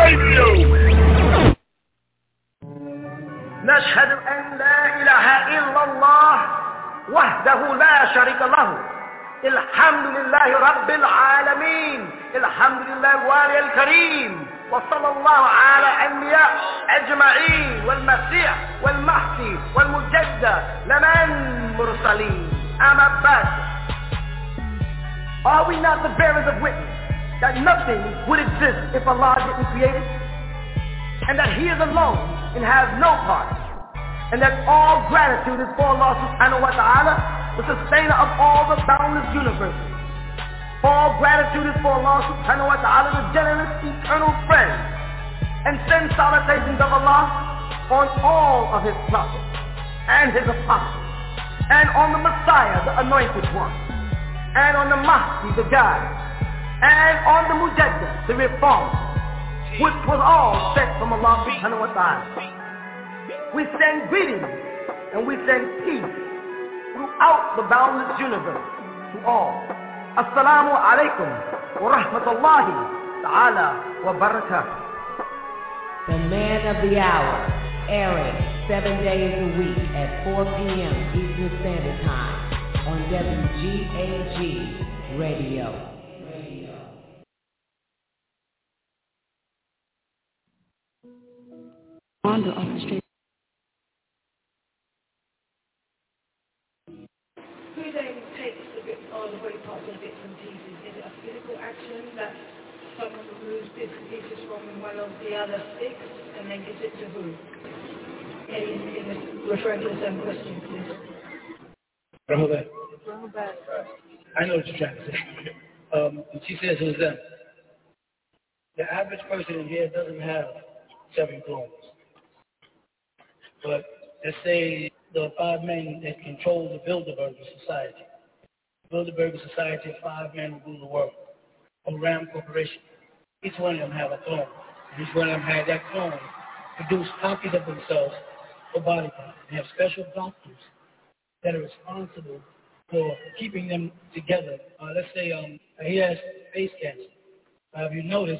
Radio. نشهد أن لا إله إلا الله وحده لا شريك له الحمد لله رب العالمين الحمد لله الوالي الكريم وصلى الله على الأنبياء أجمعين والمسيح والمهدي والمجدد لمن مرسلين أما بعد. Are we not the bearers of witness that nothing would exist if Allah didn't create it? And that He is alone and has no part? And that all gratitude is for Allah subhanahu wa ta'ala, the sustainer of all the boundless universes. All gratitude is for Allah subhanahu wa ta'ala, the generous eternal friend. And send salutations of Allah on all of His prophets and His apostles, and on the Messiah, the anointed one, and on the Mahdi, the guide, and on the Mujaddid, the reformer, which was all sent from Allah subhanahu wa ta'ala. We send greetings and we send peace throughout the boundless universe to all. Assalamu alaikum wa rahmatullahi ta'ala wa barakatuh. The Man of the Hour, airing 7 days a week at 4 p.m. Eastern Standard Time on WGAG Radio. Wander off the street. Who then takes the body parts and bits and pieces? Is it a physical action that someone removes bits and pieces from one of the other sticks and then gives it to who? Referring to the same question, please. Rahul, I know what you're trying to say. When she says who's them, the average person in here doesn't have 7 clones. But let's say the 5 men that control the Bilderberger Society. Bilderberger Society of 5 men who rule the world. Or Ram Corporation. Each one of them have a clone. Each one of them had that clone produce copies of themselves for body parts. They have special doctors that are responsible for keeping them together. Let's say he has face cancer. If you notice,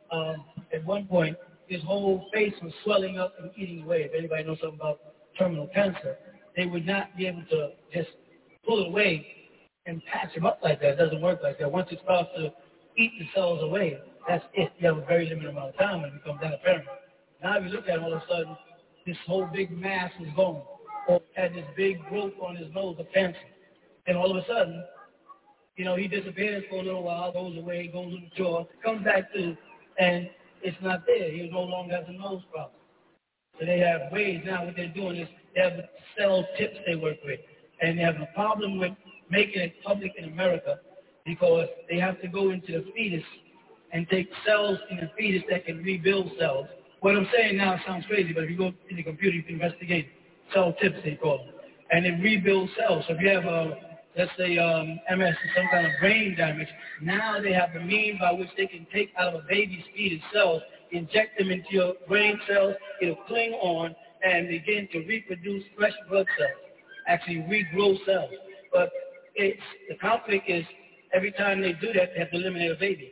at one point, his whole face was swelling up and eating away. If anybody knows something about terminal cancer, they would not be able to just pull it away and patch him up like that. It doesn't work like that. Once it starts to eat the cells away, that's it. You have a very limited amount of time when it becomes that apparent. Now if you look at it, all of a sudden, this whole big mass was gone. Or had this big growth on his nose of cancer. And all of a sudden, he disappears for a little while, goes away, goes to the jaw, comes back to, and it's not there. He no longer has a nose problem. So they have ways now. What they're doing is they have cell tips they work with. And they have a problem with making it public in America because they have to go into the fetus and take cells in the fetus that can rebuild cells. What I'm saying now sounds crazy, but if you go to the computer, you can investigate cell tips, they call them. And it rebuilds cells. So if you have let's say MS or some kind of brain damage, now they have the means by which they can take out of a baby's fetus cells, inject them into your brain cells, it'll cling on and begin to reproduce fresh blood cells, actually regrow cells. But the conflict is every time they do that, they have to eliminate a baby.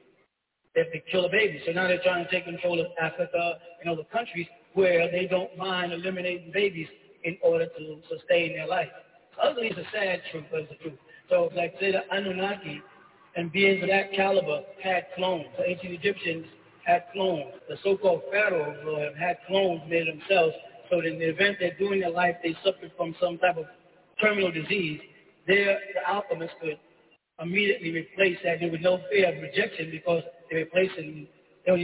They have to kill a baby. So now they're trying to take control of Africa and other countries where they don't mind eliminating babies in order to sustain their life. Ugly is a sad truth, but it's the truth. So, like say the Anunnaki and beings of that caliber had clones. The ancient Egyptians had clones. The so-called pharaohs had clones made themselves. So that in the event that during their life they suffered from some type of terminal disease, the alchemists could immediately replace that. There was no fear of rejection because they replaced it in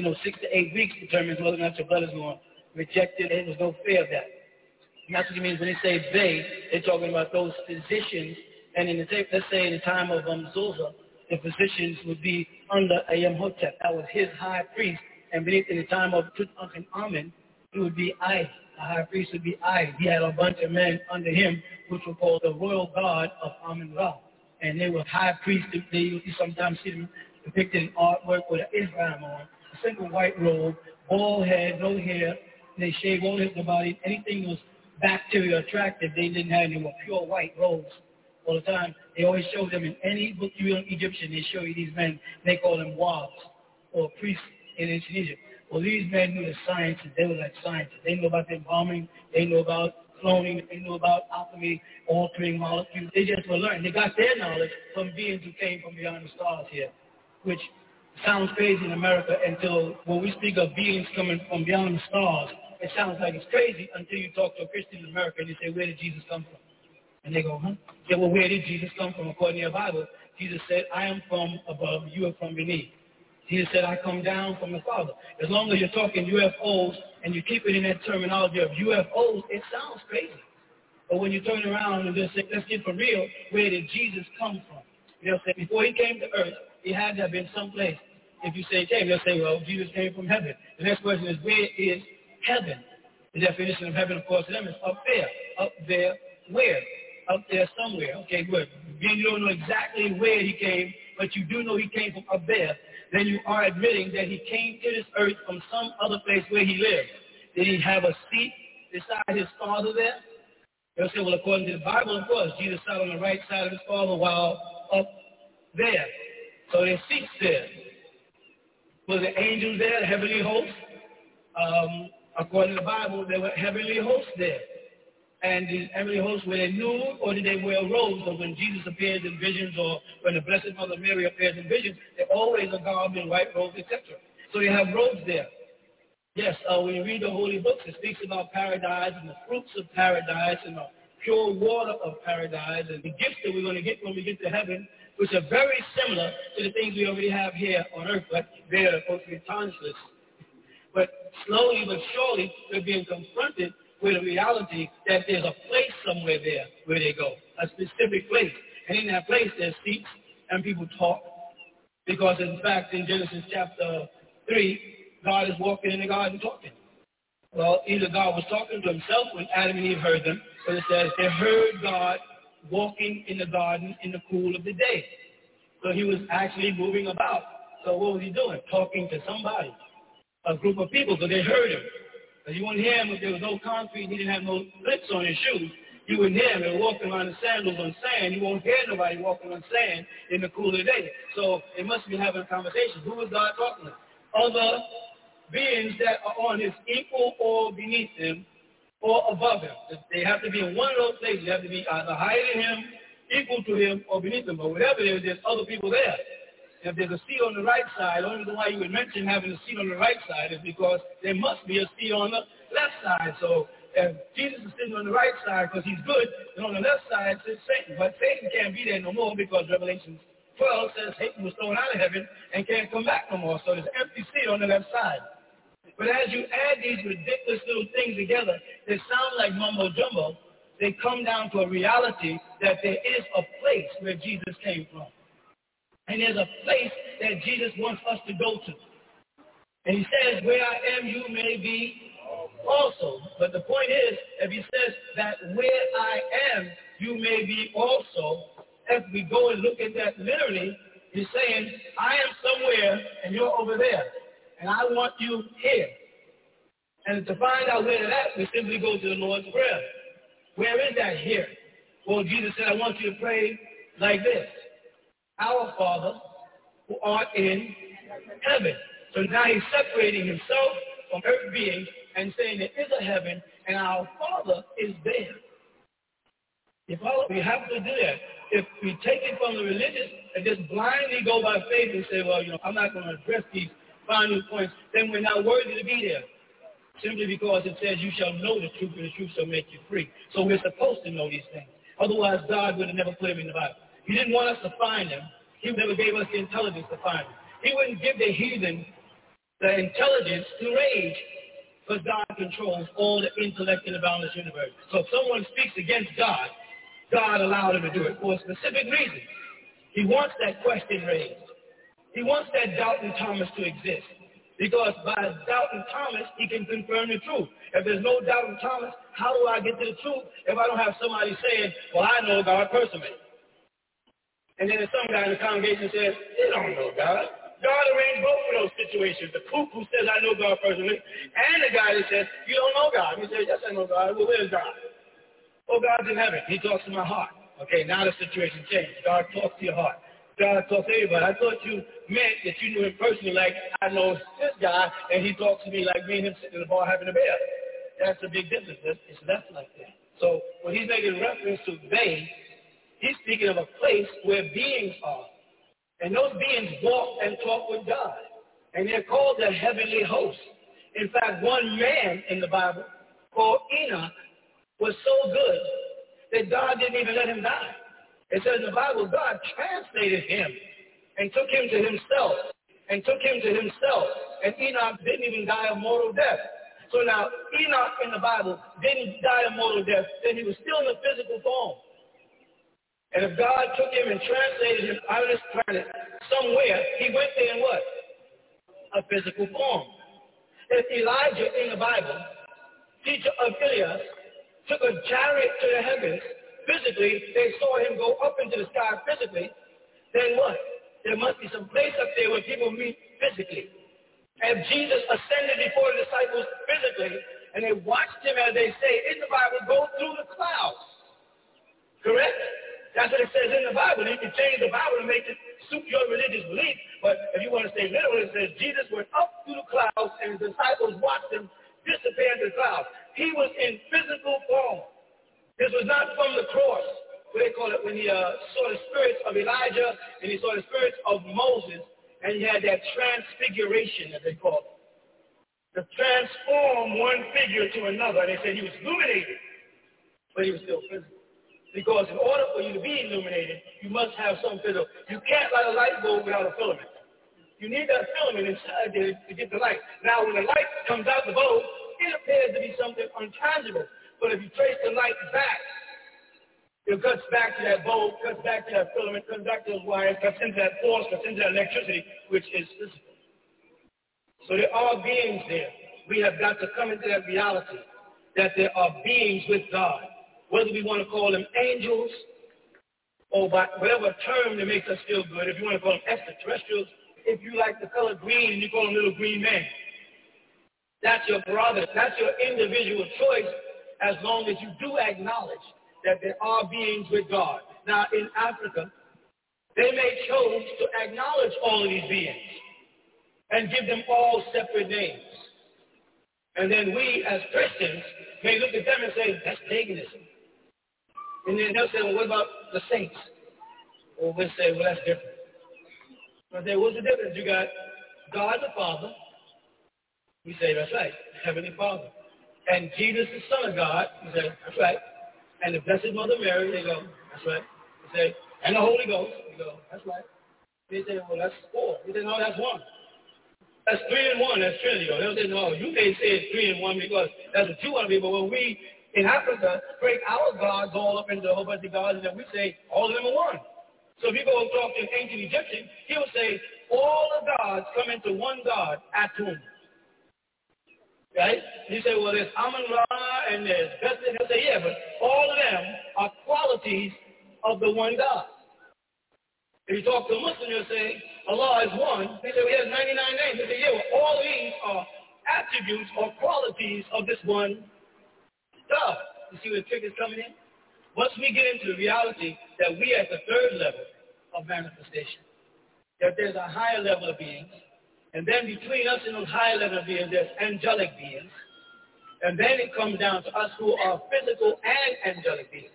6 to 8 weeks determines whether or not your blood is going to reject it. There was no fear of that. And that's what it means when they say they, they're talking about those physicians. And in let's say in the time of Zulza, the physicians would be under Ayamhotep. That was his high priest. And beneath in the time of Tutankhamun, it would be I. The high priest would be I. He had a bunch of men under him, which were called the royal guard of Amun-Ra. And they were high priests. You sometimes see them depicted in artwork with an Islam on, a single white robe, bald head, no hair. They shaved all his body. Anything that was bacteria attractive, they didn't have. They were pure white robes all the time. They always show them in any book you read on Egyptian, they show you these men. They call them wabs or priests in ancient Egypt. Well, these men knew the sciences. They were like scientists. They know about the embalming. They know about cloning. They know about alchemy, altering molecules. They just were learning. They got their knowledge from beings who came from beyond the stars here, which sounds crazy in America until when we speak of beings coming from beyond the stars, it sounds like it's crazy until you talk to a Christian in America and you say, where did Jesus come from? And they go, huh? Yeah, well, where did Jesus come from? According to the Bible, Jesus said, I am from above, you are from beneath. Jesus said, I come down from the Father. As long as you're talking UFOs and you keep it in that terminology of UFOs, it sounds crazy. But when you turn around and just say, let's get for real, where did Jesus come from? They'll say, before he came to earth, he had to have been someplace. If you say came, they'll say, well, Jesus came from heaven. The next question is, where is heaven? The definition of heaven, of course, to them is up there. Up there, where? Up there somewhere. Okay, good. Again, you don't know exactly where he came, but you do know he came from up there. Then you are admitting that he came to this earth from some other place where he lived. Did he have a seat beside his Father there? They'll say, well, according to the Bible, of course, Jesus sat on the right side of his Father while up there. So there's seats there. Were the angels there, the heavenly hosts? According to the Bible, there were heavenly hosts there. And the heavenly hosts, were they nude or did they wear robes? So when Jesus appears in visions or when the Blessed Mother Mary appears in visions, they're always a garb in white robes, etc. So they have robes there. Yes, when you read the holy books, it speaks about paradise and the fruits of paradise and the pure water of paradise and the gifts that we're going to get when we get to heaven, which are very similar to the things we already have here on earth, but they are supposed to be timeless. But slowly but surely, they're being confronted with a reality that there's a place somewhere there where they go, a specific place. And in that place, there's seats and people talk. Because in fact, in Genesis chapter 3, God is walking in the garden talking. Well, either God was talking to himself when Adam and Eve heard them, but it says they heard God walking in the garden in the cool of the day. So he was actually moving about. So what was he doing? Talking to somebody, a group of people, because they heard him. Because you wouldn't hear him if there was no concrete, he didn't have no clips on his shoes. You wouldn't hear him. They were walking around in sandals on sand. You won't hear nobody walking on sand in the cool of the day. So they must be having a conversation. Who was God talking to? Other beings that are on his equal or beneath him or above him. They have to be in one of those places. They have to be either higher than him, equal to him, or beneath him. But whatever it is, there's other people there. If there's a seat on the right side, the only reason why you would mention having a seat on the right side is because there must be a seat on the left side. So if Jesus is sitting on the right side because he's good, and on the left side sits Satan. But Satan can't be there no more because Revelation 12 says Satan was thrown out of heaven and can't come back no more. So there's an empty seat on the left side. But as you add these ridiculous little things together, they sound like mumbo jumbo. They come down to a reality that there is a place where Jesus came from. And there's a place that Jesus wants us to go to. And he says, where I am, you may be also. But the point is, if he says that where I am, you may be also, if we go and look at that literally, he's saying, I am somewhere and you're over there. And I want you here. And to find out where that is, we simply go to the Lord's Prayer. Where is that here? Well, Jesus said, I want you to pray like this. Our Father, who art in heaven. So now he's separating himself from earth beings and saying there is a heaven and our Father is there. We have to do that. If we take it from the religious and just blindly go by faith and say, well, I'm not going to address these final points, then we're not worthy to be there. Simply because it says you shall know the truth and the truth shall make you free. So we're supposed to know these things. Otherwise, God would have never put them in the Bible. He didn't want us to find them. He never gave us the intelligence to find them. He wouldn't give the heathen the intelligence to rage, because God controls all the intellect in the boundless universe. So if someone speaks against God, God allowed him to do it for a specific reason. He wants that question raised. He wants that doubting Thomas to exist. Because by doubting Thomas, he can confirm the truth. If there's no doubting Thomas, how do I get to the truth if I don't have somebody saying, well, I know God personally? And then there's some guy in the congregation says, you don't know God. God arranged both of those situations. The kook who says, I know God personally, and the guy that says, you don't know God. He says, yes, I know God. Well, where's God? Oh, God's in heaven. He talks to my heart. Okay, now the situation changed. God talks to your heart. God talks to everybody. I thought you meant that you knew him personally, like I know his guy, and he talks to me like me and him sitting in the bar having a beer. That's a big difference. It's left like that. So when he's making reference to they, he's speaking of a place where beings are. And those beings walk and talk with God. And they're called the heavenly host. In fact, one man in the Bible called Enoch was so good that God didn't even let him die. It says in the Bible, God translated him and took him to himself. And Enoch didn't even die a mortal death. So now, Enoch in the Bible didn't die a mortal death, then he was still in a physical form. And if God took him and translated him out of this planet somewhere, he went there in what? A physical form. If Elijah in the Bible, teacher of Elias, took a chariot to the heavens, physically, they saw him go up into the sky physically, then what? There must be some place up there where people meet physically. If Jesus ascended before the disciples physically, and they watched him, as they say in the Bible, go through the clouds. Correct? That's what it says in the Bible. You can change the Bible to make it suit your religious belief. But if you want to stay literal, it says Jesus went up through the clouds, and his disciples watched him disappear into the clouds. He was in physical form. This was not from the cross, what they call it, when he saw the spirits of Elijah, and he saw the spirits of Moses, and he had that transfiguration, as they call it. To transform one figure to another. And they said he was illuminated, but he was still physical. Because in order for you to be illuminated, you must have some physical. You can't light a light bulb without a filament. You need that filament inside there to get the light. Now, when the light comes out the bulb, it appears to be something intangible. But if you trace the light back, it cuts back to that bulb, cuts back to that filament, cuts back to those wires, cuts into that force, cuts into that electricity, which is physical. So there are beings there. We have got to come into that reality that there are beings with God. Whether we want to call them angels or by whatever term that makes us feel good, if you want to call them extraterrestrials, if you like the color green and you call them little green men, that's your prerogative. That's your individual choice, as long as you do acknowledge that there are beings with God. Now, in Africa, they may choose to acknowledge all of these beings and give them all separate names. And then we, as Christians, may look at them and say, that's paganism. And then they'll say, well, what about the saints? Or we'll say, well, that's different. But then what's the difference? You got God the Father. We say, that's right, Heavenly Father. And Jesus, the Son of God. We say, that's right. And the Blessed Mother Mary, they go, that's right. We say, and the Holy Ghost. We go, that's right. They say, well, that's four. We say, no, that's one. That's 3 in 1. That's Trinity. They'll say, no, you may say it's 3 in 1 because that's what you want to be. But when we, in Africa, break our gods all up into a whole bunch of gods, and then we say all of them are one. So if you go and talk to an ancient Egyptian, he'll say all the gods come into one God, Atum. Right? And you say, well, there's Amun-Ra and there's Bethlehem. He'll say, yeah, but all of them are qualities of the one God. If you talk to a Muslim, you'll say, Allah is one. They say, well, he has 99 names. They say, yeah, well, all these are attributes or qualities of this one God. You see where the trick is coming in? Once we get into the reality that we are at the third level of manifestation, that there's a higher level of beings, and then between us and those higher level of beings, there's angelic beings, and then it comes down to us who are physical and angelic beings.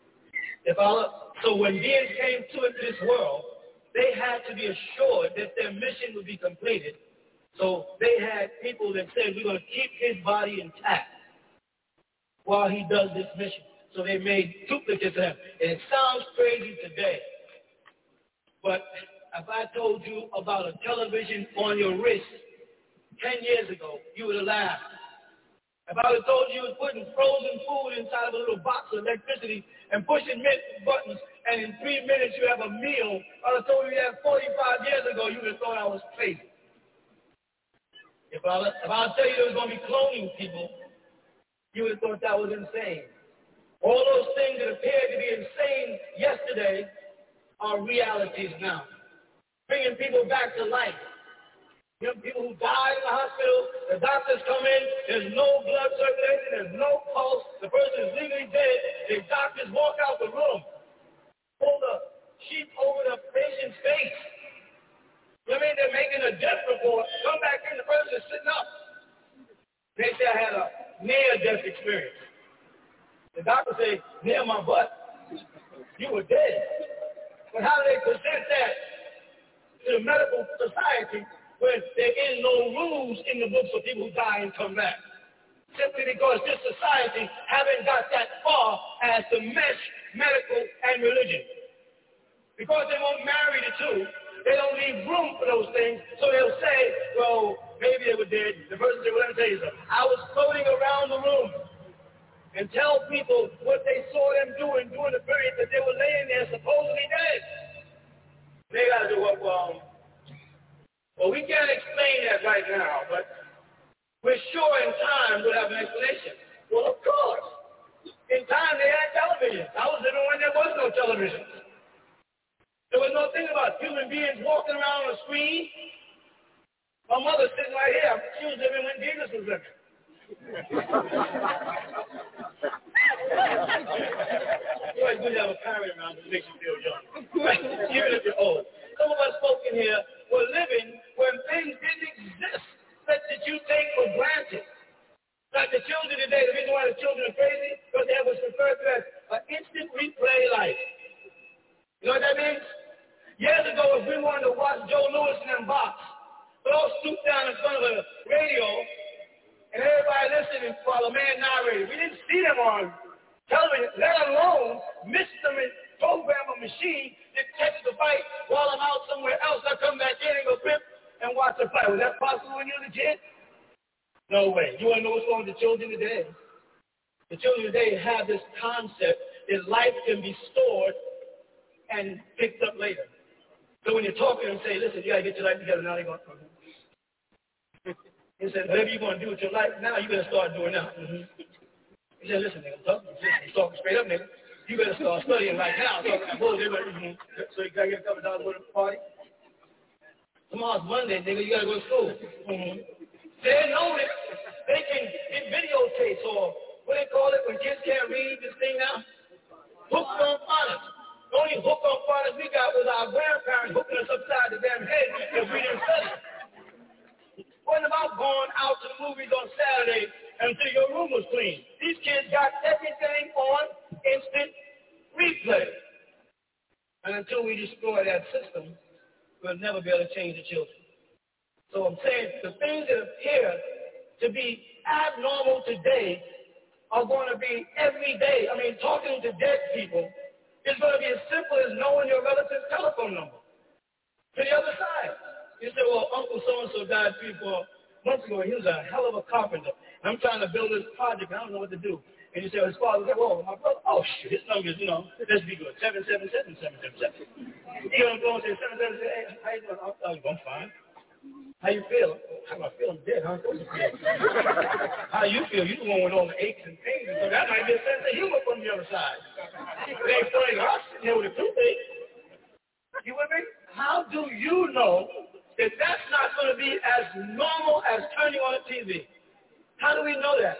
So when beings came to this world, they had to be assured that their mission would be completed. So they had people that said, we're going to keep his body intact while he does this mission. So they made duplicates of him. And it sounds crazy today, but if I told you about a television on your wrist 10 years ago, you would have laughed. If I would have told you you was putting frozen food inside of a little box of electricity and pushing buttons, and in 3 minutes you have a meal, I would have told you that 45 years ago, you would have thought I was crazy. If I tell you there was going to be cloning people, you would have thought that was insane. All those things that appeared to be insane yesterday are realities now. Bringing people back to life. You know, people who died in the hospital, the doctors come in, there's no blood circulation, there's no pulse, the person is legally dead, the doctors walk out the room, pull the sheet over the patient's face. You know what I mean? They're making a death report, come back in, the person is They say I had a near-death experience. The doctor said, near my butt, you were dead. But how do they present that to the medical society when there is no rules in the books for people who die and come back? Simply because this society haven't got that far as to mesh medical and religion. Because they won't marry the two, they don't leave room for those things, so they'll say, well, maybe they were dead. The person said, well, let me tell you something. I was floating around the room and tell people what they saw them doing during the period that they were laying there supposedly dead. They got to do what? Well, we can't explain that right now, but we're sure in time we'll have an explanation. Well, of course. In time they had television. I was living when there was no television. There was no thing about human beings walking around on a screen. My mother sitting right here. She was living when Jesus was living. You always good to have a parent around that makes you feel young. Right? Even if you're old. Some of us folk in here were living when things didn't exist that you take for granted. Like the children today, the reason why the children are crazy, because they have what's referred to as an instant replay life. You know what that means? Years ago, if we wanted to watch Joe Louis and them box, we'd all stoop down in front of a radio and everybody listening while a man narrated. We didn't see them on television, let alone miss them and program a machine that catch the fight while I'm out somewhere else. I come back in and go flip and watch the fight. Was that possible when you were a kid? No way. You want to know what's wrong with the children today? The children today have this concept that life can be stored and picked up later. So when you're talking and say, listen, you got to get your life together, now they're going to he said, whatever you're going to do with your life now, you better start doing now. He said, listen, nigga, he's talking straight up, nigga. You better start studying right now. So you got to get a couple dollars to the party. Tomorrow's Monday, nigga, you got to go to school. They know it. They can get videotapes or what they call it when kids can't read this thing now. Hooked on phonics. The only hook on phonics we got was our grandparents hooking us upside the damn head if we didn't study. What about going out to the movies on Saturday until your room was clean? These kids got everything on instant replay. And until we destroy that system, we'll never be able to change the children. So I'm saying the things that appear to be abnormal today are going to be every day. I mean, talking to dead people is going to be as simple as knowing your relative's telephone number. To the other side. You say, well, Uncle so-and-so died 3-4 months ago, and he was a hell of a carpenter. And I'm trying to build this project, and I don't know what to do. And you say, well, his father said, well, my brother, oh, shit, his number is, let's be good, 777-777. You know what I'm saying, 777, hey, how you doing? Oh, I'm fine. How you feel? How do I feel? I'm dead, huh? How you feel? You the one with all the aches and pains. So that might be a sense of humor from the other side. It ain't funny to us sitting here with a toothache. You with me? How do you know that that's not going to be as normal as turning on a TV? How do we know that?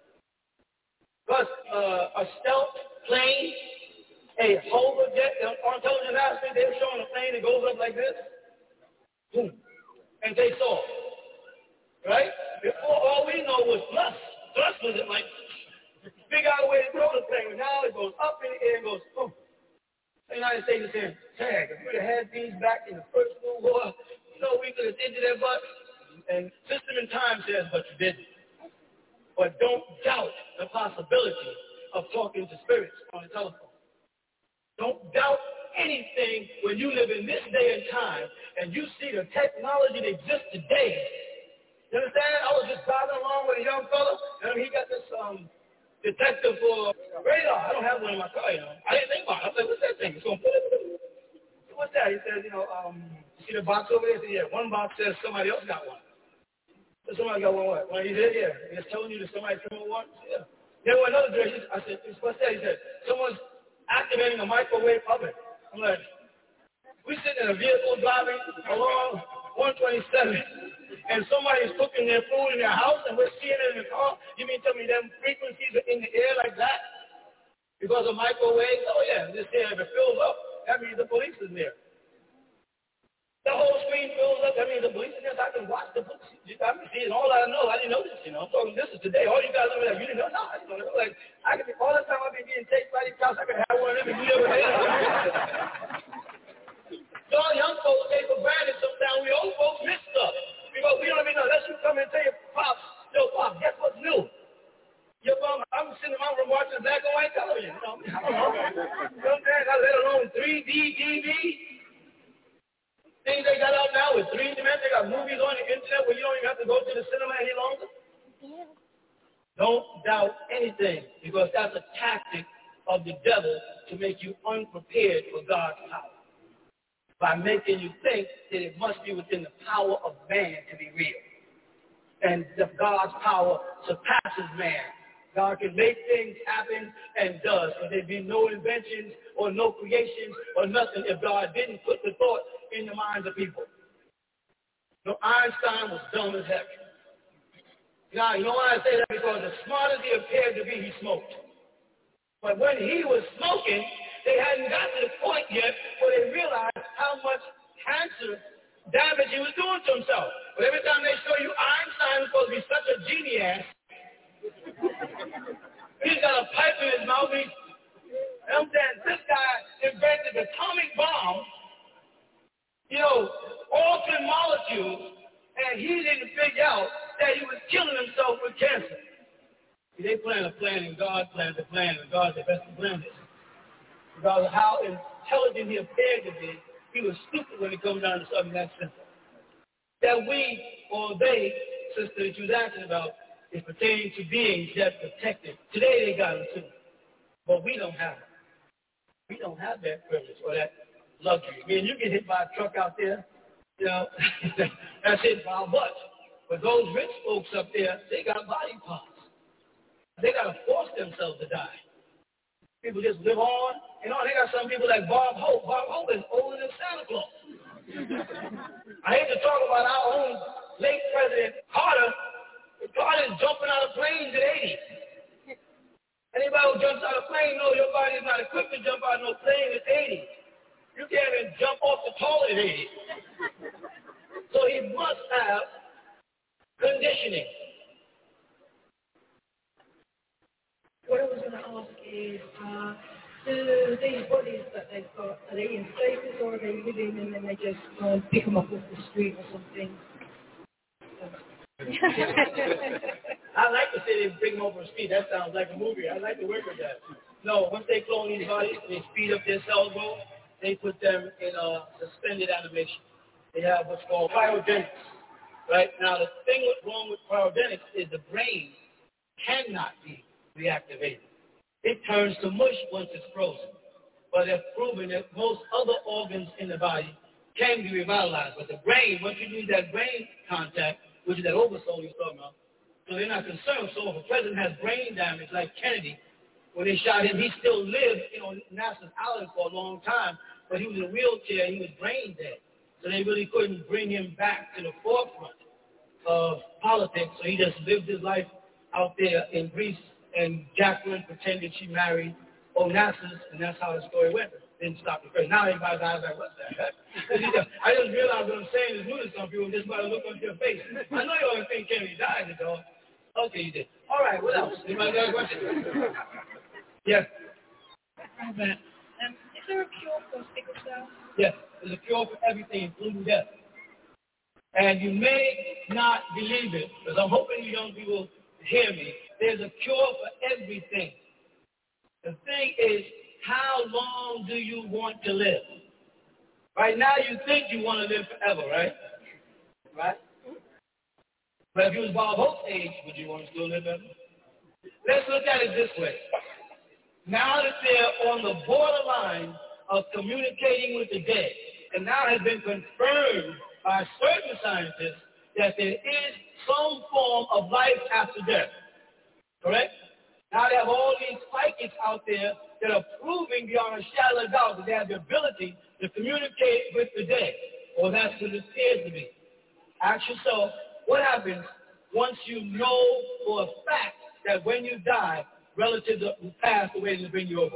Because a stealth plane, a hover jet, on television last week, they were showing a plane that goes up like this. Boom. And takes off. Right? Before, all we know was thrust. Thrust was it like, figure out a way to throw the plane. Now it goes up in the air and goes boom. The United States is saying, tag, if we'd have had these back in the First World War, we could have did their butt. And system and time says, but you didn't. But don't doubt the possibility of talking to spirits on the telephone. Don't doubt anything when you live in this day and time and you see the technology that exists today. You understand? I was just driving along with a young fella, and he got this detector for radar. I don't have one in my car, I didn't think about it. I said, what's that thing? It's going to put it. What's that? He says, see the box over there? He said, yeah, one box says somebody else got one. So somebody got one what? Well, he said, yeah. He's telling you that somebody came with one? Yeah. Then went another direction. I said, what's that? He said, someone's activating a microwave oven. I'm like, we sitting in a vehicle driving along 127, and somebody's cooking their food in their house, and we're seeing it in the car. You mean tell me them frequencies are in the air like that? Because of microwaves? Oh, yeah. This here, if it fills up, that means the police is there. The whole screen fills up, that means the police is there, so I can watch the police. I've been seeing and all I know, I didn't know this, you know. I'm talking, this is today. All you guys over there, you didn't know? No, I didn't know. Like, I could be, all the time I've been getting taped by these cops, I could have one of them and you never had. So all young folks take for granted sometimes. We old folks miss stuff. Because we don't even know. Unless you come and tell your pops, yo, Pop, guess what's new? Your mom, I'm sitting in my room watching black and white television. You know, I don't know. Sometimes I let alone 3D, DVD. Things they got out now with 3D dimensions. They got movies on the internet where you don't even have to go to the cinema any longer. Yeah. Don't doubt anything, because that's a tactic of the devil to make you unprepared for God's power, by making you think that it must be within the power of man to be real. And God's power surpasses man. God can make things happen and does, but there'd be no inventions or no creations or nothing if God didn't put the thought in the minds of people. No, Einstein was dumb as heck. Now, you know why I say that? Because as smart as he appeared to be, he smoked. But when he was smoking, they hadn't got to the point yet where they realized how much cancer damage he was doing to himself. But every time they show you Einstein was supposed to be such a genius, he's got a pipe in his mouth. I'm saying this guy invented the atomic bomb, you know, altering molecules, and he didn't figure out that he was killing himself with cancer. See, they plan a plan, and God plans a plan, and God's the best of planners. Because of how intelligent he appeared to be, he was stupid when it comes down to something that simple. That we, or they, sister, that you was asking about, is pertaining to beings that protected. Today they got them too, but we don't have it. We don't have that privilege or that luxury. I mean, you get hit by a truck out there, you know, that's hit by a bus. But those rich folks up there, they got body parts. They got to force themselves to die. People just live on. You know, they got some people like Bob Hope. Bob Hope is older than Santa Claus. I hate to talk about our own late President Carter. Carter's jumping out of planes at 80. Anybody who jumps out of a plane knows your body is not equipped to jump out of no plane at 80. You can't even jump off the toilet at 80. So he must have conditioning. What I was going to ask is, do these bodies that they've got, are they in stasis or are they living and then they just pick them up off the street or something? I like to say they bring them over the street. That sounds like a movie. I like to work with that. No, once they clone these bodies, they speed up their cell growth. They put them in a suspended animation. They have what's called cryogenics. Right? Now, the thing what's wrong with cryogenics is the brain cannot be reactivated. It turns to mush once it's frozen. But they've proven that most other organs in the body can be revitalized. But the brain, once you lose that brain contact, which is that oversoul you're talking about, so they're not concerned. So if a president has brain damage like Kennedy, when they shot him, he still lived, you know, NASA's island for a long time, but he was in a wheelchair, he was brain dead. So they really couldn't bring him back to the forefront of politics, so he just lived his life out there in Greece, and Jacqueline pretended she married Onassis, and that's how the story went. Didn't stop the crazy. Now everybody's eyes like, what's that? I just realized what I'm saying is new to some people just by the look on your face. I know you always think Kennedy died, dog. Okay, you did. All right, what else? Anybody got a question? Yes. Is there a cure for sickle cell? Yes, there's a cure for everything, including death. And you may not believe it, because I'm hoping you young people hear me. There's a cure for everything. The thing is, how long do you want to live? Right now, you think you want to live forever, right? Right? But if you was Bob Hope's age, would you want to still live forever? Let's look at it this way. Now that they're on the borderline of communicating with the dead, and now has been confirmed by certain scientists that there is some form of life after death. Correct? Now they have all these psychics out there that are proving beyond a shadow of doubt that they have the ability to communicate with the dead, or that's what it appears to be. Ask yourself, what happens once you know for a fact that when you die, relatives who passed away to bring you over?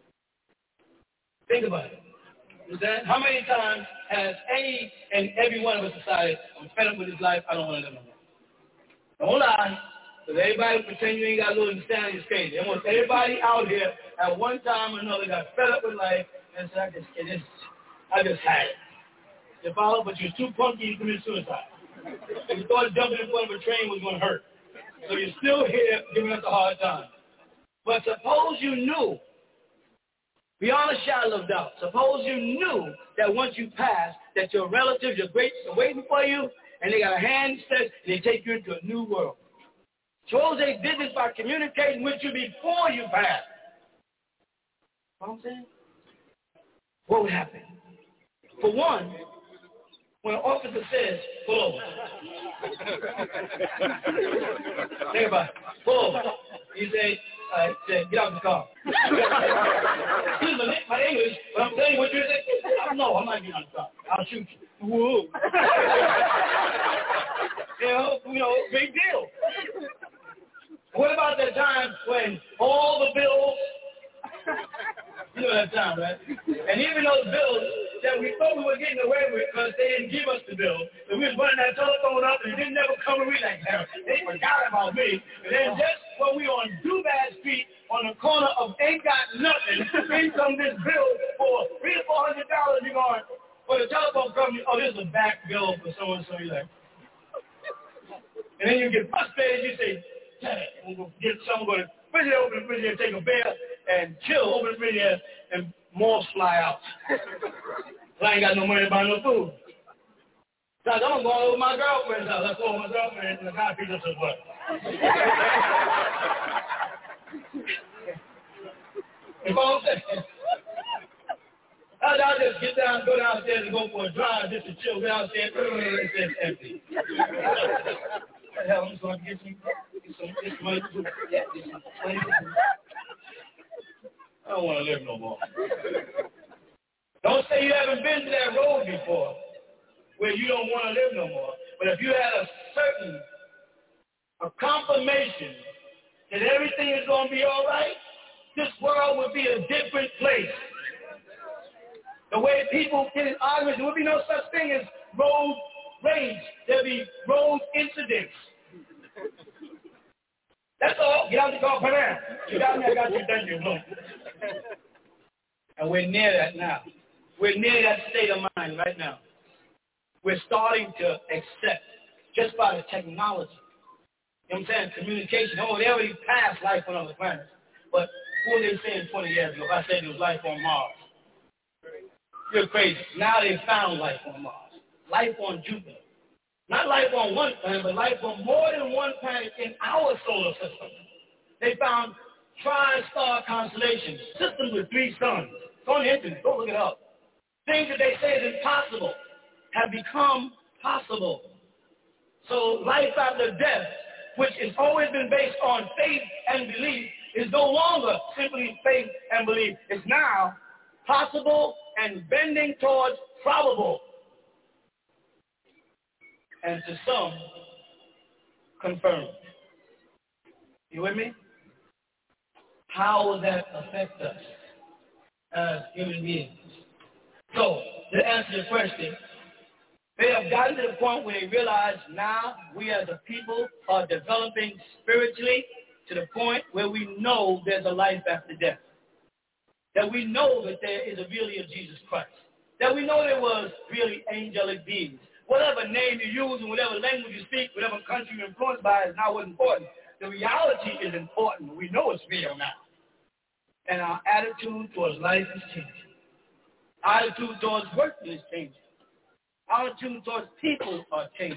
Think about it. Understand? How many times has any and every one of us decided, I'm fed up with this life, I don't want to live no more? Don't lie. Because everybody pretend you ain't got a little understanding is crazy. Almost everybody out here at one time or another got fed up with life and said, I just had it. You follow? But you're too punky, you committed suicide. You thought jumping in front of a train was going to hurt. So you're still here giving us a hard time. But suppose you knew, beyond a shadow of doubt, suppose you knew that once you pass, that your relatives, your greats are waiting for you, and they got a handset, and they take you into a new world. Suppose they did this by communicating with you before you passed. You know what I'm saying? What would happen? For one, when an officer says, pull over. Think about it. Pull over. You say, get out of the car. Excuse me, my English, but I'm telling you what you say. I don't know, I'm not getting out of the car. I'll shoot you. Whoa. You know, big deal. What about that time when all the bills, you know that time, right? And even those bills that we thought we were getting away with because they didn't give us the bill, and we was running that telephone up and it didn't never come and we like, they forgot about me. And then just when we on Dubad Street on the corner of Ain't Got Nothing, in comes this bill for $300 or $400. You're going, for the telephone company, oh, this is a back bill for so-and-so. You're like, and then you get frustrated, you say, I'm going to get someone going to refrigerator, open the refrigerator, take a beer, and chill, open the refrigerator, and more fly out. So I ain't got no money to buy no food. So I'm going to go over my girlfriend's house. Let's go over my girlfriend, and the guy picks up some butt. You know what I'm saying? I'll just get down, go downstairs and go for a drive just to chill downstairs. It says empty. What the hell, I'm just going to get some money. I don't want to live no more. Don't say you haven't been to that road before where you don't want to live no more. But if you had a confirmation that everything is going to be all right, this world would be a different place. The way people get in arguments, there would be no such thing as road rage. There'll be road incidents. That's all. Get out the car, come here. Get out there, I got you done your room. And we're near that now. We're near that state of mind right now. We're starting to accept, just by the technology, you know what I'm saying, communication. Oh, they already passed life on other planets. But what were they saying 20 years ago if I said there was life on Mars? You're crazy. Now they found life on Mars. Life on Jupiter. Not life on one planet, but life on more than one planet in our solar system. They found tri-star constellations, systems with 3 suns. It's on the internet. Go look it up. Things that they say is impossible have become possible. So life after death, which has always been based on faith and belief, is no longer simply faith and belief. It's now possible and bending towards probable. And to some, confirmed. You with me? How will that affect us as human beings? So, to answer the question, they have gotten to the point where they realize now we as a people are developing spiritually to the point where we know there's a life after death. That we know that there is a reality of Jesus Christ. That we know there was really angelic beings. Whatever name you use and whatever language you speak, whatever country you're influenced by is not what's important. The reality is important. We know it's real now. And our attitude towards life is changing. Our attitude towards work is changing. Our attitude towards people are changing.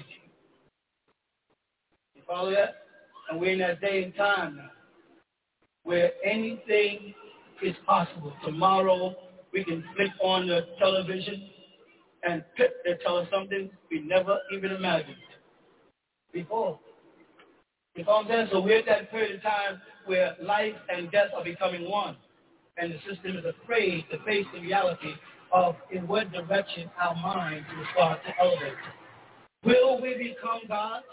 You follow that? And we're in that day and time now where anything is possible. Tomorrow we can flick on the television and they tell us something we never even imagined before. You know what I'm saying? So we're at that period of time where life and death are becoming one. And the system is afraid to face the reality of in what direction our minds will start to elevate. Will we become gods?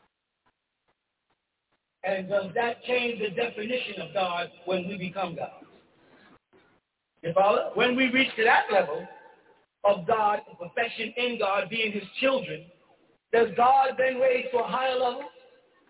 And does that change the definition of God when we become gods? You follow? When we reach to that level of God, perfection in God, being his children, does God then raise to a higher level?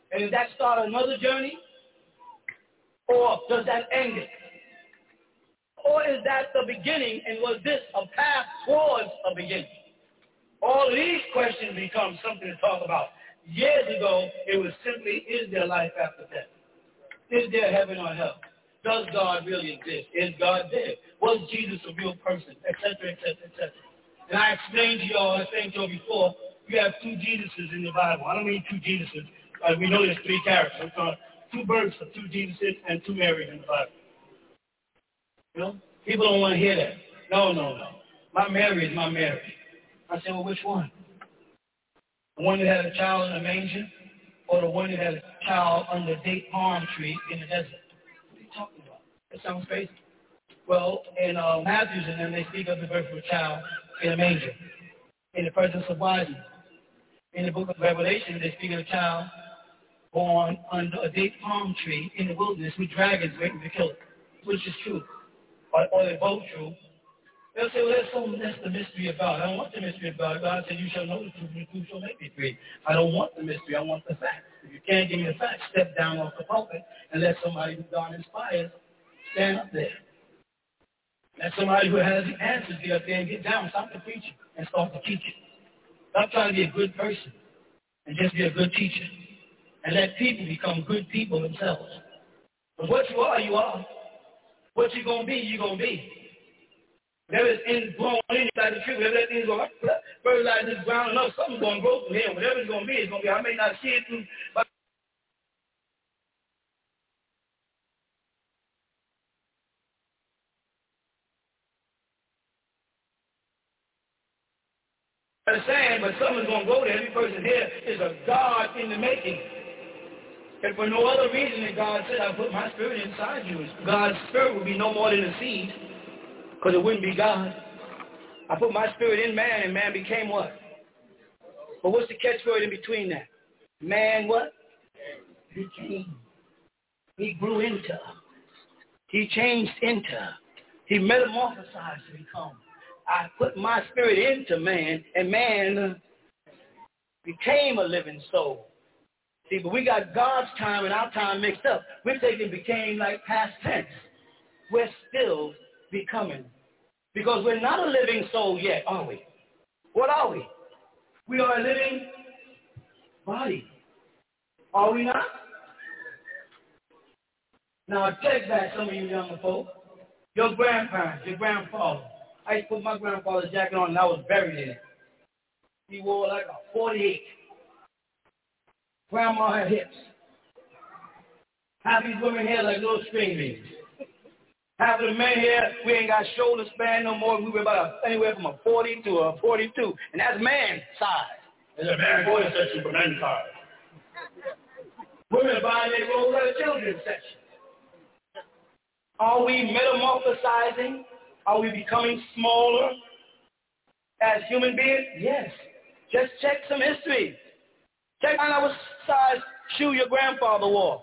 And does that start another journey? Or does that end it? Or is that the beginning, and was this a path towards a beginning? All of these questions become something to talk about. Years ago, it was simply, is there life after death? Is there heaven or hell? Does God really exist? Is God dead? Was Jesus a real person? Etc., etc., etc. And I explained to y'all, I explained to y'all before, you have two Jesuses in the Bible. I don't mean two Jesuses. We know there's three characters. I'm talking two births of two Jesuses and two Marys in the Bible. You know? People don't want to hear that. No. My Mary is my Mary. I said, well, which one? The one that had a child in a manger, or the one that had a child under a date palm tree in the desert? What are you talking about? That sounds crazy. Well, in Matthews and them, they speak of the birth of a child in a manger, in the presence of wise men. In the book of Revelation, they speak of a child born under a date palm tree in the wilderness with dragons waiting to kill it, which is true. Or they're both true. They'll say, well, that's the mystery of God. I don't want the mystery of God. God said, you shall know the truth, and the truth shall make you free. I don't want the mystery. I want the facts. If you can't give me the facts, step down off the pulpit and let somebody who God inspires stand up there. Let somebody who has the answers get up there and get down. Stop the preaching and start to teach it. Stop trying to be a good person and just be a good teacher. And let people become good people themselves. But what you are, you are. What you're going to be, you're going to be. Whatever is growing inside the tree, whatever that thing's going to fertilize this ground enough, something's going to grow from here. Whatever it's going to be, it's going to be. I may not see it through, but I'm saying, but something's going to go there. Every person here is a God in the making. And for no other reason than God said, I put my spirit inside you. God's spirit would be no more than a seed, because it wouldn't be God. I put my spirit in man, and man became what? But what's the catchword in between that? Man what? Became. He grew into. He changed into. He metamorphosized to become. I put my spirit into man, and man became a living soul. See, but we got God's time and our time mixed up. We're taking became like past tense. We're still becoming. Because we're not a living soul yet, are we? What are we? We are a living body. Are we not? Now, take back some of you younger folk. Your grandparents, your grandfather. I used to put my grandfather's jacket on and I was buried in it. He wore like a 48. Grandma had hips. Half these women here like little string beans. Half of the men here, we ain't got shoulder span no more. We were about anywhere from a 40 to a 42. And that's man size. There's a man boy section for men size. Women are buying their clothes at a children's section. Are we metamorphosizing? Are we becoming smaller as human beings? Yes. Just check some history. Check out what size shoe your grandfather wore.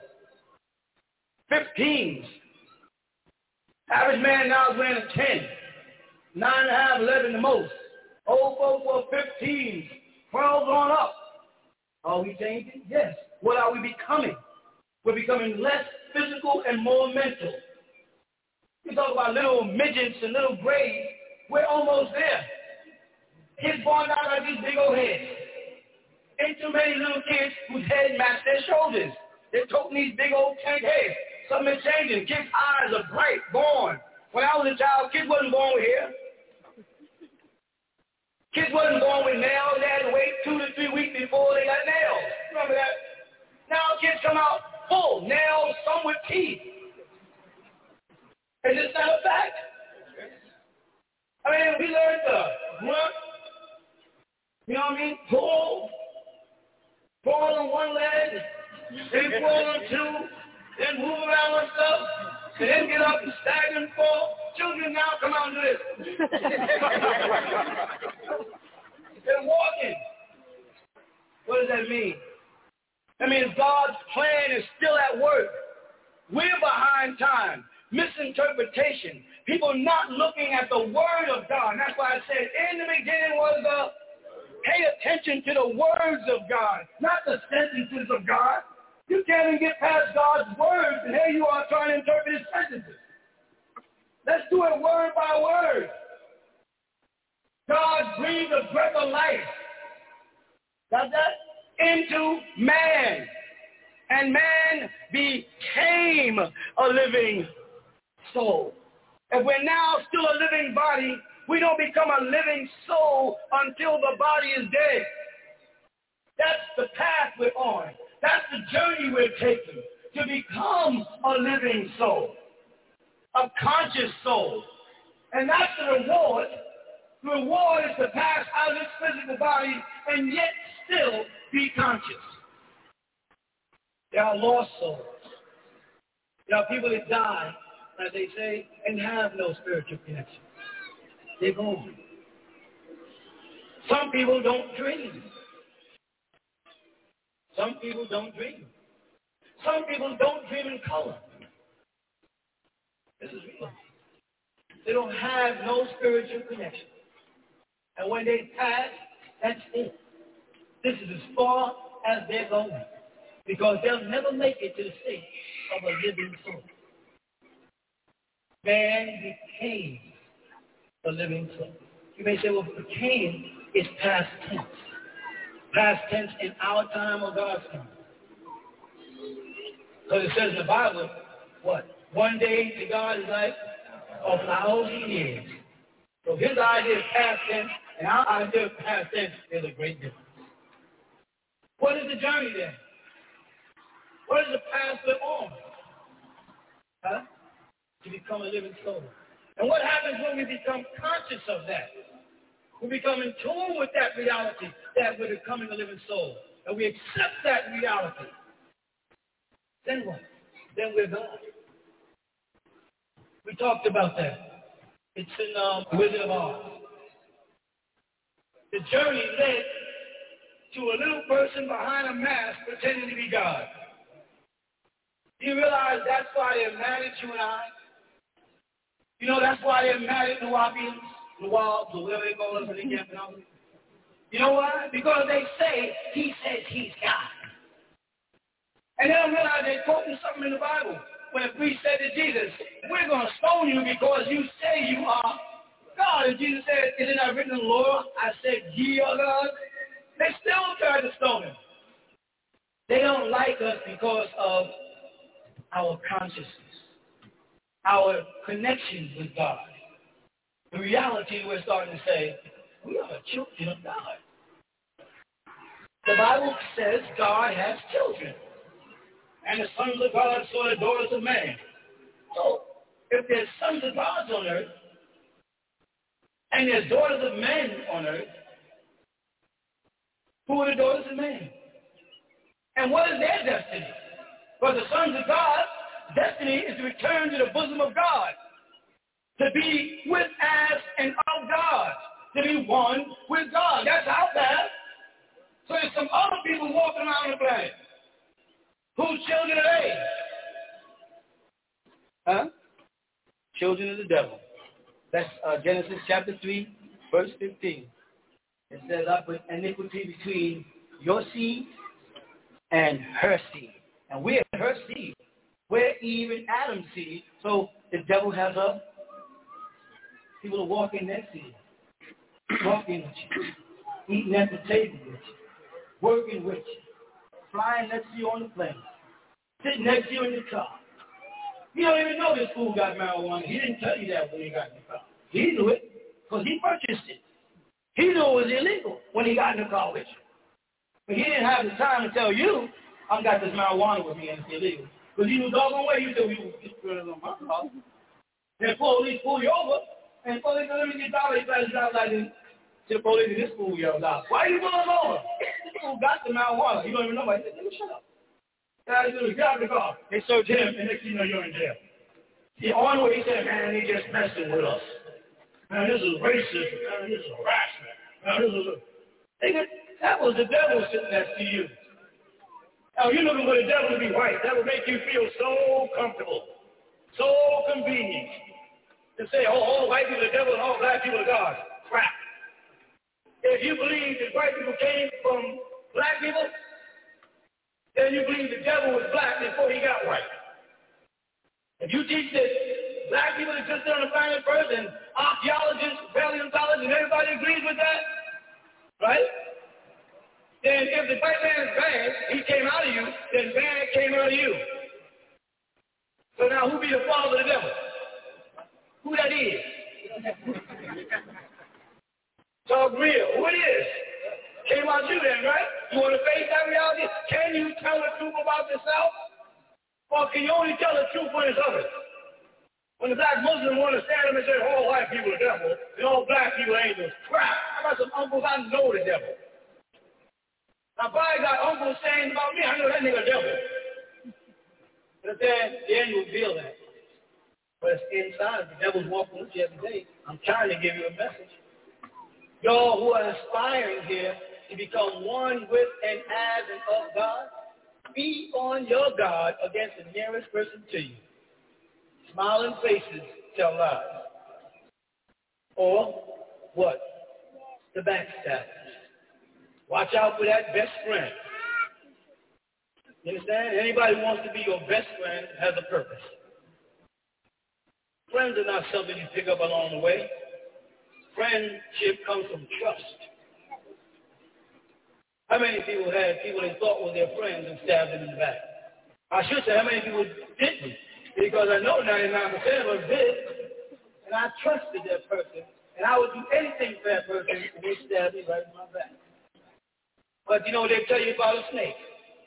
15s. Average man now is wearing a 10. 9.5, 11 the most. Old folks wore 15s. 12 on up. Are we changing? Yes. What are we becoming? We're becoming less physical and more mental. We talk about little midgets and little grays. We're almost there. Kids born out like these big old heads. Ain't too many little kids whose heads match their shoulders. They're toting these big old tank heads. Something is changing. Kids' eyes are bright, born. When I was a child, kids wasn't born with hair. Kids wasn't born with nails. They had to wait 2 to 3 weeks before they got nails. Remember that? Now kids come out full, nails, some with teeth. Is this not a fact? I mean, we learned to grunt, you know what I mean? Pull on one leg, then pull on two, then move around and stuff, and then get up and stagger and fall. Children now come out and do this. They're walking. What does that mean? That means God's plan is still at work. We're behind time. Misinterpretation. People not looking at the Word of God. And that's why I said in the beginning was pay attention to the words of God, not the sentences of God. You can't even get past God's words, and here you are trying to interpret his sentences. Let's do it word by word. God breathed a breath of life. Got that? Into man. And man became a living soul. If we're now still a living body, we don't become a living soul until the body is dead. That's the path we're on. That's the journey we're taking to become a living soul, a conscious soul. And that's the reward. The reward is to pass out of this physical body and yet still be conscious. There are lost souls. There are people that die, as they say, and have no spiritual connection. They're gone. Some people don't dream. Some people don't dream. Some people don't dream in color. This is real. They don't have no spiritual connection. And when they pass, that's it. This is as far as they're going. Because they'll never make it to the state of a living soul. Man became a living soul. You may say, well, became is past tense. Past tense in our time or God's time. Because it says in the Bible, what? One day to God is like 1,000 years. So his idea is past tense, and our idea of past tense is a great difference. What is the journey then? What is the path we're on? To become a living soul. And what happens when we become conscious of that? We become in tune with that reality that we're becoming a living soul. And we accept that reality. Then what? Then we're God. We talked about that. It's in Wizard of Oz. The journey led to a little person behind a mask pretending to be God. Do you realize that's why they're mad at you and I? You know, that's why they're mad at the Wapians, the Wobs, or whatever they call us in the camp. You know why? Because they say, he says he's God. And they don't realize they're quoting something in the Bible. When a priest said to Jesus, we're going to stone you because you say you are God. And Jesus said, is it not written in the law? I said, ye are God. They still tried to stone him. They don't like us because of our consciousness, our connection with God. The reality we're starting to say, we are children of God. The Bible says God has children. And the sons of God saw the daughters of man. So, if there's sons of God on earth, and there's daughters of men on earth, who are the daughters of men? And what is their destiny? For the sons of God, destiny is to return to the bosom of God, to be with as and of God, to be one with God. That's our path. So there's some other people walking around the planet. Whose children are they? Children of the devil. That's Genesis chapter 3, verse 15. It says, I put iniquity between your seed and her seed. And we're her seed. We're Eve and Adam's seed. So the devil has people are walking that seed. Walking with you. Eating at the table with you. Working with you. Flying next to you on the plane. Sitting next to you in the car. You don't even know this fool got marijuana. He didn't tell you that when he got in the car. He knew it because he purchased it. He knew it was illegal when he got in the car with you. But he didn't have the time to tell you, I've got this marijuana with me and it's illegal. Because you knew doggone way you said we would get rid of on my car. Then police pull you over, and police let me get $1. He tries to drive like this. To the police and this fool yells out, why are you pulling over? This fool got the marijuana. You don't even know why. He said, shut up. Get out of the car. They search him, and next thing you know, you're in jail. See, on the way, he said, man, they just messing with us. Man, this is racism. Man, this is harassment. Man, this is that was the devil sitting next to you. Now, you're looking for the devil to be white. That would make you feel so comfortable, so convenient. To say, oh, all white people are the devil and all black people are God. Crap. If you believe that white people came from black people, then then you believe the devil was black before he got white. If you teach that black people existed on the planet first, and archaeologists, paleontologists, and everybody agrees with that, right? Then if the white man is bad, he came out of you, then bad came out of you. So now who be the father of the devil? Who that is? Talk real. Who it is? Came out you then, right? You want to face that reality? Can you tell the truth about yourself? Or can you only tell the truth when it's others? When the black Muslim want to stand up and say, all white people are devil, and all black people are angels. Crap. I got some uncles, I know the devil. Now, if I got uncles saying about me, I know that nigga devil. But then the angel will reveal that. But it's inside. The devil's walking with you every day. I'm trying to give you a message. Y'all who are aspiring here to become one with and as and of God, be on your guard against the nearest person to you. Smiling faces tell lies. Or what? The backstabbers. Watch out for that best friend. You understand? Anybody who wants to be your best friend has a purpose. Friends are not something you pick up along the way. Friendship comes from trust. How many people had people they thought were their friends and stabbed them in the back? I should say how many people didn't, because I know 99% of us did, and I trusted that person, and I would do anything for that person, and they stabbed me right in my back. But you know what they tell you about a snake?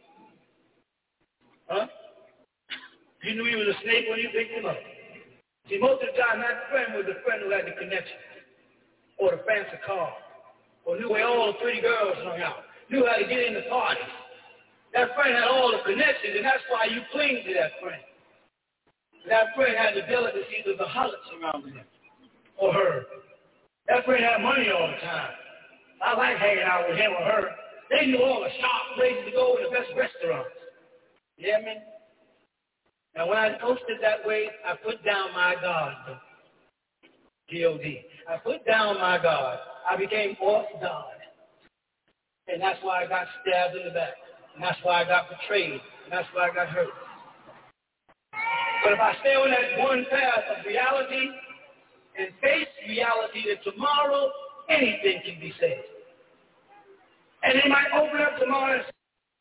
Huh? You knew he was a snake when you picked him up. See, most of the time, that friend was the friend who had the connection, or the fancy car, or knew where all the pretty girls hung out, knew how to get in the party. That friend had all the connections, and that's why you cling to that friend. That friend had the delicacies of the harlots around him, or her. That friend had money all the time. I like hanging out with him or her. They knew all the sharp places to go and the best restaurants. You hear me? And when I posted that way, I put down my God. G-O-D. I put down my God. I became off God. And that's why I got stabbed in the back. And that's why I got betrayed. And that's why I got hurt. But if I stay on that one path of reality and face reality that tomorrow anything can be said. And they might open up tomorrow and say,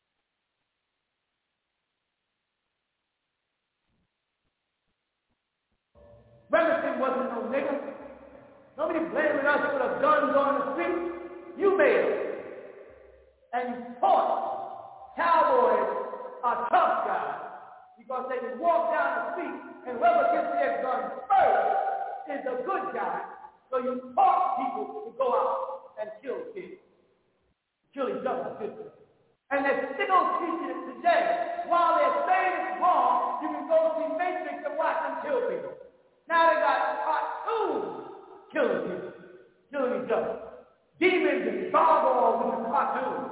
Remington wasn't no nigga. Nobody blaming us for the guns on the street. You made it. And you taught cowboys are tough guys because they can walk down the street and whoever gets their gun first is a good guy. So you taught people to go out and kill kids. Kill each other. And they're still teaching it today. While they're saying it's wrong, you can go see Matrix and watch them kill people. Now they got cartoons killing people, killing each other. Demons and gargoyles in the cartoons.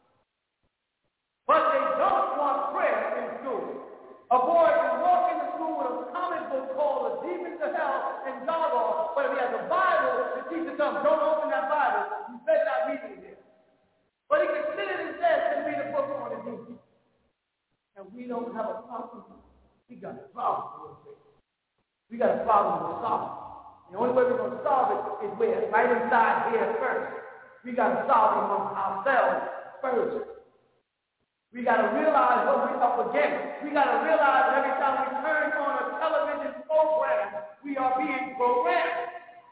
But they don't want prayer in school. A boy can walk into school with a comic book called The Demons of Hell and Gargoyles, but if he has a Bible, the teacher tells him, don't open that Bible. You better not read it here. But he can sit in his desk and read a book on the demons. And we don't have a problem. We got a problem. We got a problem to solve. The only way we're going to solve it is where? Right inside here first. We got to solve it among ourselves first. We got to realize what we're up against. We got to realize that every time we turn on a television program, we are being programmed.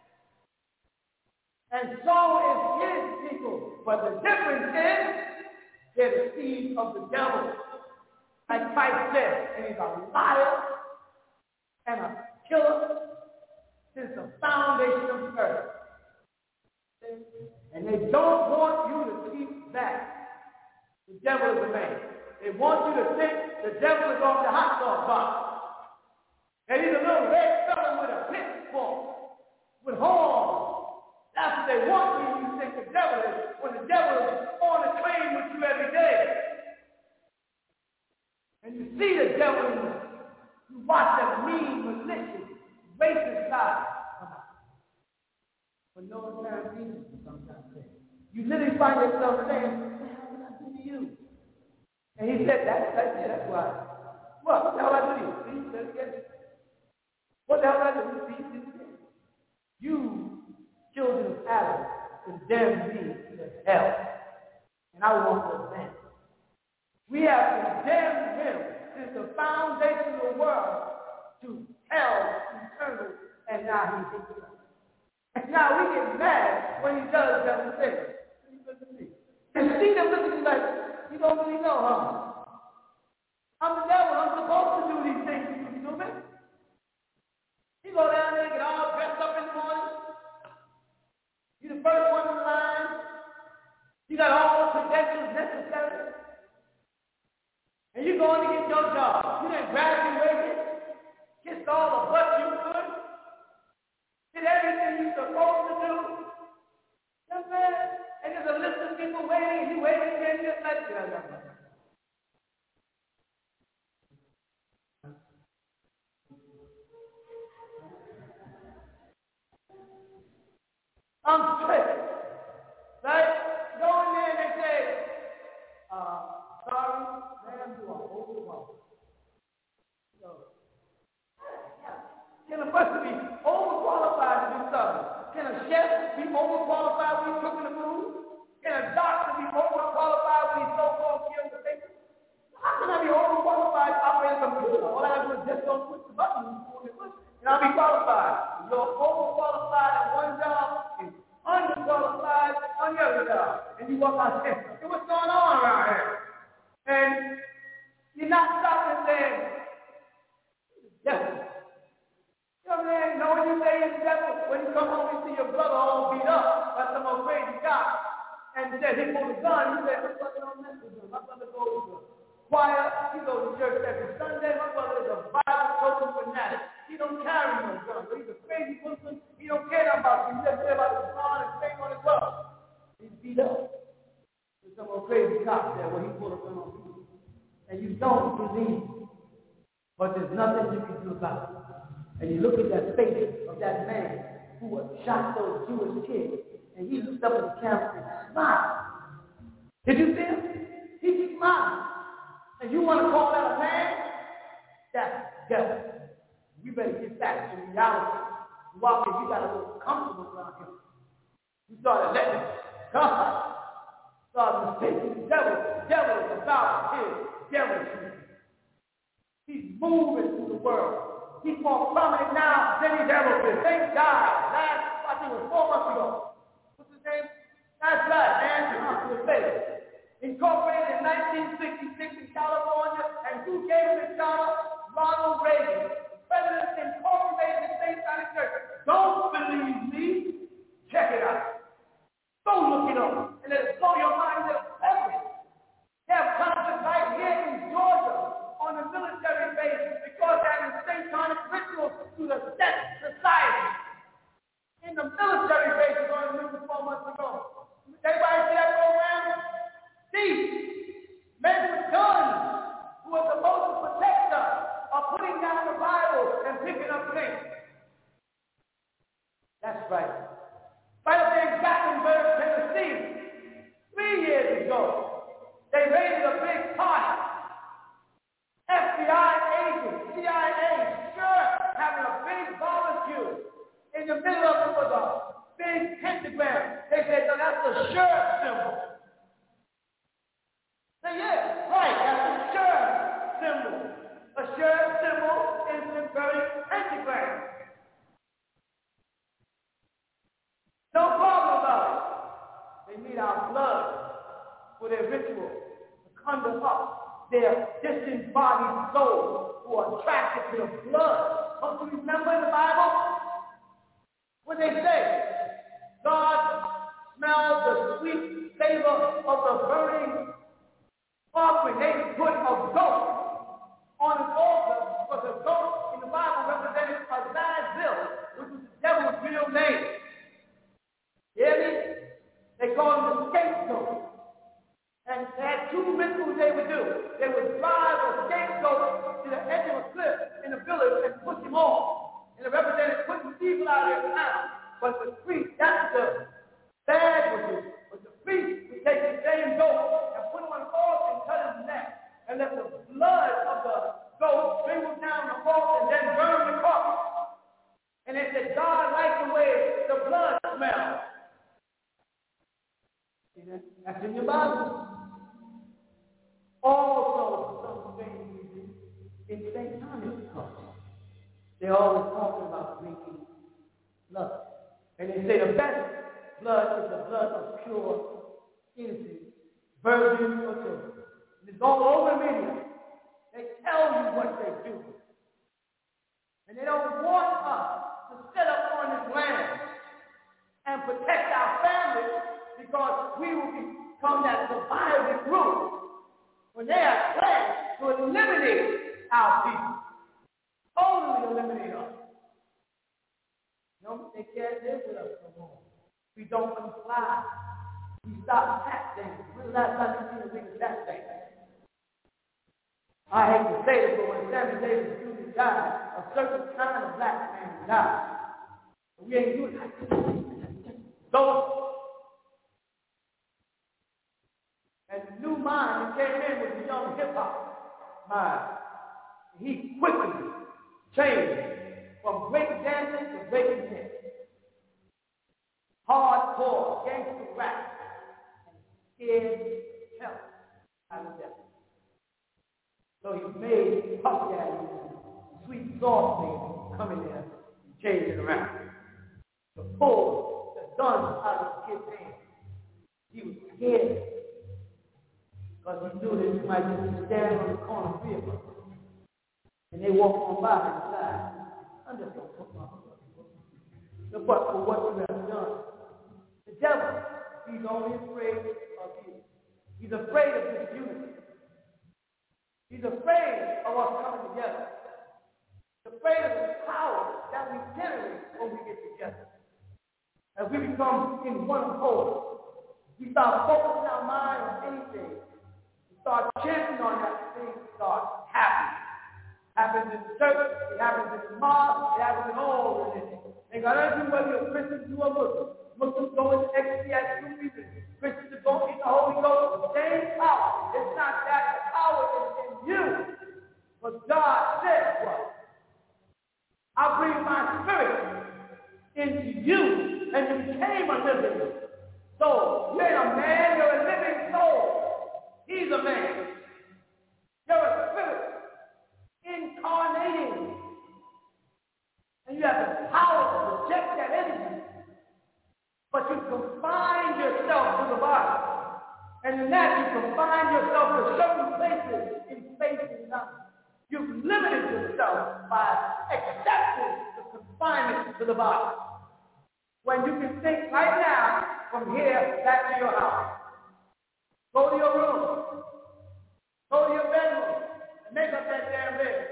And so is his people. But the difference is they're the seed of the devil. As Christ said, and he's a liar and a killer since the foundation of the earth. And they don't want you to keep that. The devil is a man. They want you to think the devil is on the hot dog box. And he's a little red fellow with a pitchfork, with horns. That's what they want you to think the devil is, when the devil is on the train with you every day. And you see the devil in you. You watch that mean, malicious, racist guy come out. But no apparent reason sometimes. You literally find yourself saying, what the hell did I do to you? And he said, that's why. What the hell I do? See, he said again. What the hell I do? See, he said again. You, children of Adam, condemn me to hell. And I want to advance. We have condemned him since the foundation of the world to hell eternal, and now he hates us. And now we get mad when he does that thing. And see them looking like, you don't really know, huh? I'm the devil. I'm supposed to do these things, you stupid. You go down there and get all dressed up in the morning. You're the first one in line. You got all the credentials necessary. And you're going to get your job. You done graduated, kissed all the butt you could, did everything you're supposed to do. You know what I'm saying? And there's a list of people waiting, and you waiting, and just like that. I'm straight. Right? Go in there and they say, sorry, ma'am, you are overwhelmed. So, can a person be overqualified to do something? Can a chef be overqualified when he's cooking the food? Can a doctor be overqualified when he's so-called killing the patient? How can I be overqualified to operate a computer? All I have to do is just go push the button and I'll be qualified. You're overqualified at one job and underqualified on the other job. And you walk out there, hey, what's going on around here? And you're not stopping saying, devil. You know what I'm saying? You know when you say it's the devil? When you come home and see your brother all beat up by some old crazy guy, and he said he pulled a gun, you say, my brother don't mess with him. My brother goes to choir, he goes to church every Sunday. My brother is a Bible-quoting fanatic. He don't carry no gun. He's a crazy Muslim. He don't care about you. He doesn't care about the Quran and staying on his brother. He's beat up. There's some old crazy cop there where he pulled a gun on people. And you don't believe, but there's nothing you can do about it. And you look at that face of that man who shot those Jewish kids, and he looked up at the camera and smiled. Did you see him? He smiled. And you want to call that a man? That's devil. You better get back to reality. Walking, you got a little comfortable around here. You started letting God start mistaking the devil. The devil is about his devilry. He's moving through the world. He's more prominent now than he's ever been. Thank God. I think it was 4 months ago. What's his name? That's right, Andrew Humphrey Davis. Incorporated in 1966 in California, and who gave him the job? Ronald Reagan. President incorporated the State United Church. Don't believe me? Check it out. Go look it up, and let it blow your mind to everything. They have concerts right here in Georgia on the military base because they're having satanic rituals through the sex society. In the military base on the news 4 months ago. Everybody see that program? See, men with guns who are supposed to protect us are putting down the Bible and picking up things. That's right. Right up there in Gatlinburg, Tennessee, 3 years ago, they raided a big party. FBI agents, CIA, sure, having a big barbecue. In the middle of it was a big pentagram. They said, no, that's the sheriff symbol. Say, yeah, right, that's the sheriff symbol. A sheriff symbol is an inverted pentagram. No problem about it. They need our blood for their ritual to conjure up their disembodied souls who are attracted to the blood. Don't you remember in the Bible? What they say? God smells the sweet savor of the burning offering. They put a goat on an altar because a goat in the Bible represented Azazel, which was the devil's real name. You hear me? They call him the scapegoat. And they had 2 rituals they would do. They would drive a scapegoat to the edge of a cliff in a village and push him off. And it represented putting evil out of their town. But the priest, that's the bad with it. But the priest would take the same goat and put him on an altar and cut his neck. That's in your Bible. Also, some things in St. Thomas culture, they're always talking about drinking blood. And they say the best blood is the blood of pure, innocent, virgin or children. It's all over the media. They tell you what they do. And they don't want us to set up on this land and protect our families because we will become that surviving group when they have plans to eliminate our people. Totally eliminate us. No, they can't live with us no more. We don't comply. We stop taxing. When's the last time you seen a big tax thing? I hate to say this, but when Sammy Davis Jr. died, a certain kind of black man died. We ain't doing that. So, and the new mind that came in was the young hip-hop mind. He quickly changed from break dancing to breaking dance. Hardcore, gangster rap, and scared hell out of them. So he made Puff Daddy, Sweet Sauce niggas come in there and change it around. To pull the gun out of his kid's hand. He was scared. Because he knew that he might just stand on the corner of three of us. And they walk on by and side. I'm just going to put my foot up. But for what you have done, the devil, he's only afraid of you. He's afraid of this unity. He's afraid of us coming together. He's afraid of the power that we generate when we get together. As we become in one accord, we start focusing our mind on anything. We start chanting on that thing, start happening. Happens in the church, it happens in the mosque, it happens in all religions. They got nothing to do whether you're a Christian, Jew, or Muslim. Muslims go into ecstasy at 2 reasons. Christians go in the Holy Ghost, the same power. It's not that the power is in you. But God said what? I bring my spirit into you, and you became a living soul. You ain't a man, you're a living soul. He's a man. You're a spirit incarnating. And you have the power to project that energy. But you confine yourself to the body. And in that, you confine yourself to certain places in space and time. You've limited yourself by accepting the confinement to the body. When you can think right now, from here back to your house. Go to your room. Go to your bedroom. And make up that damn bed.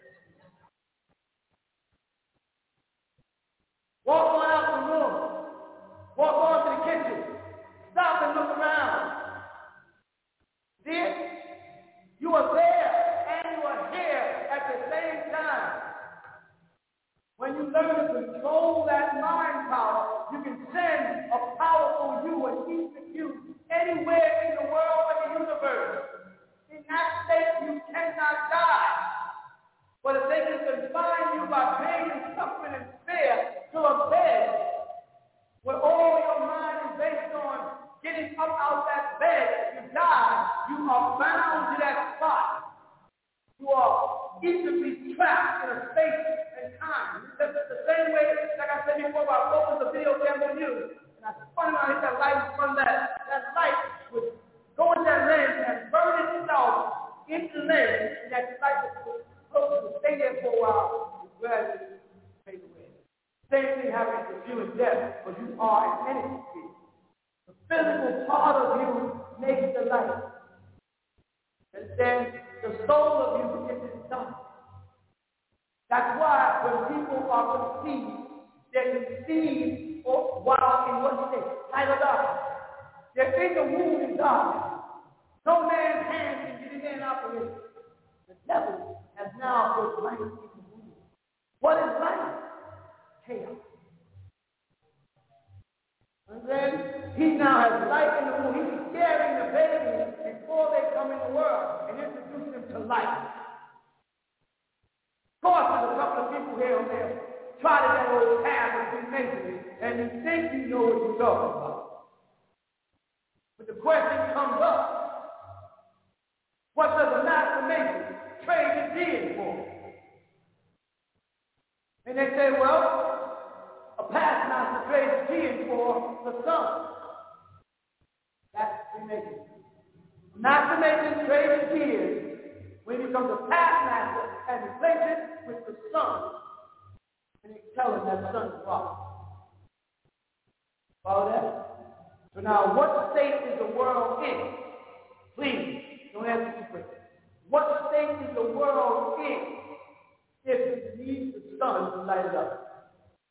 Walk on out the room. Walk on to the kitchen. Stop and look around. See it? You are there and you are here at the same time. When you learn to control that mind power, you can send a powerful you and keep it you anywhere in the world or the universe. In that state, you cannot die. But if they can confine you by pain and suffering and fear to a bed where all your mind is based on getting up out that bed, you die, you are bound to that spot. You are easily trapped in a space and time. It's the same way, like I said before, I focused the video camera on you, and I spun it, I hit that light in front of that. That light would go in that lens and burn itself into the lens, and that light would supposed to stay there for a while and gradually fade away. Same thing happens with you and death, but you are an entity. The physical part of you makes the light. And then the soul of you is in dark. That's why when people are conceived, they're conceived while in what state? Light of darkness. They're in the womb in darkness. No man's hand can get in there and operate. The devil has now put light in the womb. What is light? Chaos. And then he now has light in the womb. He's scaring the babies before they come in the world and introduce them to light. Of course, there's a couple of people here and there trotted that old path of Freemasonry, and you think you know what you're talking about. But the question comes up, what does a master mason trade his being for? And they say, well, a past master trades his being for the sun. That's Freemason. A master mason trades his being when he becomes a past master and replaces it with the sun. And they tell him that the sun is wrong. Follow that? So now, what state is the world in? Please, don't answer this question. What state is the world in if it needs the sun to light it up?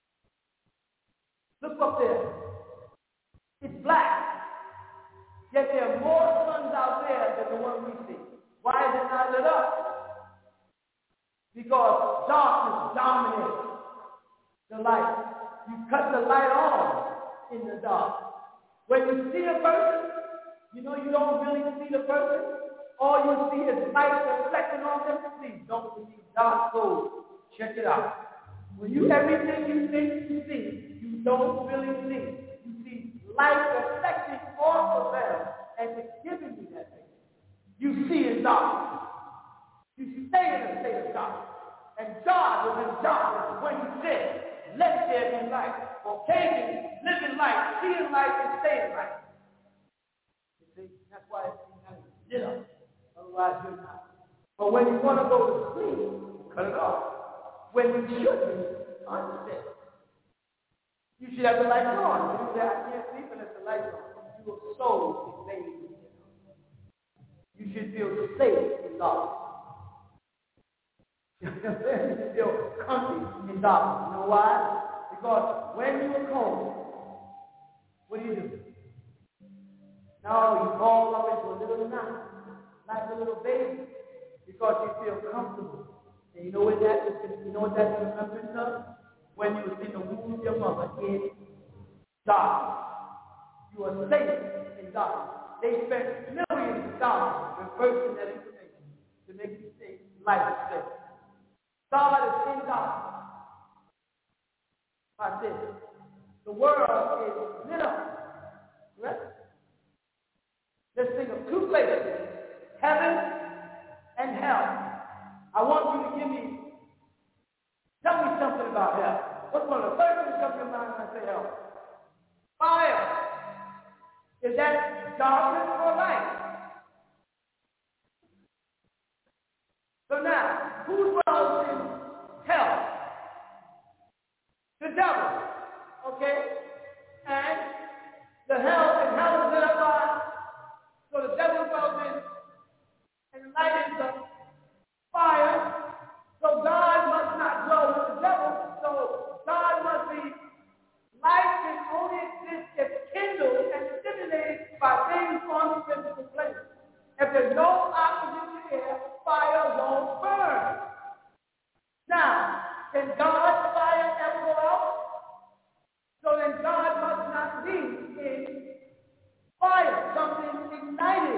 Look up there. It's black. Yet there are more suns out there than the one we see. Why is it not lit up? Because darkness dominates the light. You cut the light on in the dark. When you see a person, you know you don't really see the person. All you see is light reflecting on them. Please don't see dark souls. Check it out. When you everything you think you see, you don't really see. You see light reflecting off of them, and it's giving you that thing. You see in darkness. You stay in a state of darkness. And God was in darkness when he said, let there be light. Occasion, living light, seeing light, and staying light. You see, that's why it's kind of lit up. Otherwise, you're not. But when you want to go to sleep, cut it off. When you should be, understand. You should have the light on. You say, I can't sleep unless the light's on. Your soul is made. You should feel safe in darkness. You should feel comfy in darkness. You know why? Because when you are cold, what do? Now you crawl up into a little nest, like a little baby, because you feel comfortable. And you know what that is? You know what that's in remembrance of? When you was in the womb of your mother in darkness. You are safe in darkness. They spent millions of dollars reversing that information to make you think life is safe. God is in darkness. I said, the world is lit up. Right? Let's think of two places, heaven and hell. I want you to tell me something about hell. What's one of the first things that comes to mind when I say hell? Fire. Is that darkness or light? So now, who dwells in hell? The devil. Okay? And the hell is lit up by, so the devil dwells in, and the light is the fire. So God must not dwell with the devil. So God must be, light can only exist if kindled and stimulated by things on the physical plane. If there's no oxygen in the air, fire won't burn. Now, can God's fire ever go out? So then God must not be in fire, something ignited.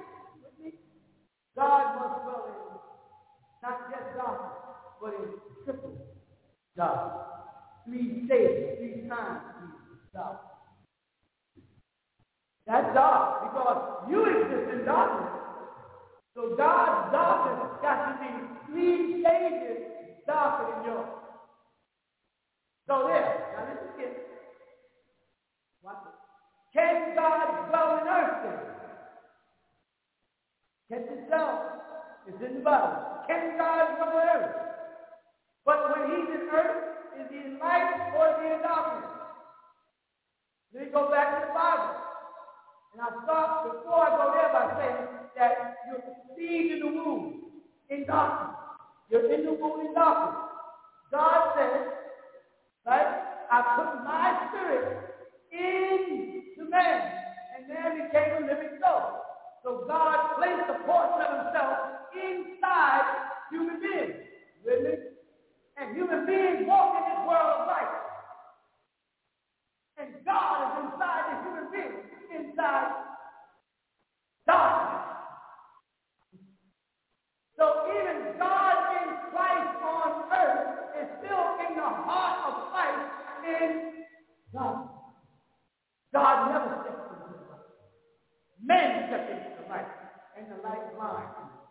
God must dwell in not just darkness, but in triple darkness. 3 stages, 3 times dark. That's dark because you exist in darkness. So God's darkness got to be 3 stages darker than yours. So there. Now listen again. Watch it. Can God dwell in earth then? Catch yourself. It's in the Bible. Can God dwell in earth? But when he's in earth, is he in light or is he in darkness? Let me go back to the Bible. And I'll start before I go there by saying that you're conceived in the womb in darkness. You're in the womb in darkness. God says, right, I put my spirit into man, and man became a living soul. So God placed a portion of himself inside human beings. Really? And human beings walk in this world of light. And God is inside the human being, inside darkness. So even God in Christ on earth is still in the heart of Christ in darkness. God never steps into the light. like mine.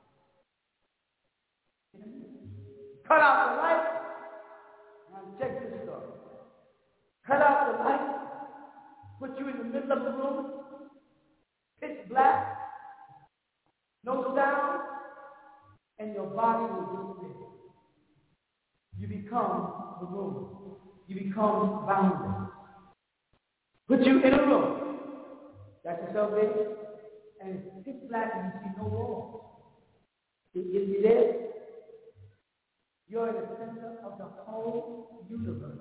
Cut out the light. Now check this stuff. Cut out the light. Put you in the middle of the room. Pitch black. No sound. And your body will disappear. You become the room. You become boundless. Put you in a room. That's your salvation. And it's pitch black and you see no walls. Is you there? You're in the center of the whole universe.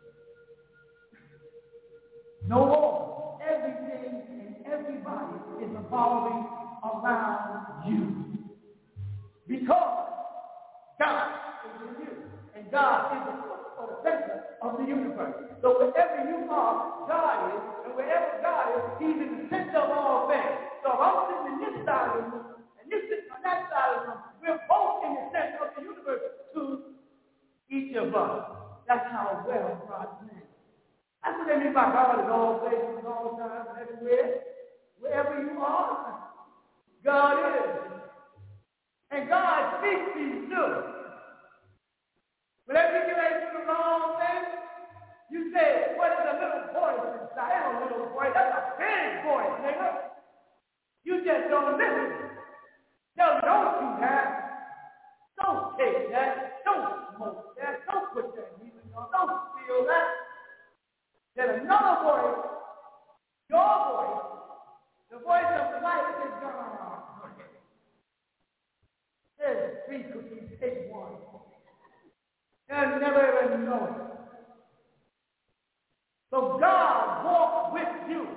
No walls. Everything and everybody is evolving around you. Because God is in you. And God is the source or the center of the universe. So wherever you are, God is. And wherever God is, He's in the center of all things. So if I'm sitting in this side of the room, and you're sitting on that side of the room, we're both in the center of the universe to each of us. That's how well God plans. That's what they mean by God is all places, all times, and everywhere. Wherever you are, God is. And God speaks to you too. Whenever you get ready to do the wrong thing, you say, what is a little voice inside? Ain't a little voice, that's a big voice, nigga. You just don't listen. No, don't do that. Don't take that. Don't smoke that. Don't put that music on. Don't steal that. Then another voice, your voice, the voice of life is gone. There's 3 cookies, take 1. And never even know it. So God walks with you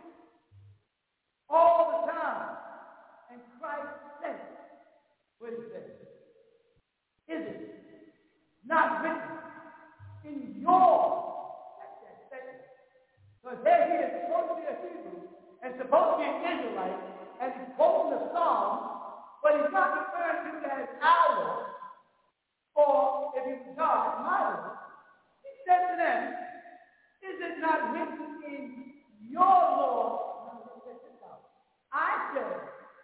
all the time. And Christ said, what is that? Is it not written in your statement? Because there he is supposed to be a Hebrew and supposed to be an Israelite, and he's quoting the Psalm, but he's not referring to it as our, or if it's God, my Lord. He said to them, is it not written in your law? Now let's check this out. I said,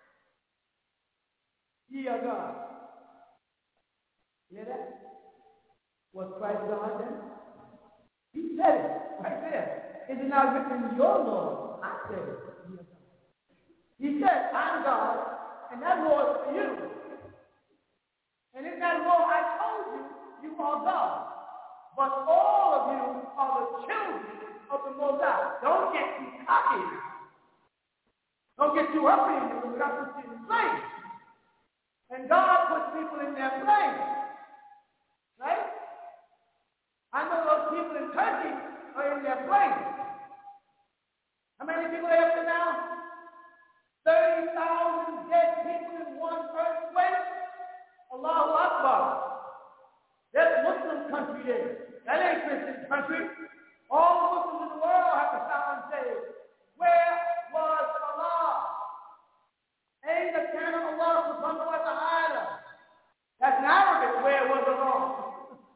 ye are God. You hear that? Was Christ God then? He said it right there. Is it not written in your law? I said it. Ye are God. He said, I'm God, and that law is for you. And in that law I told you, you are God. But all of you are the children of the Most High. Don't get too cocky. Don't get too uppity in it. God puts you in place. And God puts people in their place. Right? I know those people in Turkey are in their place. How many people are up there now? 30,000 dead people in one earthquake. Allahu Akbar. That's Muslim country there. That ain't Christian country. All the Muslims in the world have to shout and say, where was Allah? Aina kana Allah subhanahu wa ta'ala. That's in Arabic, where was Allah?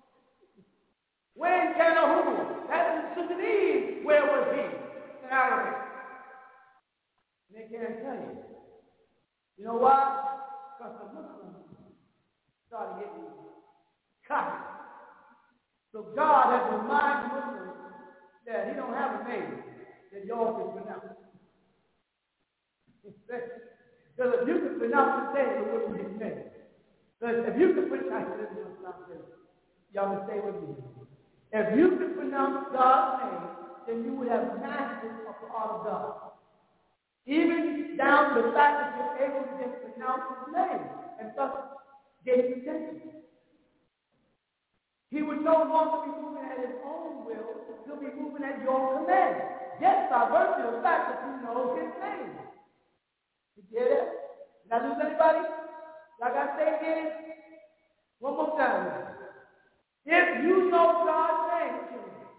When kana hu? That's in Sudanese, where was he? In Arabic. And they can't tell you. You know why? Because the Muslims started getting cocky. So God has reminded Muslims that he don't have a name that y'all can pronounce. Because if you could pronounce his name, it wouldn't be his name. Because if you could pronounce y'all can stay with me. If you could pronounce God's name, then you would have mastered a part of God. Even down to the fact that you're able to just pronounce his name and thus gain attention. He would no longer be moving at his own will. He'll be moving at your command. Yes, by virtue of the fact that you know his name. You get it? Did I lose anybody? Like I say again, one more time. If you know God's name,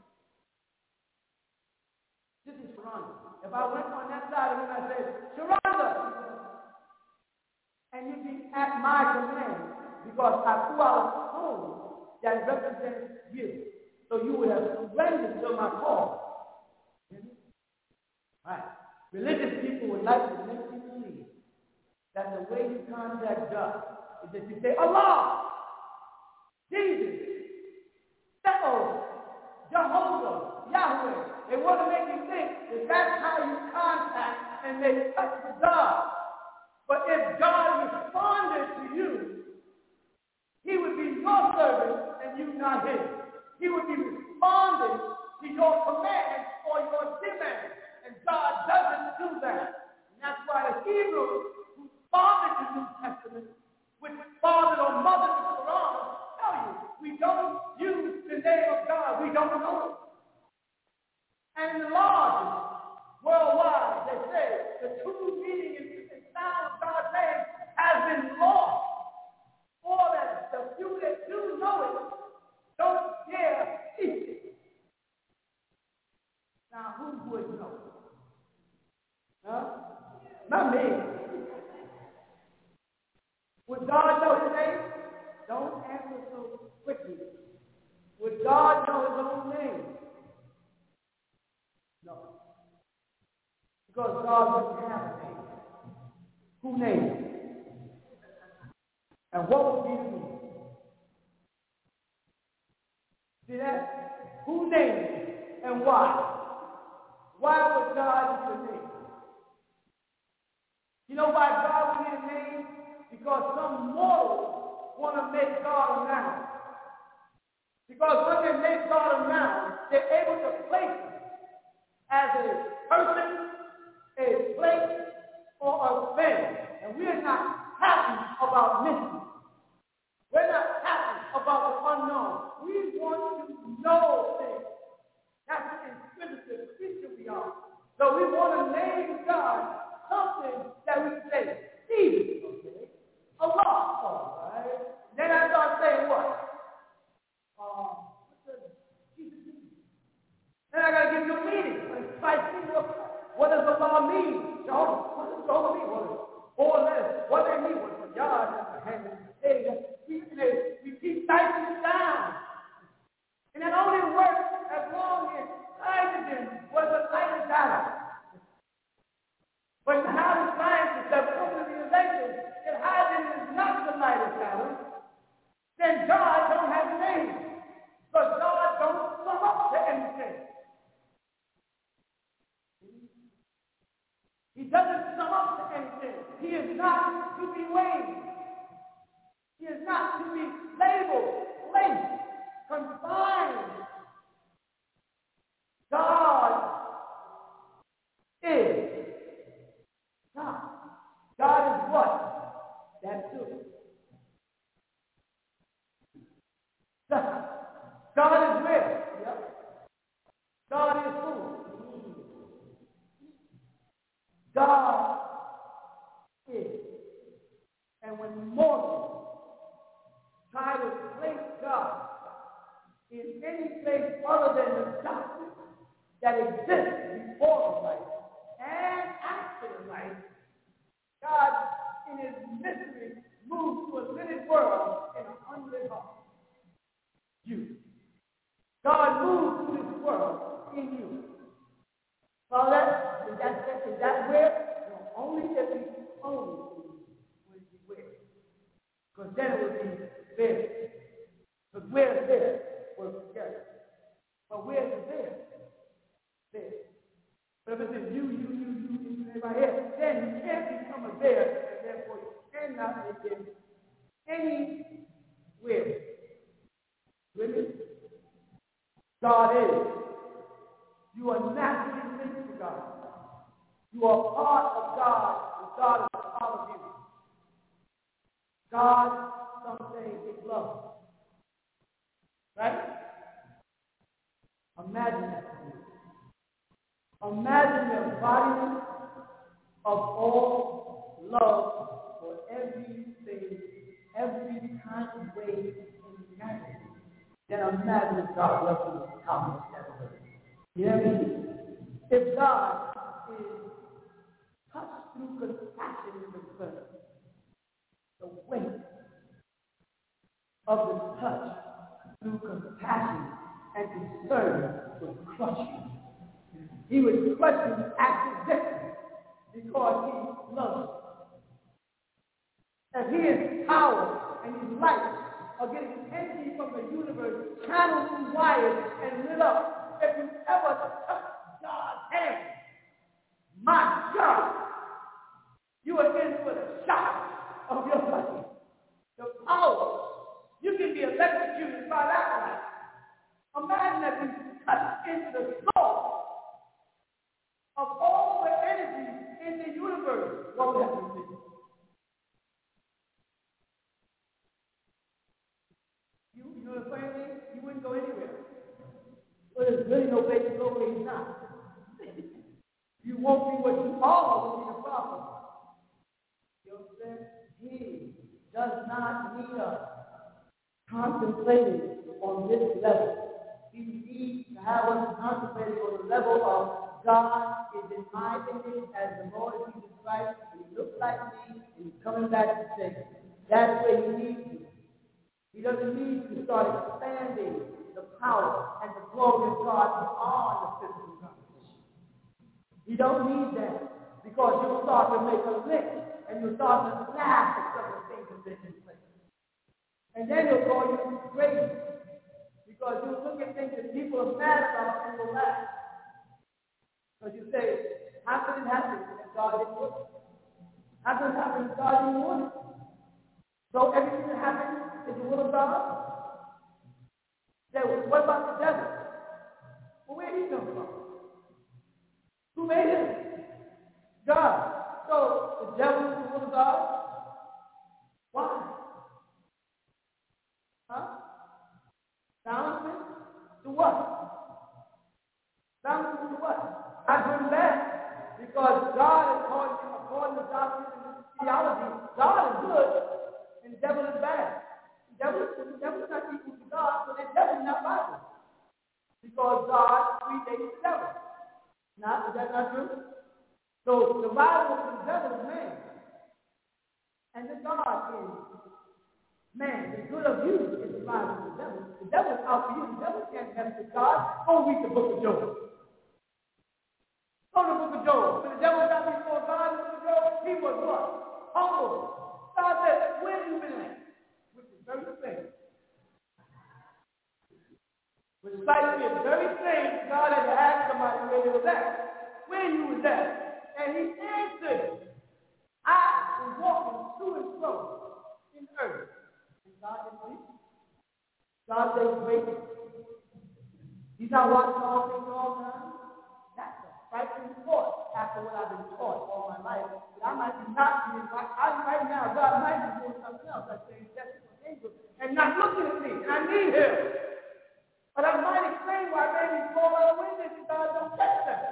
this is Sharonda. If I went on that side of him and I said, Sharonda, and you'd be at my command because I threw out a stone that represents you. So you would have surrendered to my call. Right. Religious people would like to make you believe that the way you contact God is that you say, Allah, Jesus, Theos, Jehovah, Yahweh. They want to make you think that that's how you contact and make touch with God. But if God responded to you, he would be your servant and you not his. He would be responding to your commands or your demands. And God doesn't do that. And that's why the Hebrews who fathered the New Testament, which fathered or mothered the Quran, tell you, we don't use the name of God. We don't know it. And in the largest worldwide, they say the true meaning and sound of God's name has been lost. Or that the few that do know it don't dare speak it. Now, who would know? Huh? Not me. Would God know his name? Don't answer so quickly. Would God know his own name? No. Because God doesn't have a name. Who named it? And what would be the meaning? See that? Who named it and why? Why would God need a name? You know why God would need a name? Because some mortals want to make God a noun. Because when they make God a noun, they're able to place him as a person, a place, or a thing. And we are not happy about mystery. We're not happy about the unknown. We want to know things. That's the inquisitive creature we are. So we want to name God something that we can say, Jesus, okay? Allah, all right? Then I start saying what? Then I got to give you a meaning. What does Allah mean? Jehovah. What does Jehovah mean? What they mean? What God has hand in the head. We keep typing it down. And it only works as long as hydrogen was a lighted atom. But now the scientists have come to the realization that hydrogen is not the lighted atom, then God don't have a name. Because God don't sum up to anything. He doesn't sum up to anything. He is not to be weighed. He is not to be labeled, placed, confined. God is God. God is what? That's it. God is where? Yep. God is who? God is. And when mortals try to place God in any place other than the doctrine that exists before the life and after the life, God, in his mystery, moves to a living world in an unlit heart. You. God moves to this world in you. Well, is that where? No, only if he owns you will be where. Because then it would be there. But where's there? We're together. But where's the there? There. But if it says you, everybody else, then you can't become a there, and therefore you cannot make it anywhere. Really? God is. You are naturally linked to God. You are part of God, and God is a part of you. God, some say, is love. Right? Imagine that. Imagine the embodiment of all love for everything, every kind of way in humanity. Then imagine if God loves you how much that way. You know what I mean? If God is touched through compassion and concern, the weight of the touch through compassion and concern would crush you. He would crush you accidentally because he loves you. That his power and his light are getting energy from the universe, channeled through wires and lit up. If you ever touch God's hand, my God, you are in for the shock of your life. The power. You can be electrocuted by that light. Imagine if you touch into the source of all the energy in the universe. What would happen to you? You know the funny thing? You wouldn't go anywhere. Well, there's really no place to go where he's not. You won't be what you are will be the problem. You understand? He does not need us contemplating on this level. He needs to have us contemplating on the level of God is in my image as the Lord Jesus Christ, and he looks like me, and he's coming back to save me. That's where he needs you. He doesn't need to start expanding the power and the glory of God beyond the physical competition. You don't need that, because you'll start to make a link, and you'll start to laugh at some of the things that have taken place. And then he'll call you crazy, because you'll look at things that people are mad about and you'll laugh. Because you say, how could it happen if God didn't want it? How could it happen if God didn't want it? So everything that happens is the will of God? Then what about the devil? Well, where did he come from? Who made him? God. So the devil is the will of God? Why? Huh? Balancing to what? Balancing to what? Not good and bad. Because God, according to doctrine and theology, God is good and the devil is bad. The devil is not equal to God, so the devil is not Bible. Because God created the devil. Is that not true? So the Bible is the devil is man. And the God is man. The good of you is the Bible of the devil. The devil is out for you. The devil can't mess with God. Go read the book of Job. Go to the book of Job. When the devil got before God in the book of Job, he was what? Humble. God said, where have you been at? Which is very thing. Which like the very thing God had to ask somebody where they was at. Where you was at. And he answered, I was walking to and fro in the earth. And God didn't see. God said, wait. He's not watching all things all the time. That's a frightening thought after what I've been taught all my life. But I might be not being right now. God might be doing something else. I'm saying testing for angels and not looking at me. And I need him. But I might explain why babies fall out of windows and God don't touch them.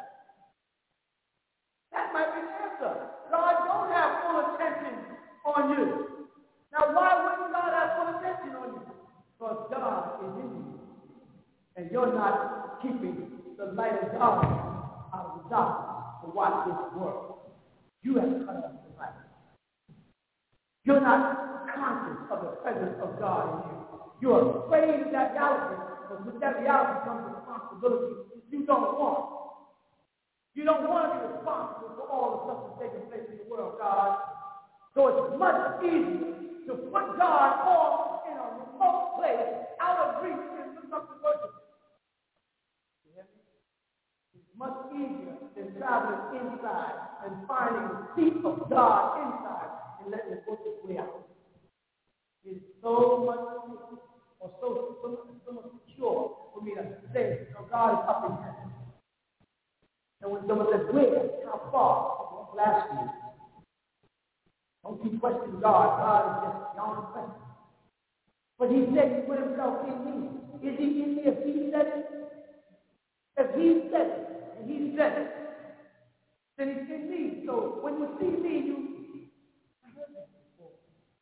That might be the answer. God don't have full attention on you. Now, why wouldn't God have full attention on you? Because God is in you. And you're not keeping the light of God out of the darkness to watch this world. You have cut off the light. You're not conscious of the presence of God in you. You're afraid of that reality, but with that reality comes responsibility you don't want. You don't want to be responsible for all the stuff that's taking place in the world, God. So it's much easier to put God off in a remote place, out of reach, and do something worship. You hear me? It's much easier than traveling inside and finding the seat of God inside and letting it work its way out. It's so much easier, or so much secure for me to say, oh, God is up in heaven. And when someone says, where? How far? Don't blaspheme. Don't keep questioning God. God is just beyond question. But he said he put himself in me. Is he in me if he said it? If he said it, and he said it, then he's in me. So when you see me, I heard that before.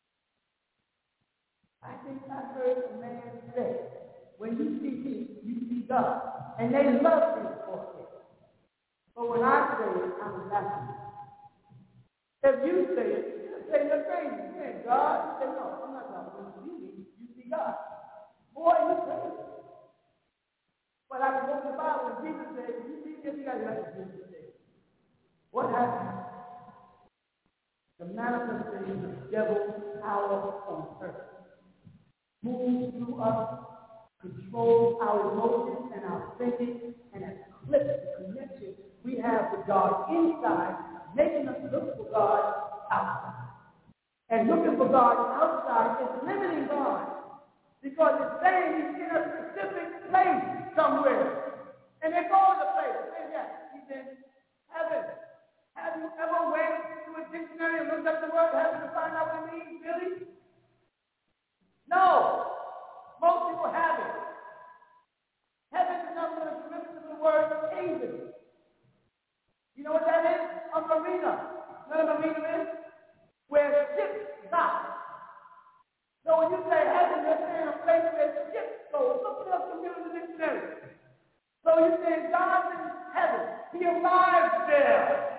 I think I heard a man say, when you see me, you see God. And they love me for it. But when I say it, I'm blasphemous. If you say it, you say you're crazy. You say God. You say, no, I'm not God. When you see me, you see God. Boy, you crazy. But I can look at the Bible and Jesus said, you see me, you got to Jesus said. What happened? The manifestation of the devil power on earth. Moves through us, controls our emotions and our thinking, and has clipped the connection we have with God inside, making us look for God outside. And looking for God outside is limiting God, because it's saying he's in a specific place somewhere. And there's all the place. He's in heaven. Have you ever went to a dictionary and looked up the word heaven to find out what it means, really? No. Most people haven't. Heaven is not the derivative of the word haven. You know what that is? A marina. You know what a marina is? Where ships dock. So when you say heaven, you're saying a place where ships go. Something else can get in the dictionary. So you're saying God's in heaven. He arrives there.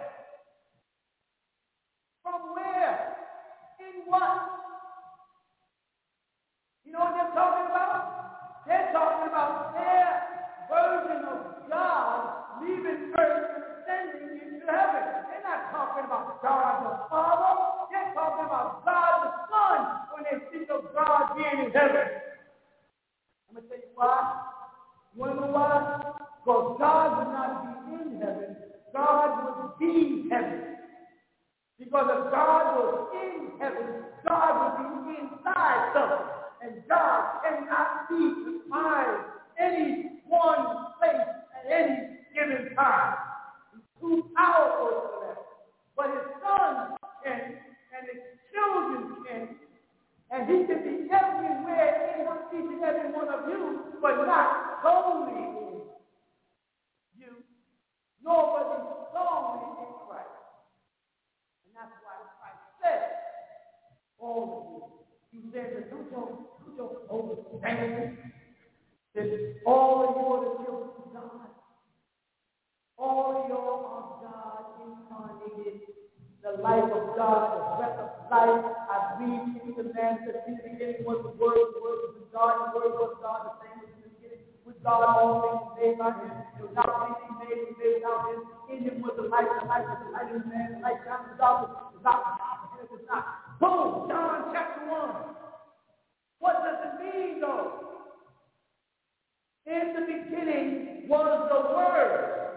From where? In what? You know what they're talking about? They're talking about their version of God leaving earth and ascending into heaven. They're not talking about God the Father. They're talking about God the Son when they speak of God being in heaven. I'm going to tell you why. You want to know why? Because God would not be in heaven. God would be heaven. Because if God was in heaven, God would be inside something. And God cannot be confined any one place at any given time. He's too powerful for that. But his Son can, and his children can, and he can be everywhere in each and every one of you, but not solely in you, nor but he solely in Christ. And that's why Christ said, all of you. He said that don't you understand that all of you are the children of God. All of you are God incarnated, the life of God, the breath of life. I breathed into the man that in the beginning was the Word was with God, the Word was God, the same was in the beginning. With God, all things were made by him. There was not anything made without him. In him was the light was the light of man, the light shines in darkness, the darkness comprehend it not. Boom! John chapter 1. What does it mean, though? In the beginning was the Word.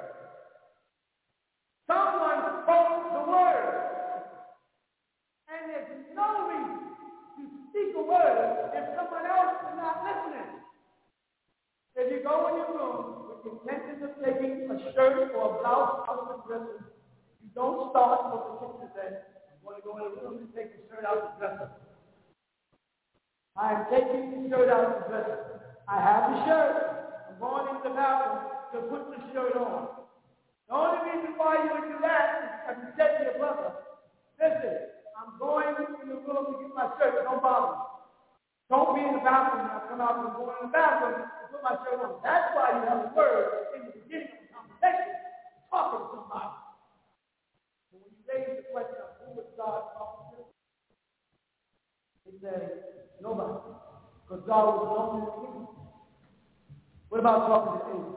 Someone spoke the Word. And there's no reason to speak a word if someone else is not listening. If you go in your room with the intention of taking a shirt or a blouse out of the dresser, you don't start with the kitchen says, I'm going to go in the room and take the shirt out of the dresser. I am taking the shirt out of the dresser. I have the shirt. I'm going into the bathroom to put the shirt on. The only reason why you would do that is because you said to your brother, listen, I'm going in the room to get my shirt. Don't bother me. Don't be in the bathroom when I come out and go in the bathroom to put my shirt on. That's why you have a word in the beginning of the conversation, talking to somebody. So when you raise the question of who is God talking to, it says nobody. Because God was alone in the beginning. What about talking to angels?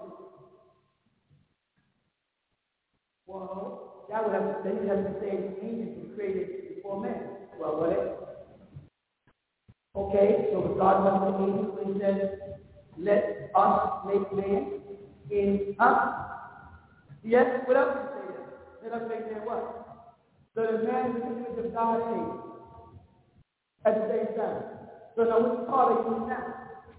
Well, that would have to say, you have to say the angels were created before man. Well, whatever. Okay, so God was the angels when he said, let us make man in us. Yes, what else did he say there? Let us make man what? So the man is the image of God and angels at the same time. So now which part are you in now?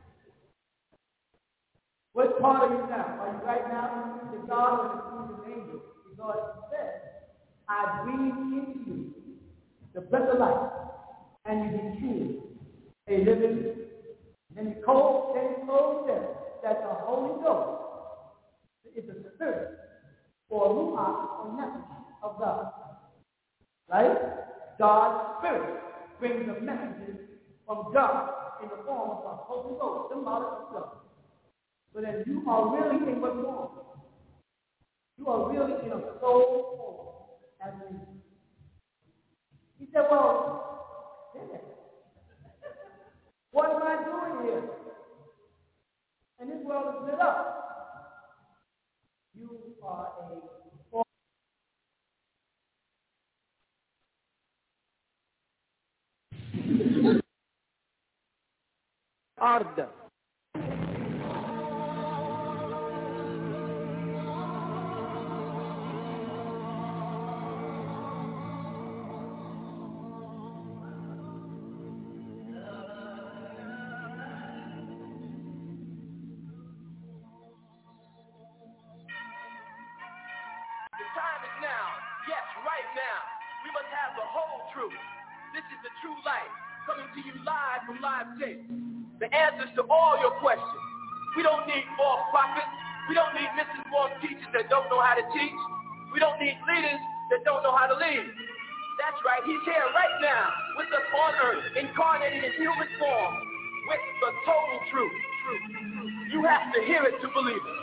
What part are you now? Are you right now in the God or in the angel? Because he said, I breathe into you the breath of life, and you became a living. And he told them that the Holy Ghost is the spirit or ruach or message of God. Right? God's spirit brings the messages from God in the form of the Holy Ghost, symbolic of God. So that you are really in what form? You are really in a soul form as you. He said, well, what am I doing here? And this world is lit up. You are a form. Ard. Time is now. Yes, right now. We must have the whole truth. This is the true light, coming to you live from Live Tape. The answers to all your questions. We don't need false prophets. We don't need misinformed teachers that don't know how to teach. We don't need leaders that don't know how to lead. That's right. He's here right now with us on earth, incarnated in human form, with the total truth. You have to hear it to believe it.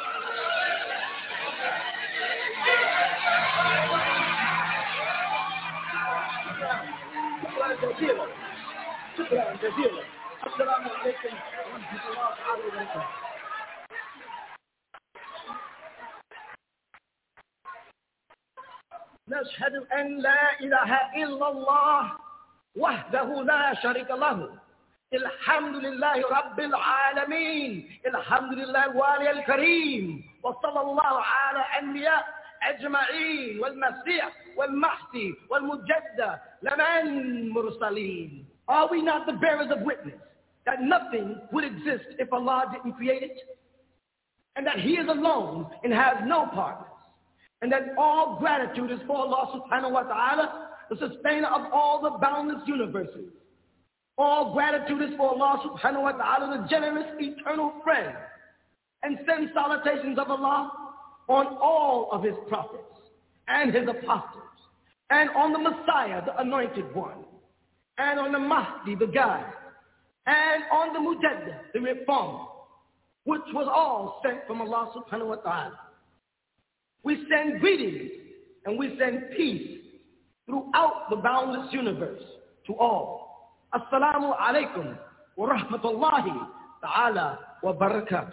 نشهد أن لا إله إلا الله وحده لا شريك له الحمد لله رب العالمين الحمد لله الوالي الكريم وصلى الله على أنبياء أجمعين والمسيح والمهدي والمجدد لمن مرسلين. Are we not the bearers of witness that nothing would exist if Allah didn't create it? And that He is alone and has no partners? And that all gratitude is for Allah subhanahu wa ta'ala, the sustainer of all the boundless universes. All gratitude is for Allah subhanahu wa ta'ala, the generous eternal friend. And send salutations of Allah on all of His prophets and His apostles, and on the Messiah, the anointed one, and on the Mahdi, the guide, and on the Mujaddid, the reformer, which was all sent from Allah subhanahu wa ta'ala. We send greetings and we send peace throughout the boundless universe to all. Assalamu alaikum wa rahmatullahi ta'ala wa barakatuh.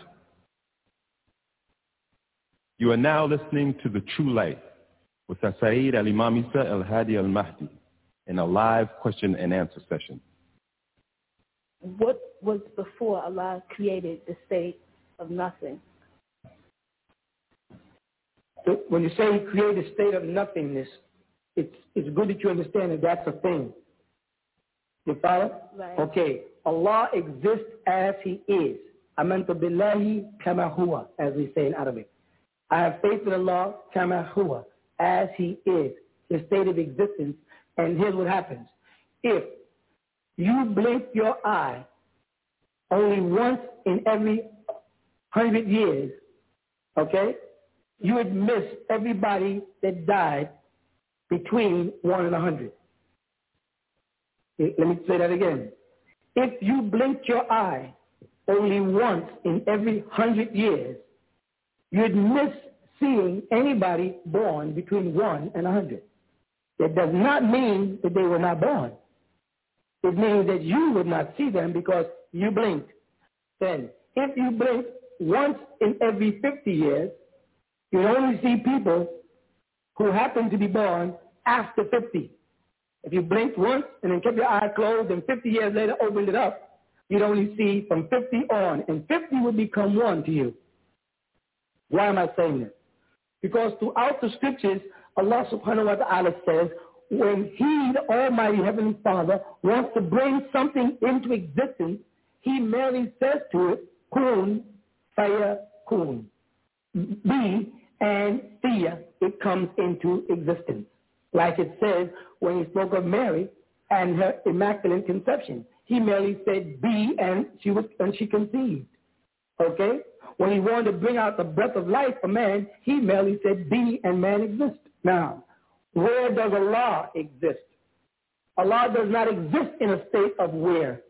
You are now listening to The True Light with Saeed Al-Imam Isa Al-Hadi Al-Mahdi in a live question and answer session. What was before Allah created the state of nothing? So when you say He created a state of nothingness, it's good that you understand that that's a thing. You follow? Right. Okay. Allah exists as He is. Amantu billahi kama huwa, as we say in Arabic. I have faith in Allah kama huwa, as He is, His state of existence. And here's what happens. If you blink your eye only once in every 100 years, okay, you would miss everybody that died between 1 and 100. Let me say that again. If you blinked your eye only once in every 100 years, you'd miss seeing anybody born between 1 and 100. That does not mean that they were not born. It means that you would not see them because you blinked. Then, if you blink once in every 50 years, you only see people who happen to be born after 50. If you blinked once and then kept your eye closed and 50 years later opened it up, you'd only see from 50 on, and 50 would become 1 to you. Why am I saying this? Because throughout the scriptures, Allah subhanahu wa ta'ala says, when He, the Almighty Heavenly Father, wants to bring something into existence, He merely says to it, kun, faya, kun. Be, and fiya, it comes into existence. Like it says when He spoke of Mary and her immaculate conception. He merely said, be, and she conceived. Okay? When He wanted to bring out the breath of life for man, He merely said, be, and man exists. Now, where does Allah exist? Allah does not exist in a state of where.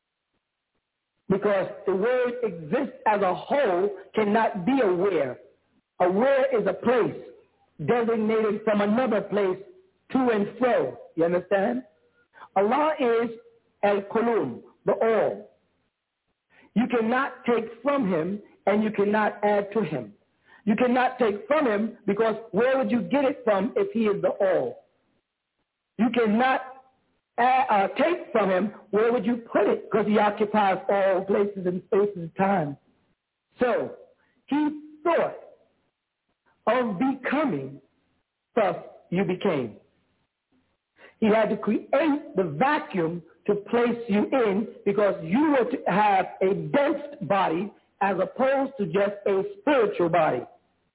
Because the word exists as a whole cannot be a where. A where is a place designated from another place to and fro. You understand? Allah is Al-Kulum, the all. You cannot take from Him and you cannot add to Him. You cannot take from Him because where would you get it from if He is the all? You cannot take from him, where would you put it? Because he occupies all places and spaces and time. So he thought of becoming, thus you became. He had to create the vacuum to place you in, because you were to have a dense body as opposed to just a spiritual body.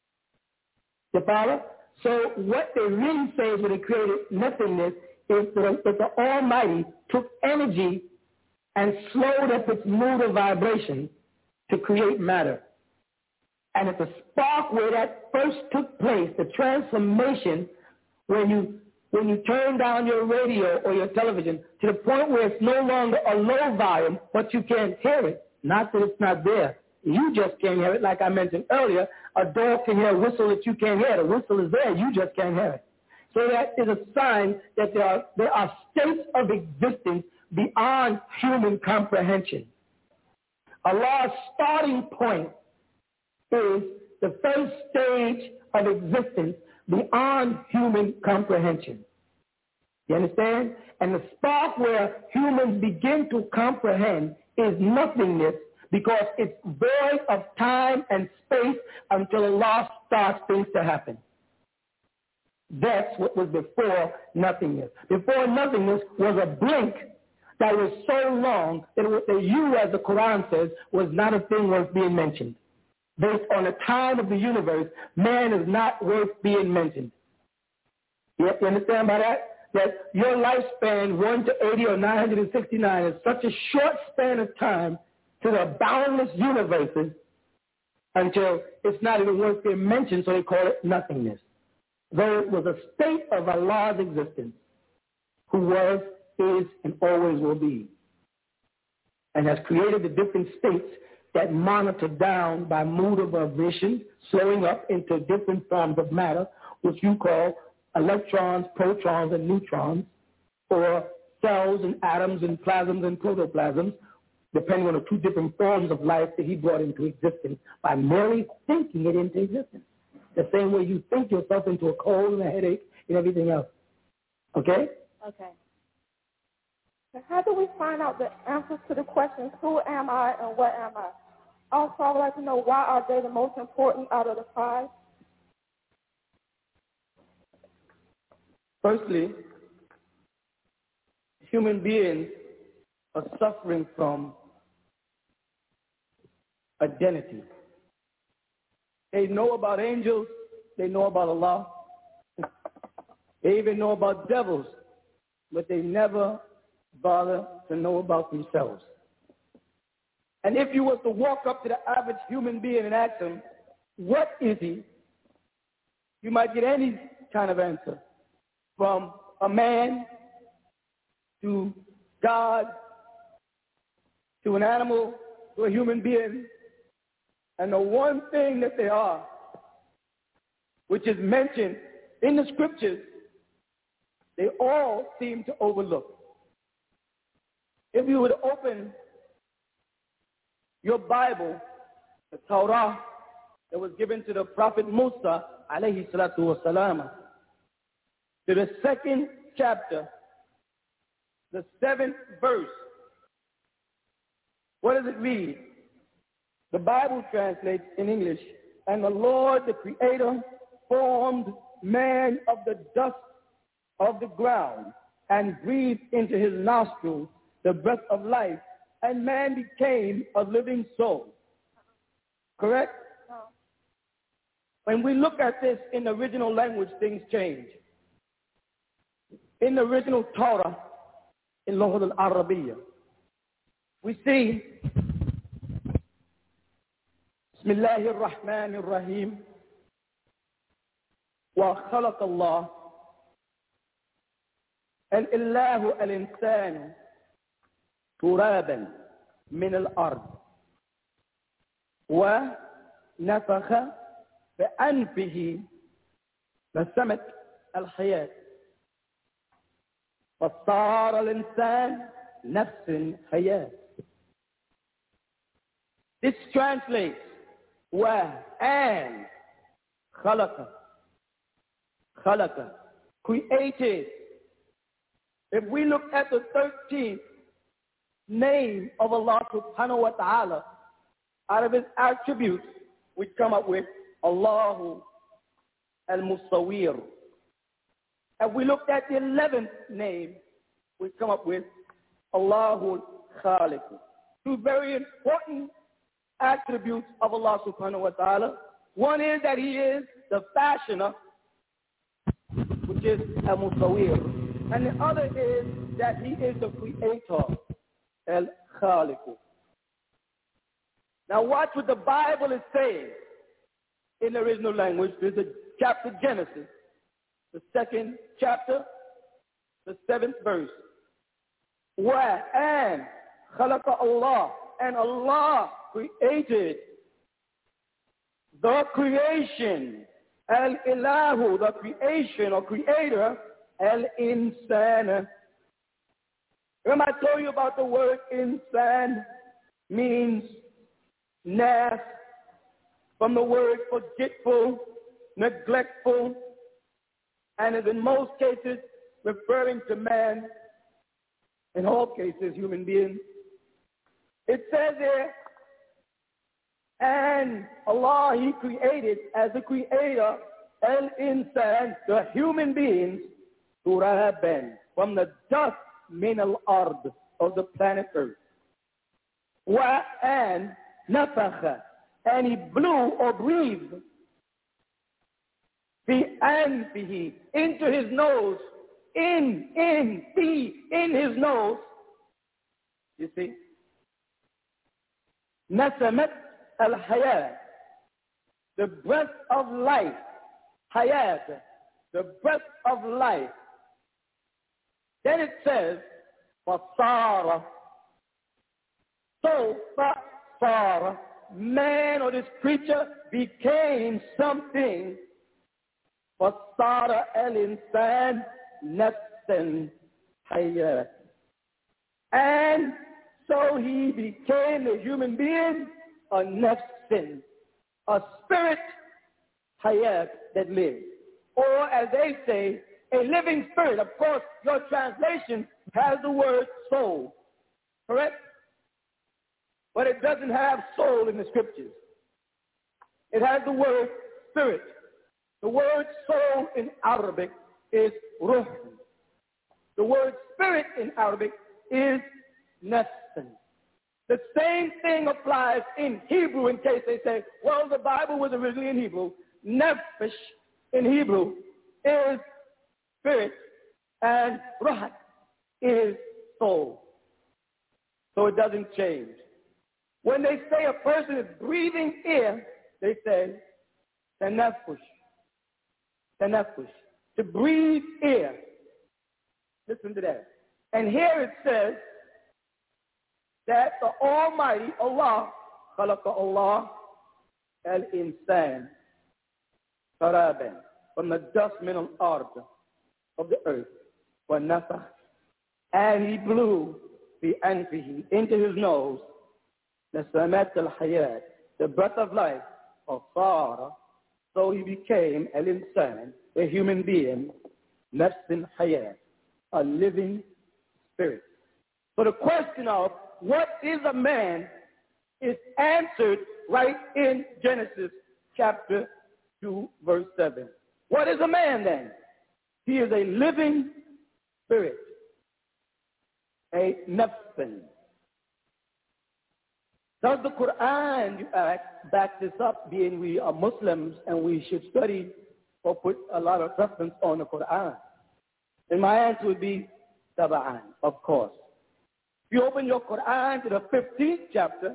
You follow? So what they really say is when they created nothingness is that the Almighty took energy and slowed up its mood of vibration to create matter. And at the spark where that first took place, the transformation, when you turn down your radio or your television to the point where it's no longer a low volume, but you can't hear it. Not that it's not there. You just can't hear it. Like I mentioned earlier, a dog can hear a whistle that you can't hear. The whistle is there. You just can't hear it. So that is a sign that there are states of existence beyond human comprehension. Allah's starting point is the first stage of existence beyond human comprehension. You understand? And the spark where humans begin to comprehend is nothingness, because it's void of time and space until Allah starts things to happen. That's what was before nothingness. Before nothingness was a blink that was so long that you, as the Quran says, was not a thing worth being mentioned. Based on the time of the universe, man is not worth being mentioned. You understand by that? That your lifespan, 1 to 80 or 969, is such a short span of time to the boundless universes until it's not even worth being mentioned, so they call it nothingness. Though it was a state of Allah's existence, who was, is, and always will be, and has created the different states that monitor down by mood of vibration, slowing up into different forms of matter, which you call electrons, protons, and neutrons, or cells and atoms and plasms and protoplasms, depending on the two different forms of life that he brought into existence by merely thinking it into existence. The same way you think yourself into a cold and a headache and everything else. Okay? Okay. So how do we find out the answers to the questions, who am I and what am I? Also, I would like to know, why are they the most important out of the 5? Firstly, human beings are suffering from identity. They know about angels, they know about Allah, they even know about devils, but they never bother to know about themselves. And if you were to walk up to the average human being and ask him, what is he? You might get any kind of answer, from a man to God to an animal to a human being. And the one thing that they are, which is mentioned in the scriptures, they all seem to overlook. If you would open your Bible, the Torah that was given to the Prophet Musa, alayhi salatu wasalam, to the 2nd chapter, the 7th verse, what does it read? The Bible translates in English, and the Lord, the Creator, formed man of the dust of the ground and breathed into his nostrils the breath of life, and man became a living soul. Correct? No. When we look at this in the original language, things change. In the original Torah, in Lughah al-Arabiyyah, we see Bismillahir Rahmanir Rahim, wa khalaqa Allah al-illahu al-insanu turaban min al-ard wa nafakha بأنفه نسمت الحياة فصار الإنسان نفس حياة. This translates and خلق created If we look at the 13th name of Allah subhanahu wa ta'ala, out of his attributes, we come up with Allahu al-Musawwir. If we looked at the 11th name, we come up with Allahu al-Khaliq. Two very important attributes of Allah subhanahu wa ta'ala. One is that he is the fashioner, which is al-Musawwir. And the other is that he is the creator, al-Khaliq. Now watch what the Bible is saying in the original language. There's a chapter Genesis, the 2nd chapter, the 7th verse. And khalaqa Allah, and Allah created the creation, al-ilahu, the creation or creator, al-insan. Remember I told you about the word insan means nas, from the word forgetful, neglectful, and is in most cases referring to man, in all cases human beings. It says there, and Allah, he created as the creator, al-insan, the human beings, turaban, from the dust min al-ard, of the planet Earth. And nafakha, and he blew or breathed fi anfihi, into his nose, in his nose, you see, nasamat al-hayat, the breath of life, hayat, the breath of life. Then it says, fasara, so fasara, man or this creature became something. Fasara al-insan nafsan hayat. And so he became a human being, a nafsin, a spirit, hayat, that lives. Or as they say, a living spirit. Of course, your translation has the word soul, correct? But it doesn't have soul in the scriptures. It has the word spirit. The word soul in Arabic is ruh. The word spirit in Arabic is nafsan. The same thing applies in Hebrew, in case they say, well, the Bible was originally in Hebrew. Nefesh in Hebrew is spirit, and ruh is soul. So it doesn't change. When they say a person is breathing air, they say, tanafush. Tanafush. To breathe air. Listen to that. And here it says that the Almighty Allah, khalaqa Allah al-insan, turaban, from the dust min al-ard, of the earth, wa nafakh, and he blew fi anfihi, into his nose, nasamat al-hayat, the breath of life, of Sara, so he became al-insan, a human being, nafsin hayat, a living spirit. So the question of what is a man is answered right in Genesis chapter 2, verse 7. What is a man then? He is a living spirit, a nafsin. Does the Quran, you ask, back this up, being we are Muslims and we should study or put a lot of reference on the Quran? And my answer would be, taba'an, of course. If you open your Quran to the 15th chapter,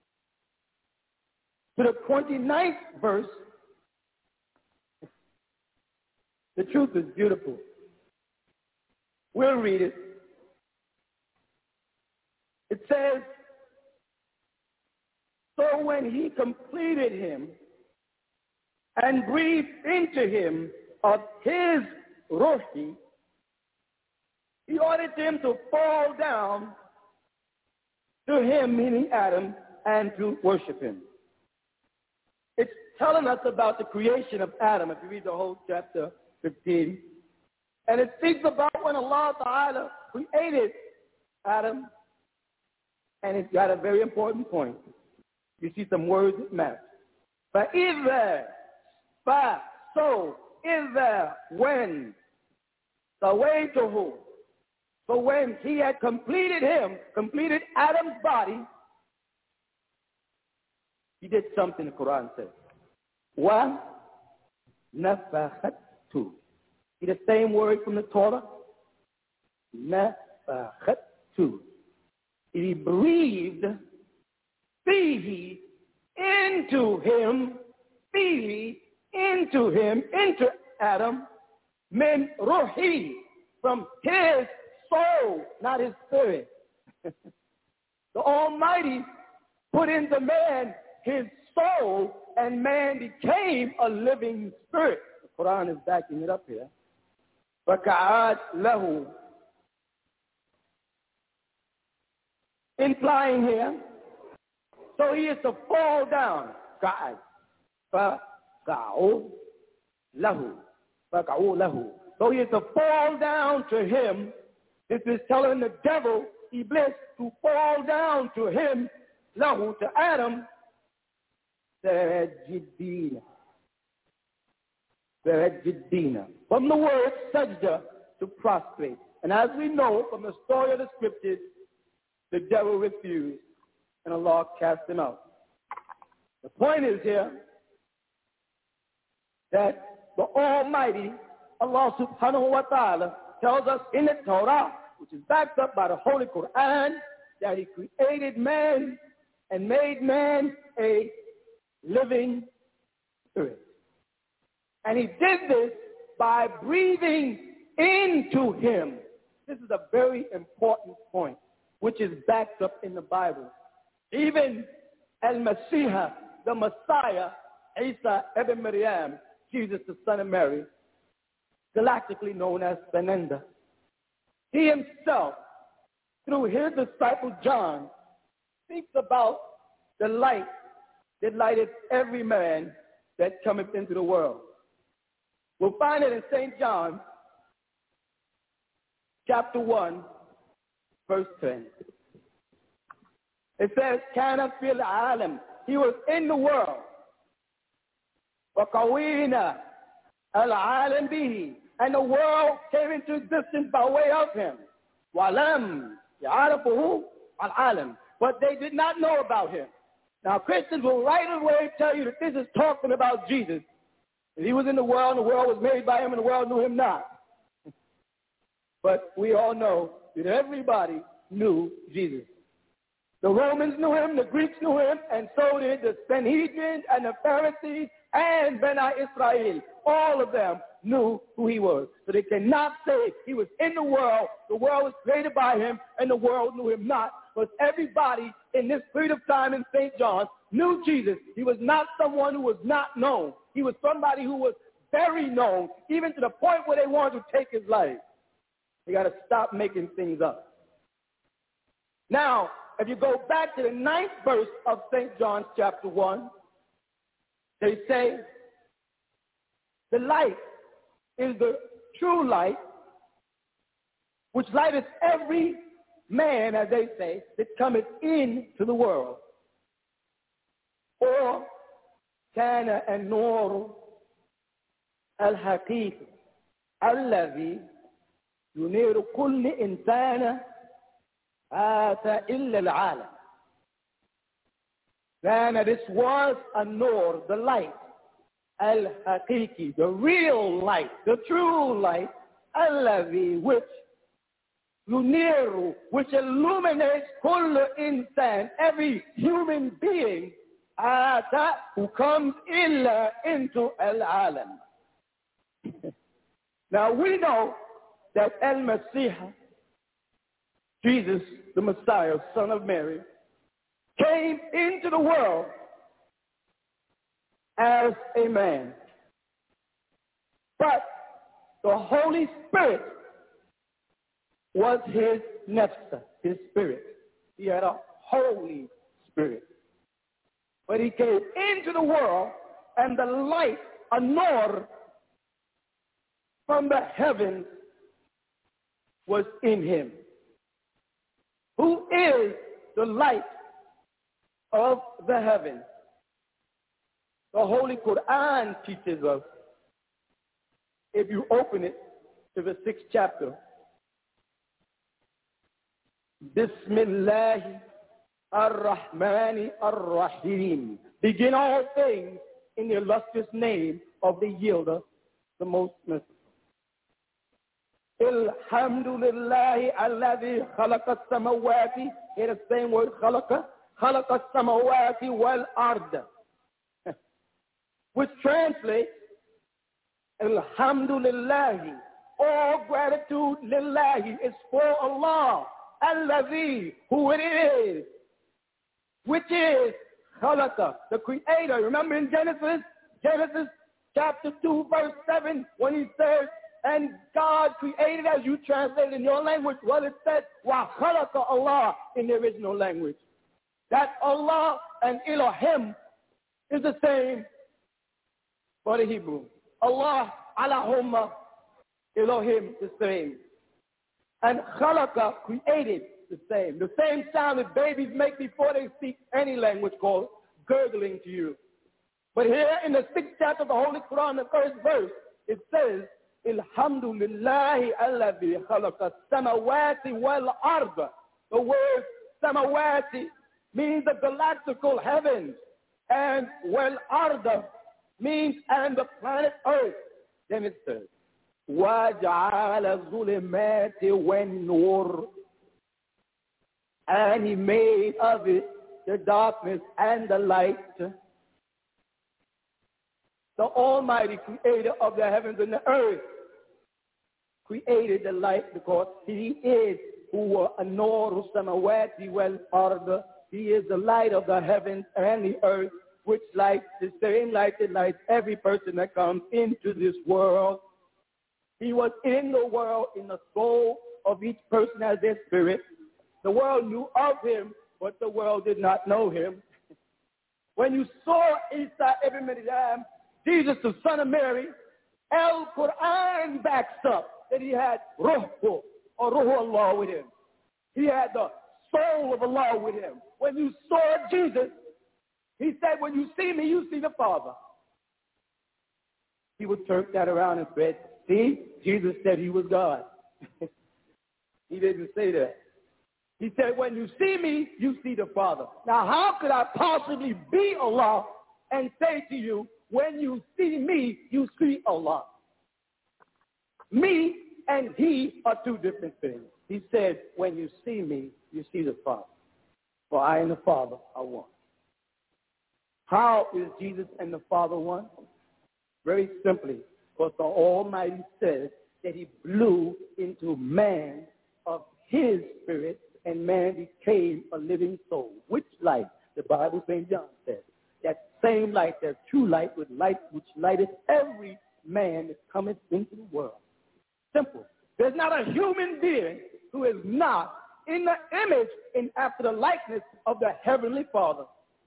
to the 29th verse, the truth is beautiful. We'll read it. It says, so when he completed him and breathed into him of his ruhi, he ordered him to fall down to him, meaning Adam, and to worship him. It's telling us about the creation of Adam. If you read the whole chapter 15, And it speaks about when Allah Ta'ala created Adam. And it's got a very important point. You see some words that match. فَإِذَا when سَوَيْتُهُ. So when he had completed Adam's body, he did something the Quran says. وَنَفَخَتُ. See the same word from the Torah? نَفَخَتُ. He breathed fihi into Adam, min ruhi, from his soul, not his spirit. The Almighty put into man his soul, and man became a living spirit. The Quran is backing it up here. فَكَعَادْ لَهُ. Implying here, so he is to fall down. Ka'ad. فَكَعُوا لَهُ. So he is to fall down to him. This is telling the devil, Iblis, to fall down to him, lahu, to Adam, sajidina. From the word sajda, to prostrate. And as we know from the story of the scriptures, the devil refused, and Allah cast him out. The point is here that the Almighty, Allah subhanahu wa ta'ala, tells us in the Torah, which is backed up by the Holy Quran, that he created man and made man a living spirit. And he did this by breathing into him. This is a very important point, which is backed up in the Bible. Even Al-Masih, the Messiah, Isa ibn Maryam, Jesus the son of Mary, galactically known as Benenda, he himself, through his disciple John, speaks about the light that lighteth every man that cometh into the world. We'll find it in St. John, chapter 1, verse 10. It says, Kana fil alam. He was in the world. وَقَوِينَا الْعَالَمْ بِهِ. And the world came into existence by way of him. وَلَمْ يَعْرَفُهُ الْعَالَمْ. But they did not know about him. Now Christians will right away tell you that this is talking about Jesus. And he was in the world, and the world was made by him, and the world knew him not. But we all know that everybody knew Jesus. The Romans knew him, the Greeks knew him, and so did the Sanhedrin and the Pharisees and Beni Israel. All of them knew who he was. So they cannot say he was in the world was created by him, and the world knew him not. But everybody in this period of time in St. John knew Jesus. He was not someone who was not known. He was somebody who was very known, even to the point where they wanted to take his life. You got to stop making things up. Now, if you go back to the 9th verse of St. John chapter 1, they say, the light is the true light, which lighteth every man, as they say, that cometh into the world. Or, kana an-nur al-haqiq alladhi yuniru kulli insana ata illa al-alam. Then this was an-nur, the light, al-haqiqi, the real light, the true light, alladhi, which yuniru, which illuminates kulli insan, every human being, ata, who comes illa into al-alam. Now we know that Al-Masih, Jesus, the Messiah, son of Mary, came into the world as a man. But the Holy Spirit was his nefsa, his spirit. He had a Holy Spirit. But he came into the world, and the light, a nur, from the heavens was in him, who is the light of the heaven. The Holy Quran teaches us, if you open it to the 6th chapter, Bismillah ar-Rahman ar-Rahim. Begin all things in the illustrious name of the Yielder, the most merciful. Alhamdulillah alladhi khalaqa as-samawati. Hear the same word, khalaqa as-samawati wal ard, which translates Alhamdulillah, all gratitude lillahi is for Allah, alladhi, who it is, which is khalaqa, the creator. Remember in Genesis chapter 2 verse 7, when he says, and God created, as you translate in your language, well, it said, wa khalaqa Allah in the original language. That Allah and Elohim is the same for the Hebrew. Allah, Allahumma, Elohim, the same. And khalaqa, created, the same. The same sound that babies make before they speak any language, called gurgling to you. But here in the 6th chapter of the Holy Quran, the 1st verse, it says, Alhamdulillahi alladhi khalaqa samawati wal arda. The word samawati means the galactical heavens, and wal arda means and the planet Earth. Then it says, وَجَعَلَ الظُّلُمَاتِ وَالنُّورِ, and he made of it the darkness and the light. The Almighty Creator of the heavens and the earth created the light because he is huwa an-nuru samawati wal ard. He is the light of the heavens and the earth, which lights the same light that lights every person that comes into this world. He was in the world, in the soul of each person as their spirit. The world knew of him, but the world did not know him. When you saw Isa ibn Maryam, Jesus, the son of Mary, Al-Quran backs up that he had Ruh or Ruh Allah with him. He had the soul of Allah with him. When you saw Jesus, he said, when you see me, you see the Father. He would turn that around and said, see, Jesus said he was God. He didn't say that. He said, when you see me, you see the Father. Now, how could I possibly be Allah and say to you, when you see me, you see Allah? Me and he are two different things. He said, when you see me, you see the Father. For I and the Father are one. How is Jesus and the Father one? Very simply, because the Almighty says that he blew into man of his spirit, and man became a living soul. Which light? The Bible, St. John says, that same light, that true light, with light which lighteth every man that cometh into the world. Simple. There's not a human being who is not in the image and after the likeness of the Heavenly Father.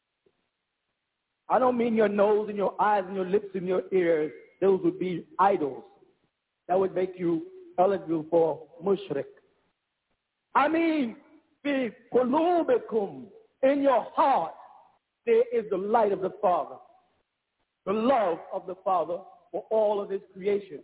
I don't mean your nose and your eyes and your lips and your ears. Those would be idols. That would make you eligible for mushrik. I mean, fi qulubikum, in your heart, there is the light of the Father, the love of the Father for all of his creation.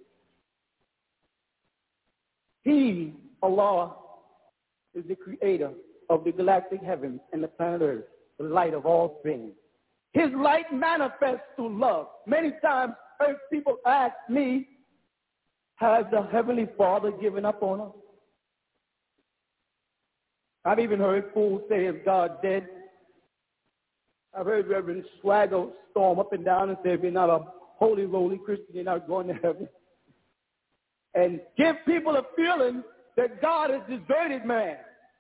He, Allah, is the creator of the galactic heavens and the planet Earth, the light of all things. His light manifests through love. Many times, earth people ask me, has the Heavenly Father given up on us? I've even heard fools say, is God dead? I've heard Reverend Swagger storm up and down and say, if you're not a holy, roly Christian, you're not going to heaven. And give people a feeling that God has deserted man.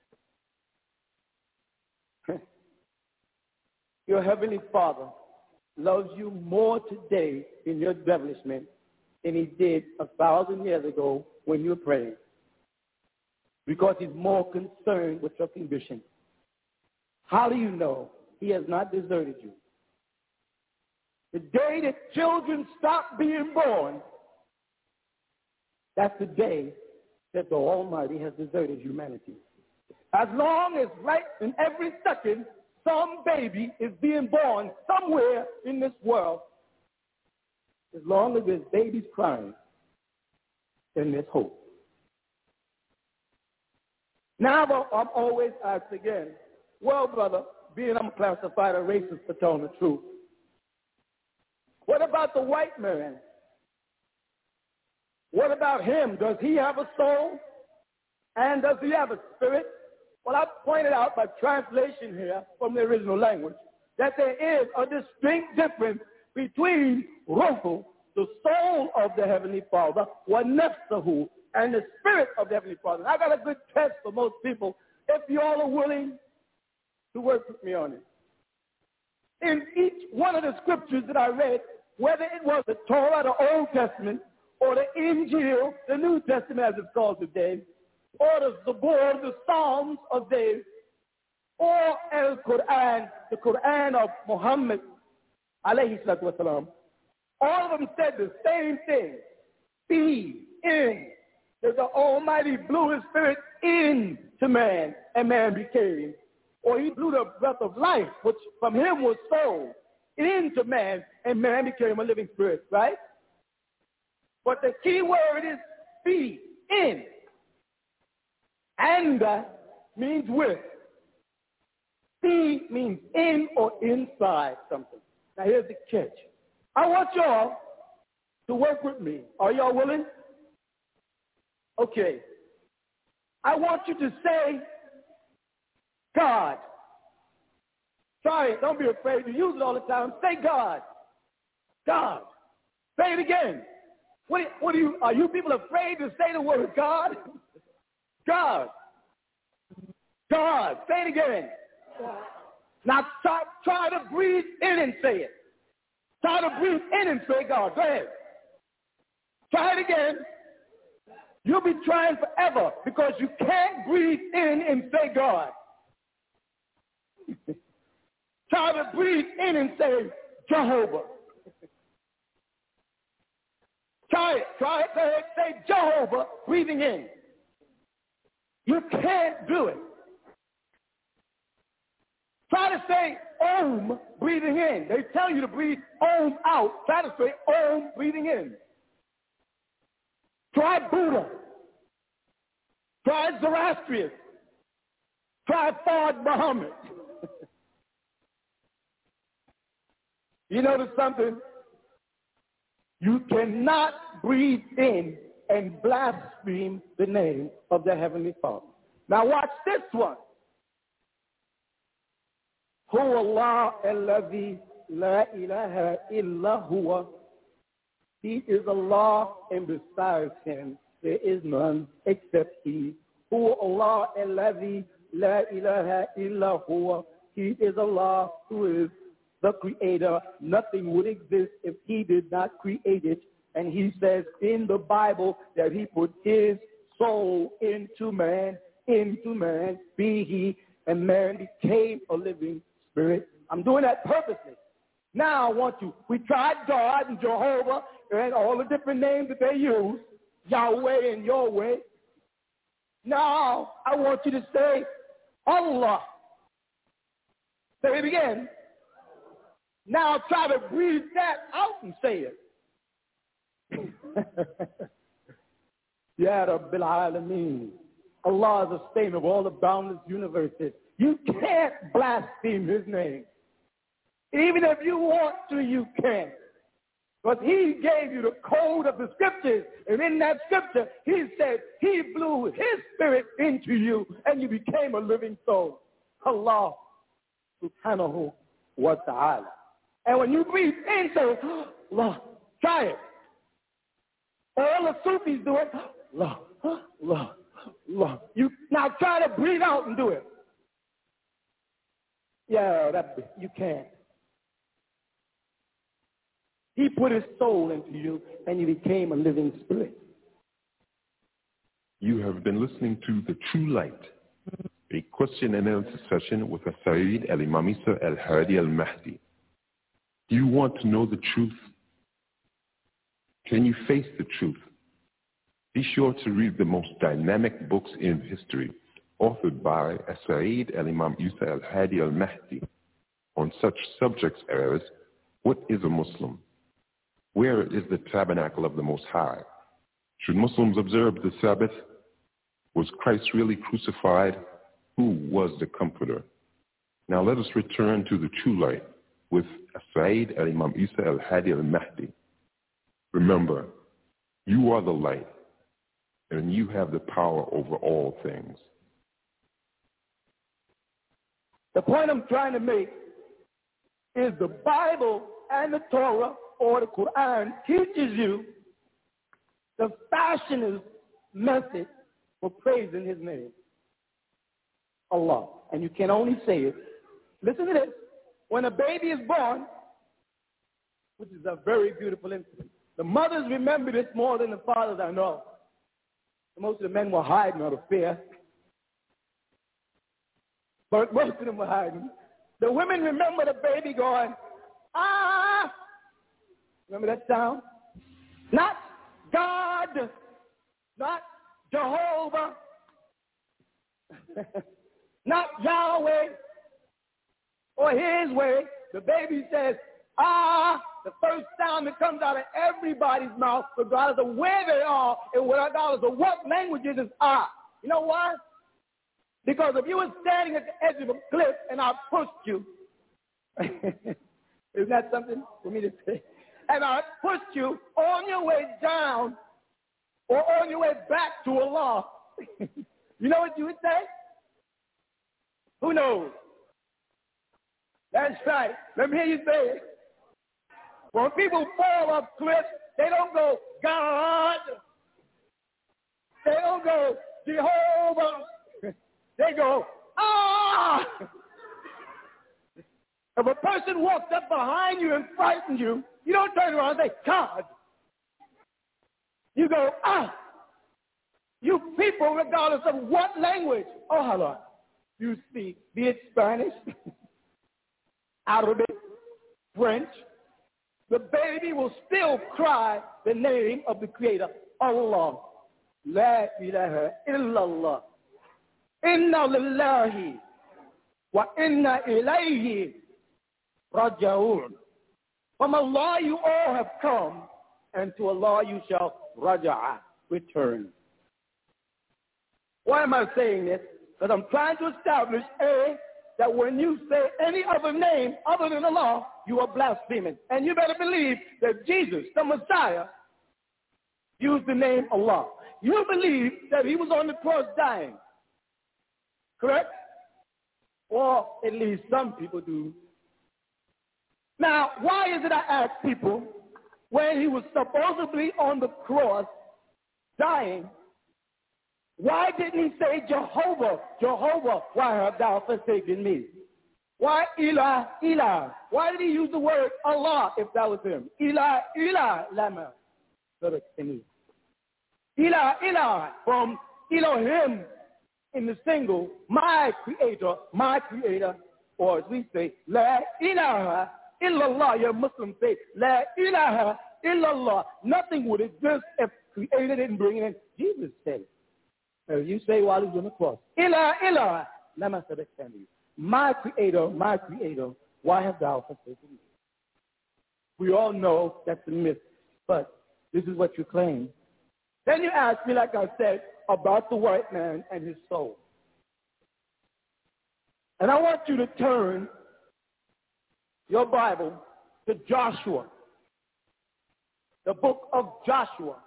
Your Heavenly Father loves you more today in your devilishment than he did 1,000 years ago when you were praying. Because he's more concerned with your condition. How do you know he has not deserted you? The day that children stop being born, that's the day that the Almighty has deserted humanity. As long as right in every second some baby is being born somewhere in this world, as long as there's babies crying, then there's hope. Now I'm always asked again, well, brother, being I'm classified a racist for telling the truth, what about the white man? What about him? Does he have a soul? And does he have a spirit? Well, I pointed out by translation here from the original language that there is a distinct difference between Ruhu, the soul of the Heavenly Father, wa nafsahu, and the spirit of the Heavenly Father. And I got a good test for most people, if you all are willing to work with me on it. In each one of the scriptures that I read, whether it was the Torah, the Old Testament, or the Injil, the New Testament as it's called today, or the Zabur, the Psalms of David, or Al-Quran, the Quran of Muhammad, alayhi salatu wasalam, all of them said the same thing. Be in. That the Almighty blew his spirit into man, and man became. Or he blew the breath of life, which from him was soul, into man, and man became a living spirit, right? But the key word is be, in. And means with. Be means in or inside something. Now here's the catch. I want y'all to work with me. Are y'all willing? Okay. I want you to say God. Try it. Don't be afraid to use it all the time. Say God. God. Say it again. Are you people afraid to say the word God? God. God. Say it again. God. Now try to breathe in and say it. Try to breathe in and say God. Go ahead. Try it again. You'll be trying forever because you can't breathe in and say God. Try to breathe in and say Jehovah. Try it. Try it. Go ahead. Say Jehovah, breathing in. You can't do it. Try to say Om, breathing in. They tell you to breathe Om out. Try to say Om, breathing in. Try Buddha. Try Zoroastrian. Try Fard Muhammad. You notice something? You cannot breathe in and blaspheme the name of the Heavenly Father. Now watch this one. Huwa Allah alladhi la ilaha illa huwa. He is Allah, and besides him there is none except he. Huwa Allah alladhi la ilaha illa huwa. He is Allah who is the creator. Nothing would exist if he did not create it. And he says in the Bible that he put his soul into man, be he, and man became a living spirit. I'm doing that purposely. Now I want you, we tried God and Jehovah and all the different names that they use, Yahweh and your way. Now I want you to say Allah. Say it again. Now try to breathe that out and say it. Ya Rabbil Alameen. Allah is the sustainer of all the boundless universes. You can't blaspheme his name. Even if you want to, you can't. But he gave you the code of the scriptures. And in that scripture, he said he blew his spirit into you and you became a living soul. Allah subhanahu wa ta'ala. And when you breathe in, say, Allah, try it. All the Sufis do it. Allah, Allah, Allah. You now try to breathe out and do it. Yeah, you can't. He put his soul into you, and you became a living spirit. You have been listening to The True Light, a question and answer session with Saeed Al-Imam Isa Al-Hadi Al-Mahdi. Do you want to know the truth? Can you face the truth? Be sure to read the most dynamic books in history, authored by Saeed al-Imam Isa al-Hadi al-Mahdi, on such subjects as, what is a Muslim? Where is the tabernacle of the Most High? Should Muslims observe the Sabbath? Was Christ really crucified? Who was the Comforter? Now let us return to the true light with Saeed al-Imam Isa al-Hadi al-Mahdi. Remember, you are the light, and you have the power over all things. The point I'm trying to make is the Bible and the Torah or the Quran teaches you the fashionist method for praising his name, Allah. And you can only say it. Listen to this. When a baby is born, which is a very beautiful incident, the mothers remember this more than the fathers, I know. Most of the men were hiding out of fear. But most of them were hiding. The women remember the baby going, ah! Remember that sound? Not God, not Jehovah, not Yahweh, or his way. The baby says, ah! The first sound that comes out of everybody's mouth, regardless of where they are and regardless of what language it is, ah. You know why? Because if you were standing at the edge of a cliff and I pushed you, isn't that something for me to say? And I pushed you on your way down or on your way back to Allah, you know what you would say? Who knows? That's right. Let me hear you say it. When people fall off cliffs, they don't go, God. They don't go, Jehovah. They go, ah! If a person walks up behind you and frightens you, you don't turn around and say, God. You go, ah! You people, regardless of what language, oh, hello, you speak, be it Spanish, Arabic, French, the baby will still cry the name of the Creator, Allah. La ilaha illallah. Inna lillahi wa inna ilayhi rajaun. From Allah you all have come, and to Allah you shall raja'a, return. Why am I saying this? Because I'm trying to establish, A, that when you say any other name other than Allah, you are blaspheming. And you better believe that Jesus, the Messiah, used the name Allah. You believe that he was on the cross dying. Correct? Or at least some people do. Now, why is it I ask people, when he was supposedly on the cross dying, why didn't he say Jehovah, Jehovah, why have thou forsaken me? Why Elah, Elah? Why did he use the word Allah if that was him? Elah, Elah, lama. Elah, Elah, from Elohim in the single, my creator, or as we say, La ilaha illallah. Your Muslims say, La ilaha illallah. Nothing would exist if created it and bring it in. Jesus said it. You say while he's on the cross, Ilah, Ilah, lama sabachthani. My creator, why have thou forsaken me? We all know that's a myth, but this is what you claim. Then you ask me, like I said, about the white man and his soul. And I want you to turn your Bible to Joshua, the book of Joshua.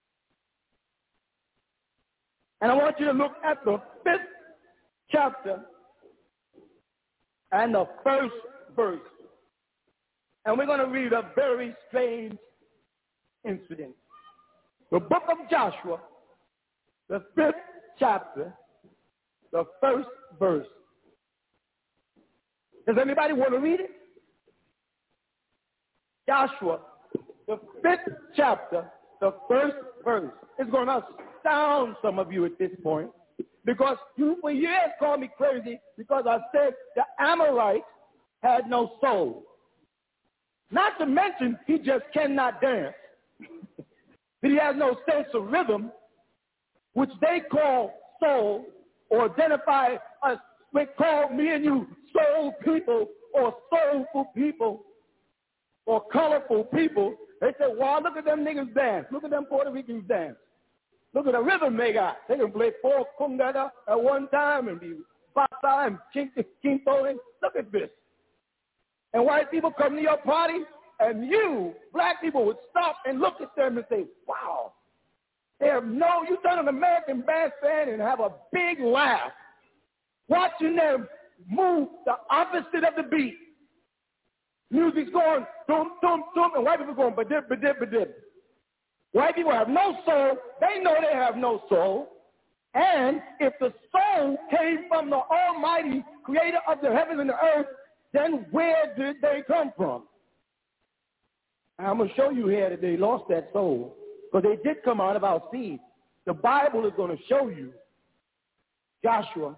And I want you to look at the 5th chapter and the 1st verse. And we're going to read a very strange incident. The book of Joshua, the 5th chapter, the 1st verse. Does anybody want to read it? Joshua, the 5th chapter, the 1st verse. It's going to astound some of you at this point, because you for years called me crazy because I said the Amorites had no soul. Not to mention he just cannot dance. He has no sense of rhythm. which they call soul, or identify us, they call me and you soul people, or soulful people, or colorful people. They say, wow, look at them niggas dance. Look at them Puerto Ricans dance. Look at the rhythm they got. They can play four congada at one time and be basa and quinto. Look at this. And white people come to your party, and you, black people, would stop and look at them and say, wow. You turn an American bandstand and have a big laugh, watching them move the opposite of the beat. Music's going dum, dum, dum, and white people going ba-dip, ba-dip, ba-dip. White people have no soul. They know they have no soul. And if the soul came from the Almighty creator of the heavens and the earth, then where did they come from? I'm going to show you here that they lost that soul, because they did come out of our seed. The Bible is going to show you. Joshua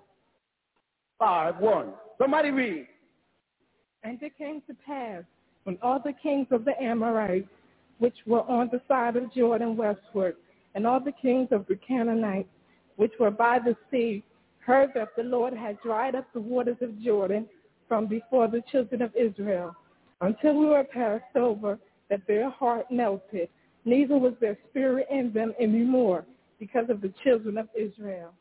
5:1. Somebody read. And it came to pass, when all the kings of the Amorites, which were on the side of Jordan westward, and all the kings of the Canaanites, which were by the sea, heard that the Lord had dried up the waters of Jordan from before the children of Israel, until we were passed over, that their heart melted, neither was their spirit in them any more, because of the children of Israel.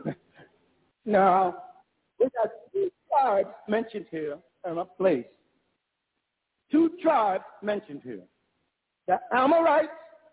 Now, we got two tribes mentioned here in a place. Two tribes mentioned here. The Amorites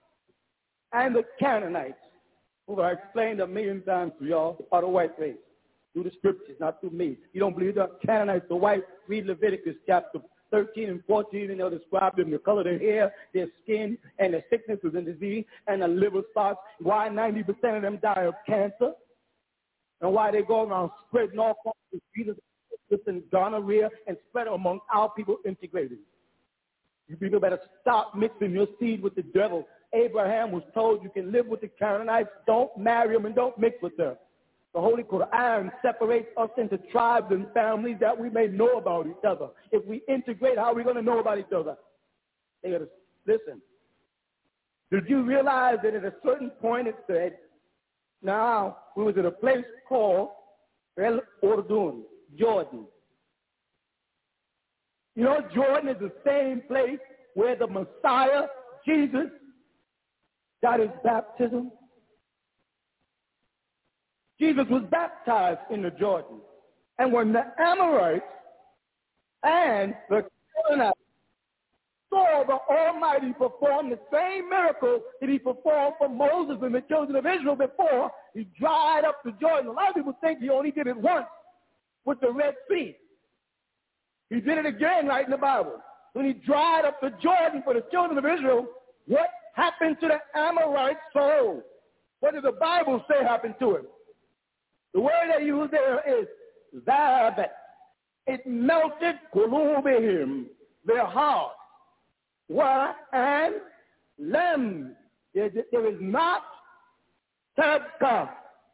and the Canaanites, who I explained a million times to y'all, are the white race. Through the scriptures, not through me. You don't believe the Canaanites, the white, read Leviticus chapter 13 and 14, and they'll describe them, the color of their hair, their skin, and their sicknesses and disease, and the liver spots, why 90% of them die of cancer, and why they go around spreading all forms of diseases and gonorrhea and spread them among our people integrated. You people better stop mixing your seed with the devil. Abraham was told you can live with the Canaanites, don't marry them and don't mix with them. The Holy Quran separates us into tribes and families that we may know about each other. If we integrate, how are we going to know about each other? They got to listen. Did you realize that at a certain point it said, now we was at a place called El Urdun, Jordan. You know, Jordan is the same place where the Messiah, Jesus, got his baptism. Jesus was baptized in the Jordan. And when the Amorites and the Canaanites saw the Almighty perform the same miracle that he performed for Moses and the children of Israel before, he dried up the Jordan. A lot of people think he only did it once with the Red Sea. He did it again right in the Bible. When he dried up the Jordan for the children of Israel, what happened to the Amorite soul? What did the Bible say happened to him? The word they use there is zabat. It melted kulubihim, their heart. Why? And lam. There is not tabka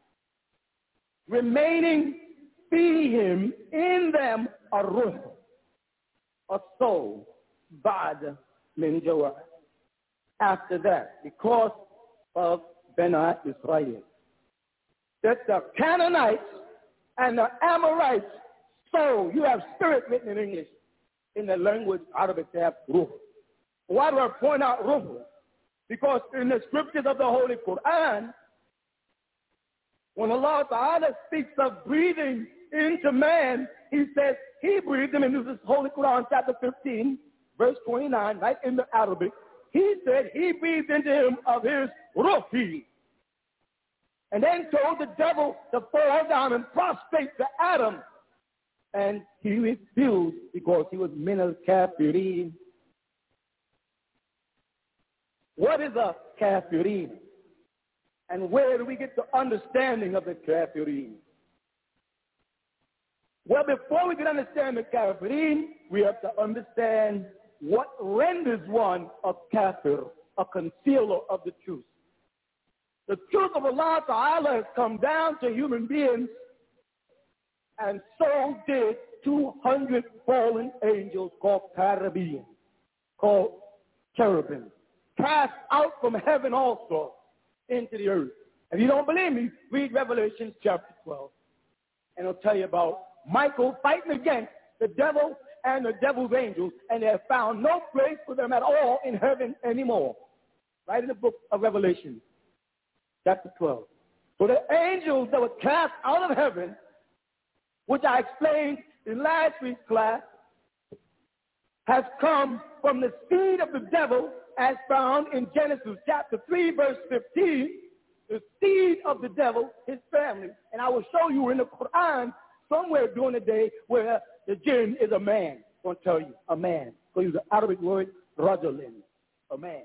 remaining fihim in them a ruh, a soul, ba'd min jawah. After that, because of Beni Israel. That the Canaanites and the Amorites soul, you have spirit written in English. In the language Arabic, they have ruh. Why do I point out ruh? Because in the scriptures of the Holy Quran, when Allah Ta'ala speaks of breathing into man, he says he breathed him into this Holy Quran, chapter 15, verse 29, right in the Arabic. He said he breathed into him of his ruhi. And then told the devil to fall down and prostrate to Adam. And he refused because he was min al-kafirin. What is a kafirin? And where do we get the understanding of the kafirin? Well, before we can understand the kafirin, we have to understand what renders one a kafir, a concealer of the truth. The truth of Allah Ta'ala has come down to human beings, and so did 200 fallen angels called cherubim, cast out from heaven also into the earth. If you don't believe me, read Revelation chapter 12. And it'll tell you about Michael fighting against the devil and the devil's angels, and they have found no place for them at all in heaven anymore. Right in the book of Revelation, chapter 12. So the angels that were cast out of heaven, which I explained in last week's class, has come from the seed of the devil as found in Genesis chapter 3, verse 15, the seed of the devil, his family. And I will show you in the Quran somewhere during the day where the jinn is a man. I'm going to tell you, a man. So use the Arabic word, rajulin, a man.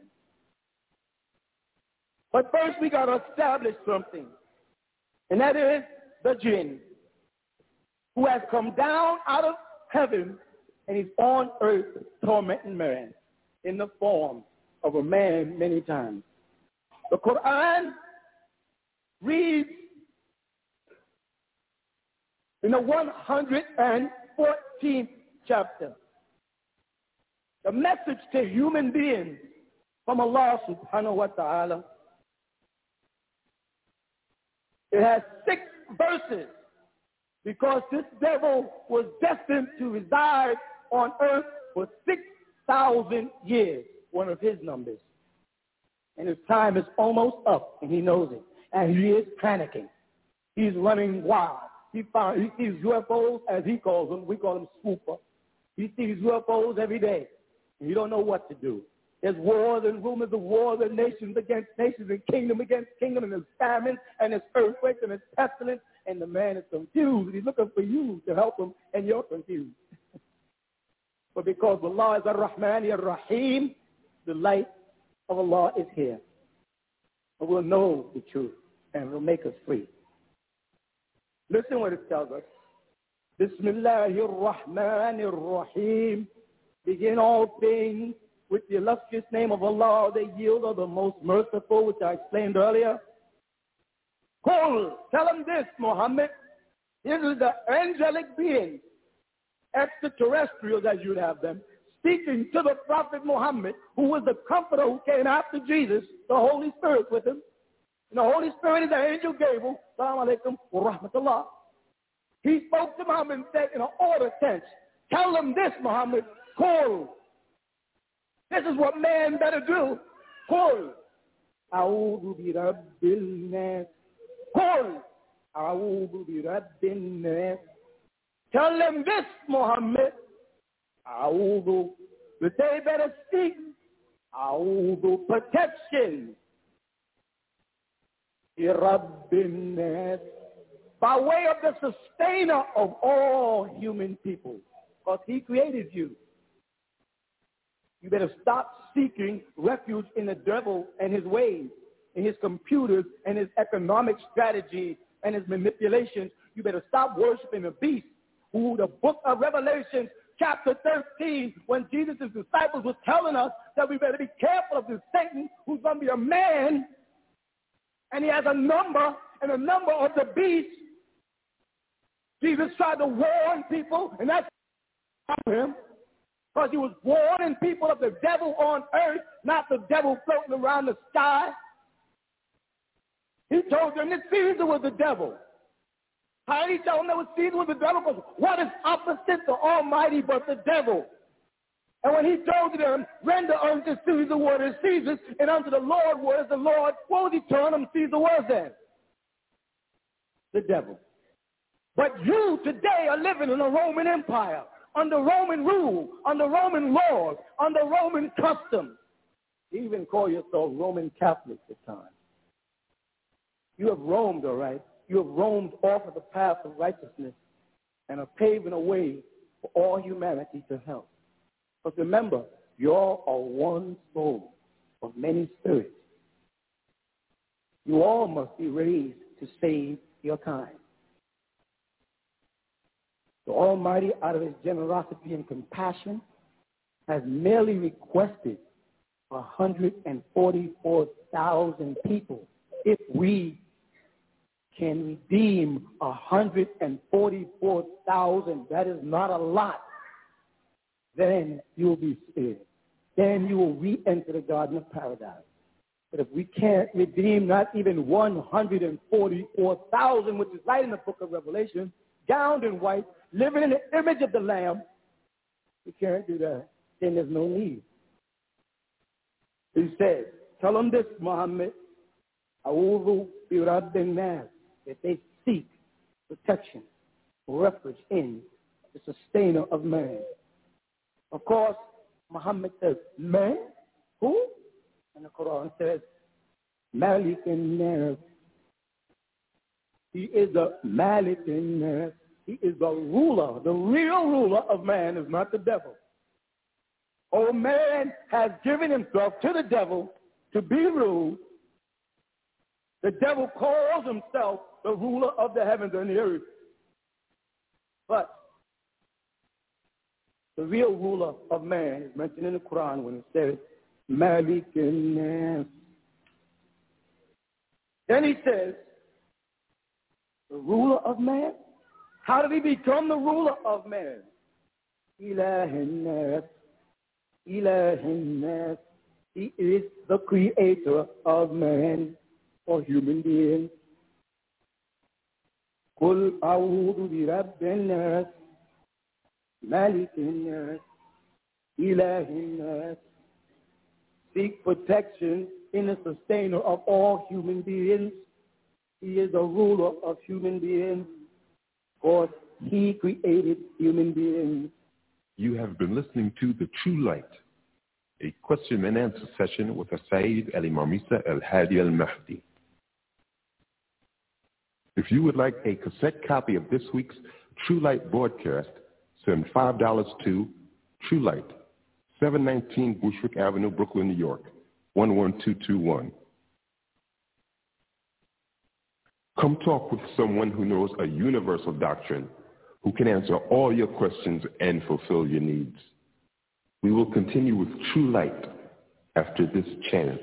But first we got to establish something, and that is the jinn, who has come down out of heaven and he's on earth tormenting man in the form of a man many times. The Quran reads in the 114th chapter, the message to human beings from Allah subhanahu wa ta'ala. It has 6 verses because this devil was destined to reside on earth for 6,000 years, one of his numbers. And his time is almost up, and he knows it. And he is panicking. He's running wild. He sees UFOs, as he calls them. We call them swooper. He sees UFOs every day, and you don't know what to do. There's wars and rumors of wars and nations against nations and kingdom against kingdom, and there's famine and there's earthquakes and there's pestilence, and the man is confused. He's looking for you to help him, and you're confused. But because Allah is Ar-Rahman Ar-Rahim, the light of Allah is here. And we'll know the truth, and it will make us free. Listen what it tells us. Bismillahir Rahmanir Rahim. Begin all things with the illustrious name of Allah, the yield of the most merciful, which I explained earlier. Qul, tell them this, Muhammad. This is the angelic beings, extraterrestrials as you'd have them, speaking to the Prophet Muhammad, who was the comforter who came after Jesus, the Holy Spirit with him. And the Holy Spirit is the angel Gabriel. Assalamu alaikum wa rahmatullah. He spoke to Muhammad and said in an order tense, tell them this, Muhammad. Qul. This is what man better do. Qul. A'udhu bi rabbil nas. Qul. A'udhu bi rabbin nas. Tell them this, Muhammad. A'udhu. But they better speak. A'udhu, protection. Bi rabbin nas. By way of the sustainer of all human people. Because he created you. You better stop seeking refuge in the devil and his ways, in his computers and his economic strategy and his manipulations. You better stop worshiping the beast, who the book of Revelation, chapter 13, when Jesus' disciples were telling us that we better be careful of this Satan, who's going to be a man, and he has a number, and the number of the beast. Jesus tried to warn people, and that's him. Because he was warning people of the devil on earth, not the devil floating around the sky. He told them that Caesar was the devil. How did he tell them that Caesar was the devil? Because what is opposite the Almighty but the devil? And when he told them, render unto Caesar what is Caesar's, and unto the Lord what is the Lord, what was he telling them Caesar was then? The devil. But you today are living in a Roman Empire, under Roman rule, under Roman laws, under Roman customs. You even call yourself Roman Catholics at times. You have roamed, all right. You have roamed off of the path of righteousness and are paving a way for all humanity to help. But remember, you all are one soul of many spirits. You all must be raised to save your kind. The Almighty, out of his generosity and compassion, has merely requested 144,000 people. If we can redeem 144,000, that is not a lot, then you will be spared. Then you will re-enter the Garden of Paradise. But if we can't redeem not even 144,000, which is right in the book of Revelation, gowned in white, living in the image of the Lamb, we can't do that. Then there's no need. He said, tell them this, Muhammad, that they seek protection, refuge in the sustainer of man. Of course, Muhammad says, man? Who? And the Quran says, Malik an-Nas. He is the Malik an-Nas. He is the ruler. The real ruler of man is not the devil. Oh, man has given himself to the devil to be ruled. The devil calls himself the ruler of the heavens and the earth. But the real ruler of man is mentioned in the Quran when it says, Malik an-Nas. Then he says, the ruler of man? How did he become the ruler of man? Ilah an-Nas. Ilah an-Nas. He is the creator of man or human beings. Qul a'udhu bi rabbin nas, malikin nas, ilahin nas. Seek protection in the sustainer of all human beings. He is the ruler of human beings. For he created human beings. You have been listening to The True Light, a question and answer session with Sayyid Al-Imam Isa Al-Hadi Al-Mahdi. If you would like a cassette copy of this week's True Light broadcast, send $5 to True Light, 719 Bushwick Avenue, Brooklyn, New York, 11221. Come talk with someone who knows a universal doctrine, who can answer all your questions and fulfill your needs. We will continue with True Light after this chant.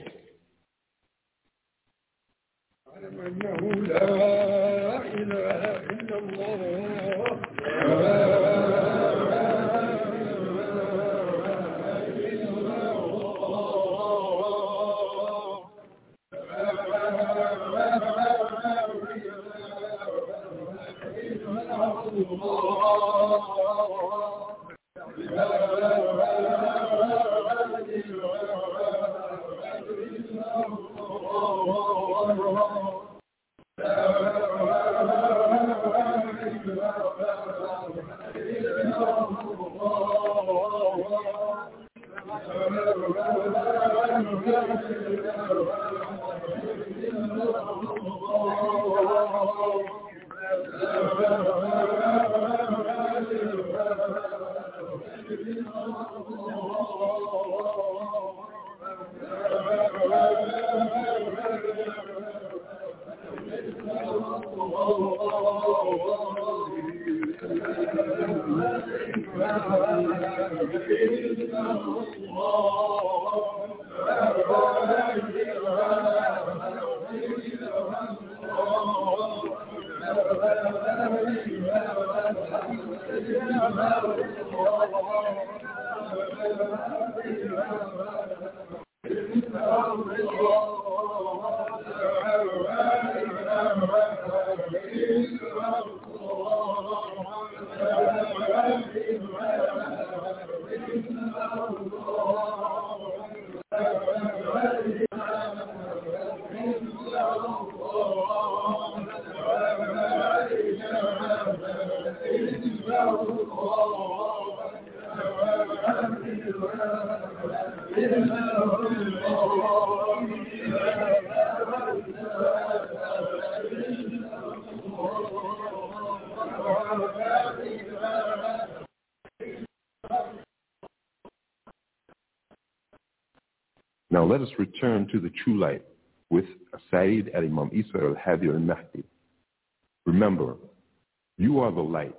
Now let us return to the True Light with Sayyid Al-Imam Isa Al-Hadi Al-Mahdi. Remember, you are the light,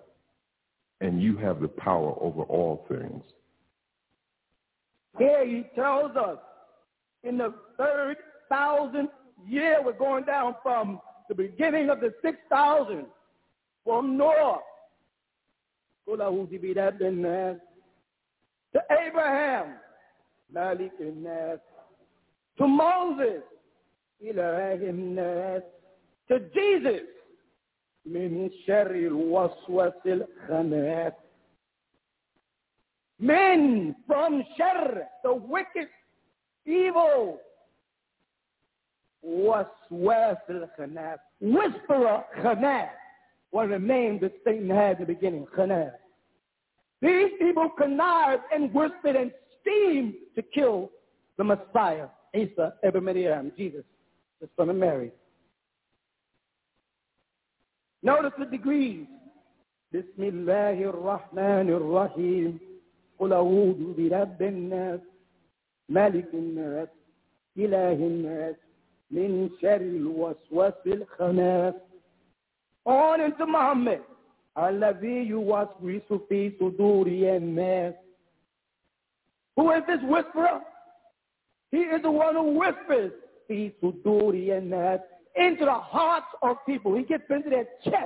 and you have the power over all things. Here he tells us, in the 3,000th year, we're going down from the beginning of the 6,000, from Noah to Abraham, Malik an-Nas, to Moses, إله الناس. To Jesus. من شر الوسوس الخناس. Men from Shar, the wicked, evil. Waswas al-Khanas. Whisperer Khanas. One of the names that Satan had in the beginning, Khanas. These people connived and whispered and schemed to kill the Messiah, Isa ibn Maryam, Jesus, the son of Mary. Notice the degrees. Bismillahir Rahmanir Rahim. قل أعوذ برب الناس ملك الناس إله الناس من شر الوسواس الخناس. On into Muhammad. الذي يوسوس في صدور الناس. Who is this whisperer? He is the one who whispers في صدور الناس, into the hearts of people. He gets into their chest.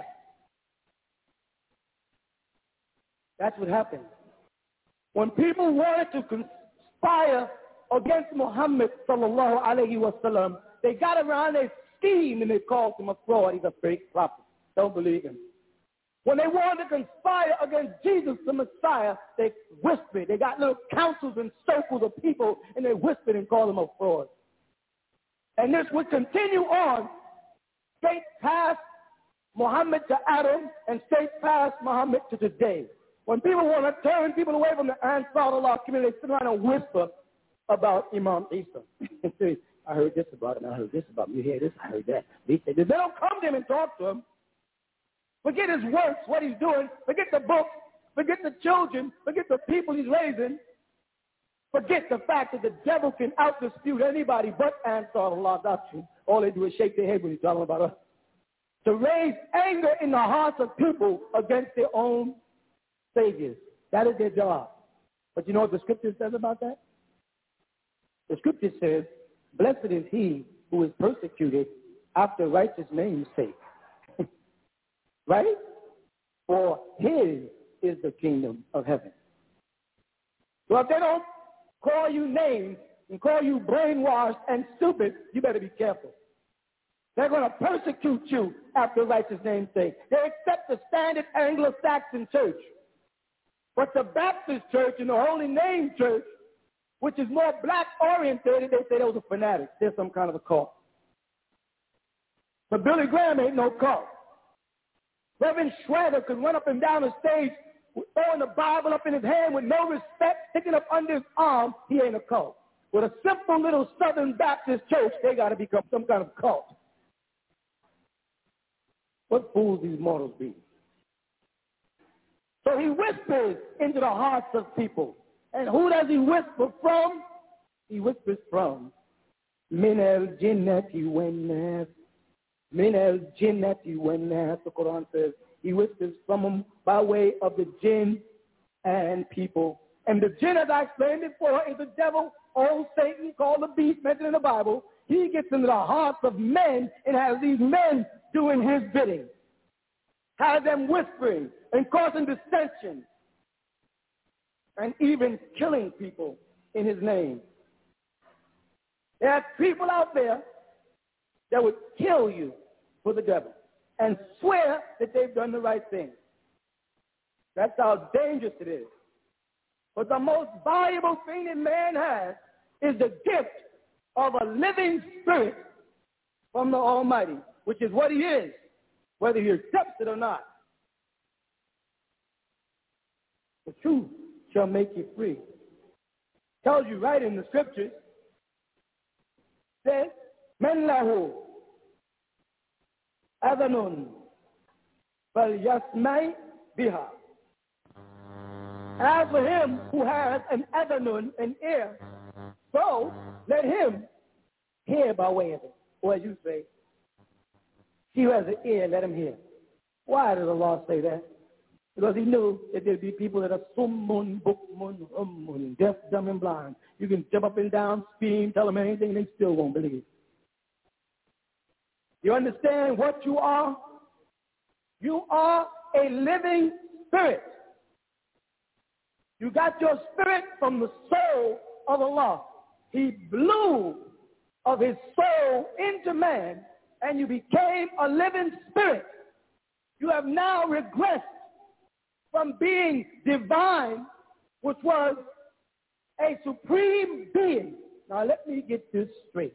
That's what happens. When people wanted to conspire against Muhammad sallallahu alayhi wa sallam, they got around their scheme and they called him a fraud. He's a fake prophet. Don't believe him. When they wanted to conspire against Jesus, the Messiah, they whispered. They got little councils and circles of people, and they whispered and called him a fraud. And this would continue on straight past Muhammad to Adam and straight past Muhammad to today. When people want to turn people away from the Ansar Allah community, they sit around and whisper about Imam Isa. And say, I heard this about him, I heard this about him, you hear this, I heard that. They don't come to him and talk to him. Forget his works, what he's doing. Forget the books. Forget the children. Forget the people he's raising. Forget the fact that the devil can out-dispute anybody but Ansar Allah doctrine. All they do is shake their head when he's talking about us. To raise anger in the hearts of people against their own saviors. That is their job. But you know what the scripture says about that? The scripture says, blessed is he who is persecuted after righteous name's sake. Right? For his is the kingdom of heaven. So if they don't call you names and call you brainwashed and stupid, you better be careful. They're going to persecute you after righteous name's sake. They accept the standard Anglo-Saxon church. But the Baptist church and the Holy Name church, which is more black-orientated, they say those are fanatics. They're some kind of a cult. But Billy Graham ain't no cult. Reverend Shredder could run up and down the stage throwing the Bible up in his hand with no respect, sticking up under his arm. He ain't a cult. With a simple little Southern Baptist church, they got to become some kind of cult. What fools these mortals be. So he whispers into the hearts of people. And who does he whisper from? He whispers from Min al-Jinnati wan-Nas. Min al-Jinnati wan-Nas, the Quran says. He whispers from them by way of the jinn and people. And the jinn, as I explained before, is the devil, old Satan, called the beast, mentioned in the Bible. He gets into the hearts of men and has these men doing his bidding. Has them whispering and causing dissension and even killing people in his name. There are people out there that would kill you for the devil and swear that they've done the right thing. That's how dangerous it is. But the most valuable thing that man has is the gift of a living spirit from the Almighty, which is what he is, whether he accepts it or not. The truth shall make you free. Tells you right in the scriptures, says, Men lahu adhanun falyasmai biha. As for him who has an adhanun, an ear, so let him hear by way of it. Or as you say, he who has an ear, let him hear. Why does Allah say that? Because he knew that there'd be people that are summun, bukmun, ummun, deaf, dumb, and blind. You can jump up and down, scream, tell them anything, and they still won't believe. You understand what you are? You are a living spirit. You got your spirit from the soul of Allah. He blew of his soul into man, and you became a living spirit. You have now regressed from being divine, which was a supreme being. Now let me get this straight.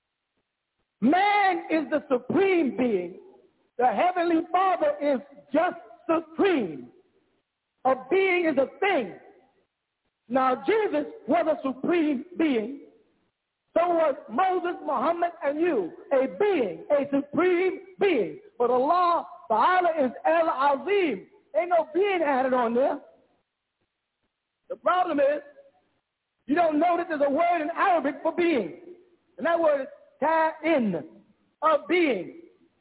Man is the supreme being. The Heavenly Father is just supreme. A being is a thing. Now Jesus was a supreme being. So was Moses, Muhammad, and you, a being, a supreme being. But Allah Ta'ala is El-Azim. Ain't no being added on there. The problem is, you don't know that there's a word in Arabic for being. And that word is Ka'in, a being.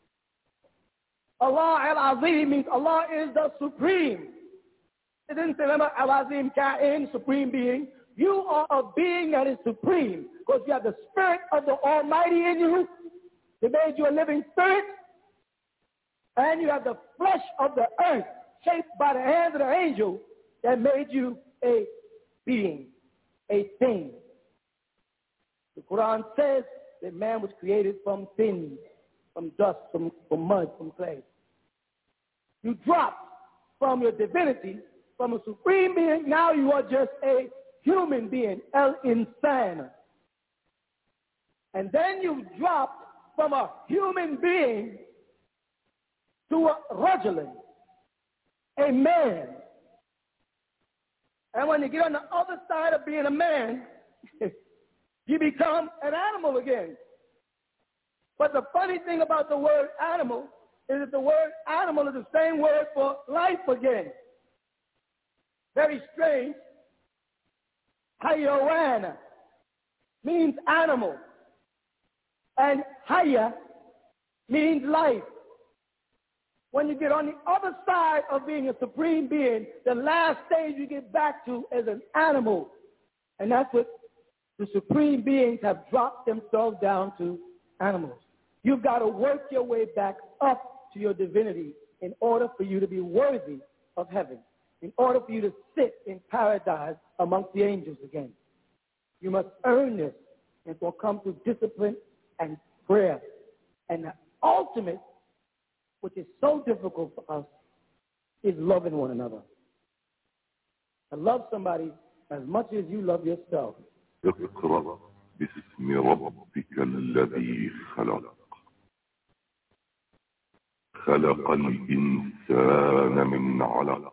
Allah Al-Azim means Allah is the supreme. It didn't say Al-Azim, Ka'in, supreme being. You are a being that is supreme because you have the spirit of the Almighty in you. They made you a living spirit. And you have the flesh of the earth shaped by the hands of the angel that made you a being, a thing. The Quran says that man was created from things, from dust, from mud, from clay. You dropped from your divinity, from a supreme being, now you are just a human being, El-Insan. And then you dropped from a human being to a Rajulin, a man. And when you get on the other side of being a man, you become an animal again. But the funny thing about the word animal is that the word animal is the same word for life again. Very strange. Hayawan means animal. And haya means life. When you get on the other side of being a supreme being, the last stage you get back to is an animal. And that's what the supreme beings have dropped themselves down to, animals. You've got to work your way back up to your divinity in order for you to be worthy of heaven, in order for you to sit in paradise amongst the angels again. You must earn this, and it will come through discipline and prayer. And the ultimate, which is so difficult for us, is loving one another. To love somebody as much as you love yourself. اقرأ باسم ربك الذي خلق خلق الإنسان من علق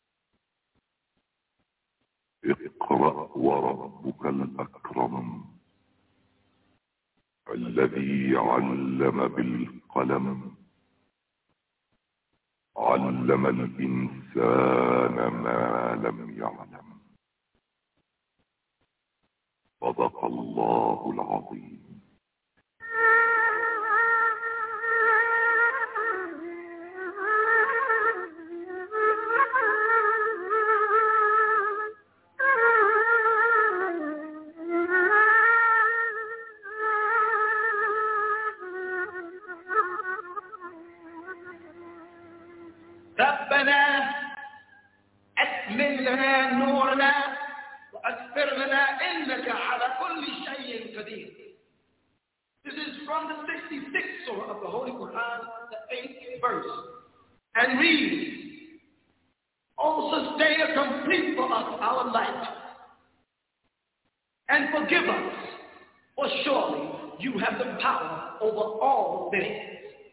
اقرأ وربك الأكرم الذي علم بالقلم علم الإنسان ما لم يعلم صدق الله العظيم. ربنا أتمم لنا نورنا وأغفر لنا إنك على كل شيء قدير. This is from the 66th surah of the Holy Quran, the 8th verse. And read, O sustainer, complete for us our light and forgive us, for surely you have the power over all things.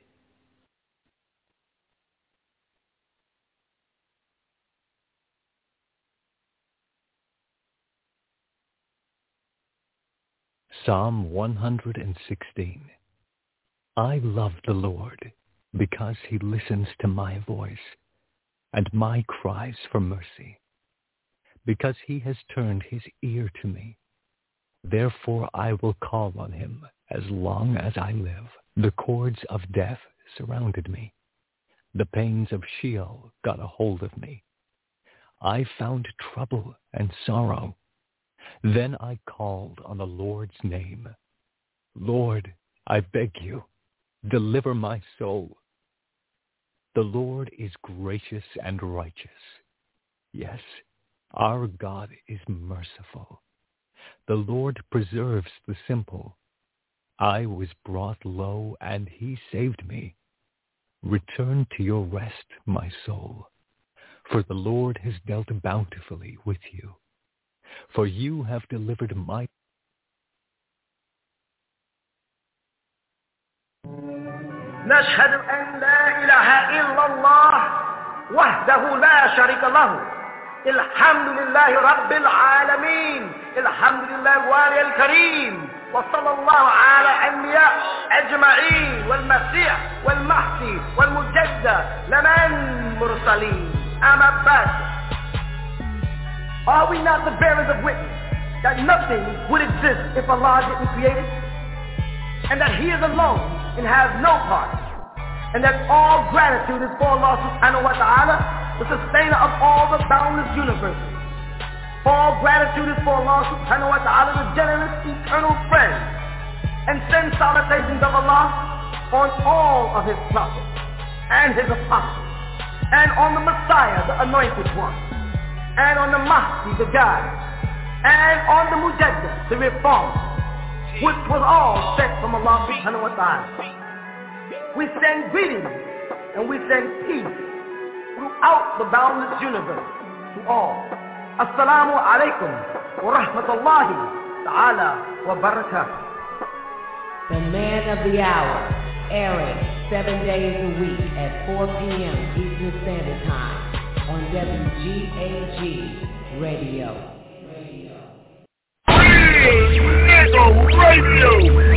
Psalm 116. I love the Lord because he listens to my voice and my cries for mercy, because he has turned his ear to me. Therefore I will call on him as long as I live. The cords of death surrounded me. The pains of Sheol got a hold of me. I found trouble and sorrow. Then I called on the Lord's name. Lord, I beg you, deliver my soul. The Lord is gracious and righteous. Yes, our God is merciful. The Lord preserves the simple. I was brought low, and he saved me. Return to your rest, my soul, for the Lord has dealt bountifully with you. For you have delivered my... نشهد أن لا إله إلا الله وحده لا شريك له الحمد لله رب العالمين الحمد لله الوالي الكريم وصلى الله على الأنبياء أجمعين والمسيح والمهدي والمجدد لمن مرسلين أما بعد. Are we not the bearers of witness that nothing would exist if Allah didn't create it, and that He is alone and has no part, and that all gratitude is for Allah subhanahu wa ta'ala, the sustainer of all the boundless universes. All gratitude is for Allah subhanahu wa ta'ala, the generous eternal friend, and send salutations of Allah on all of His prophets and His apostles, and on the Messiah, the anointed one, and on the Mahdi, the guide, and on the Mujaddid, the reformer, which was all sent from Allah subhanahu wa ta'ala. We send greetings and we send peace throughout the boundless universe to all. Assalamu alaikum wa rahmatullahi ta'ala wa barakatuh. The Man of the Hour, airing 7 days a week at 4 p.m. Eastern Standard Time on WGAG Radio. Nigga Radio.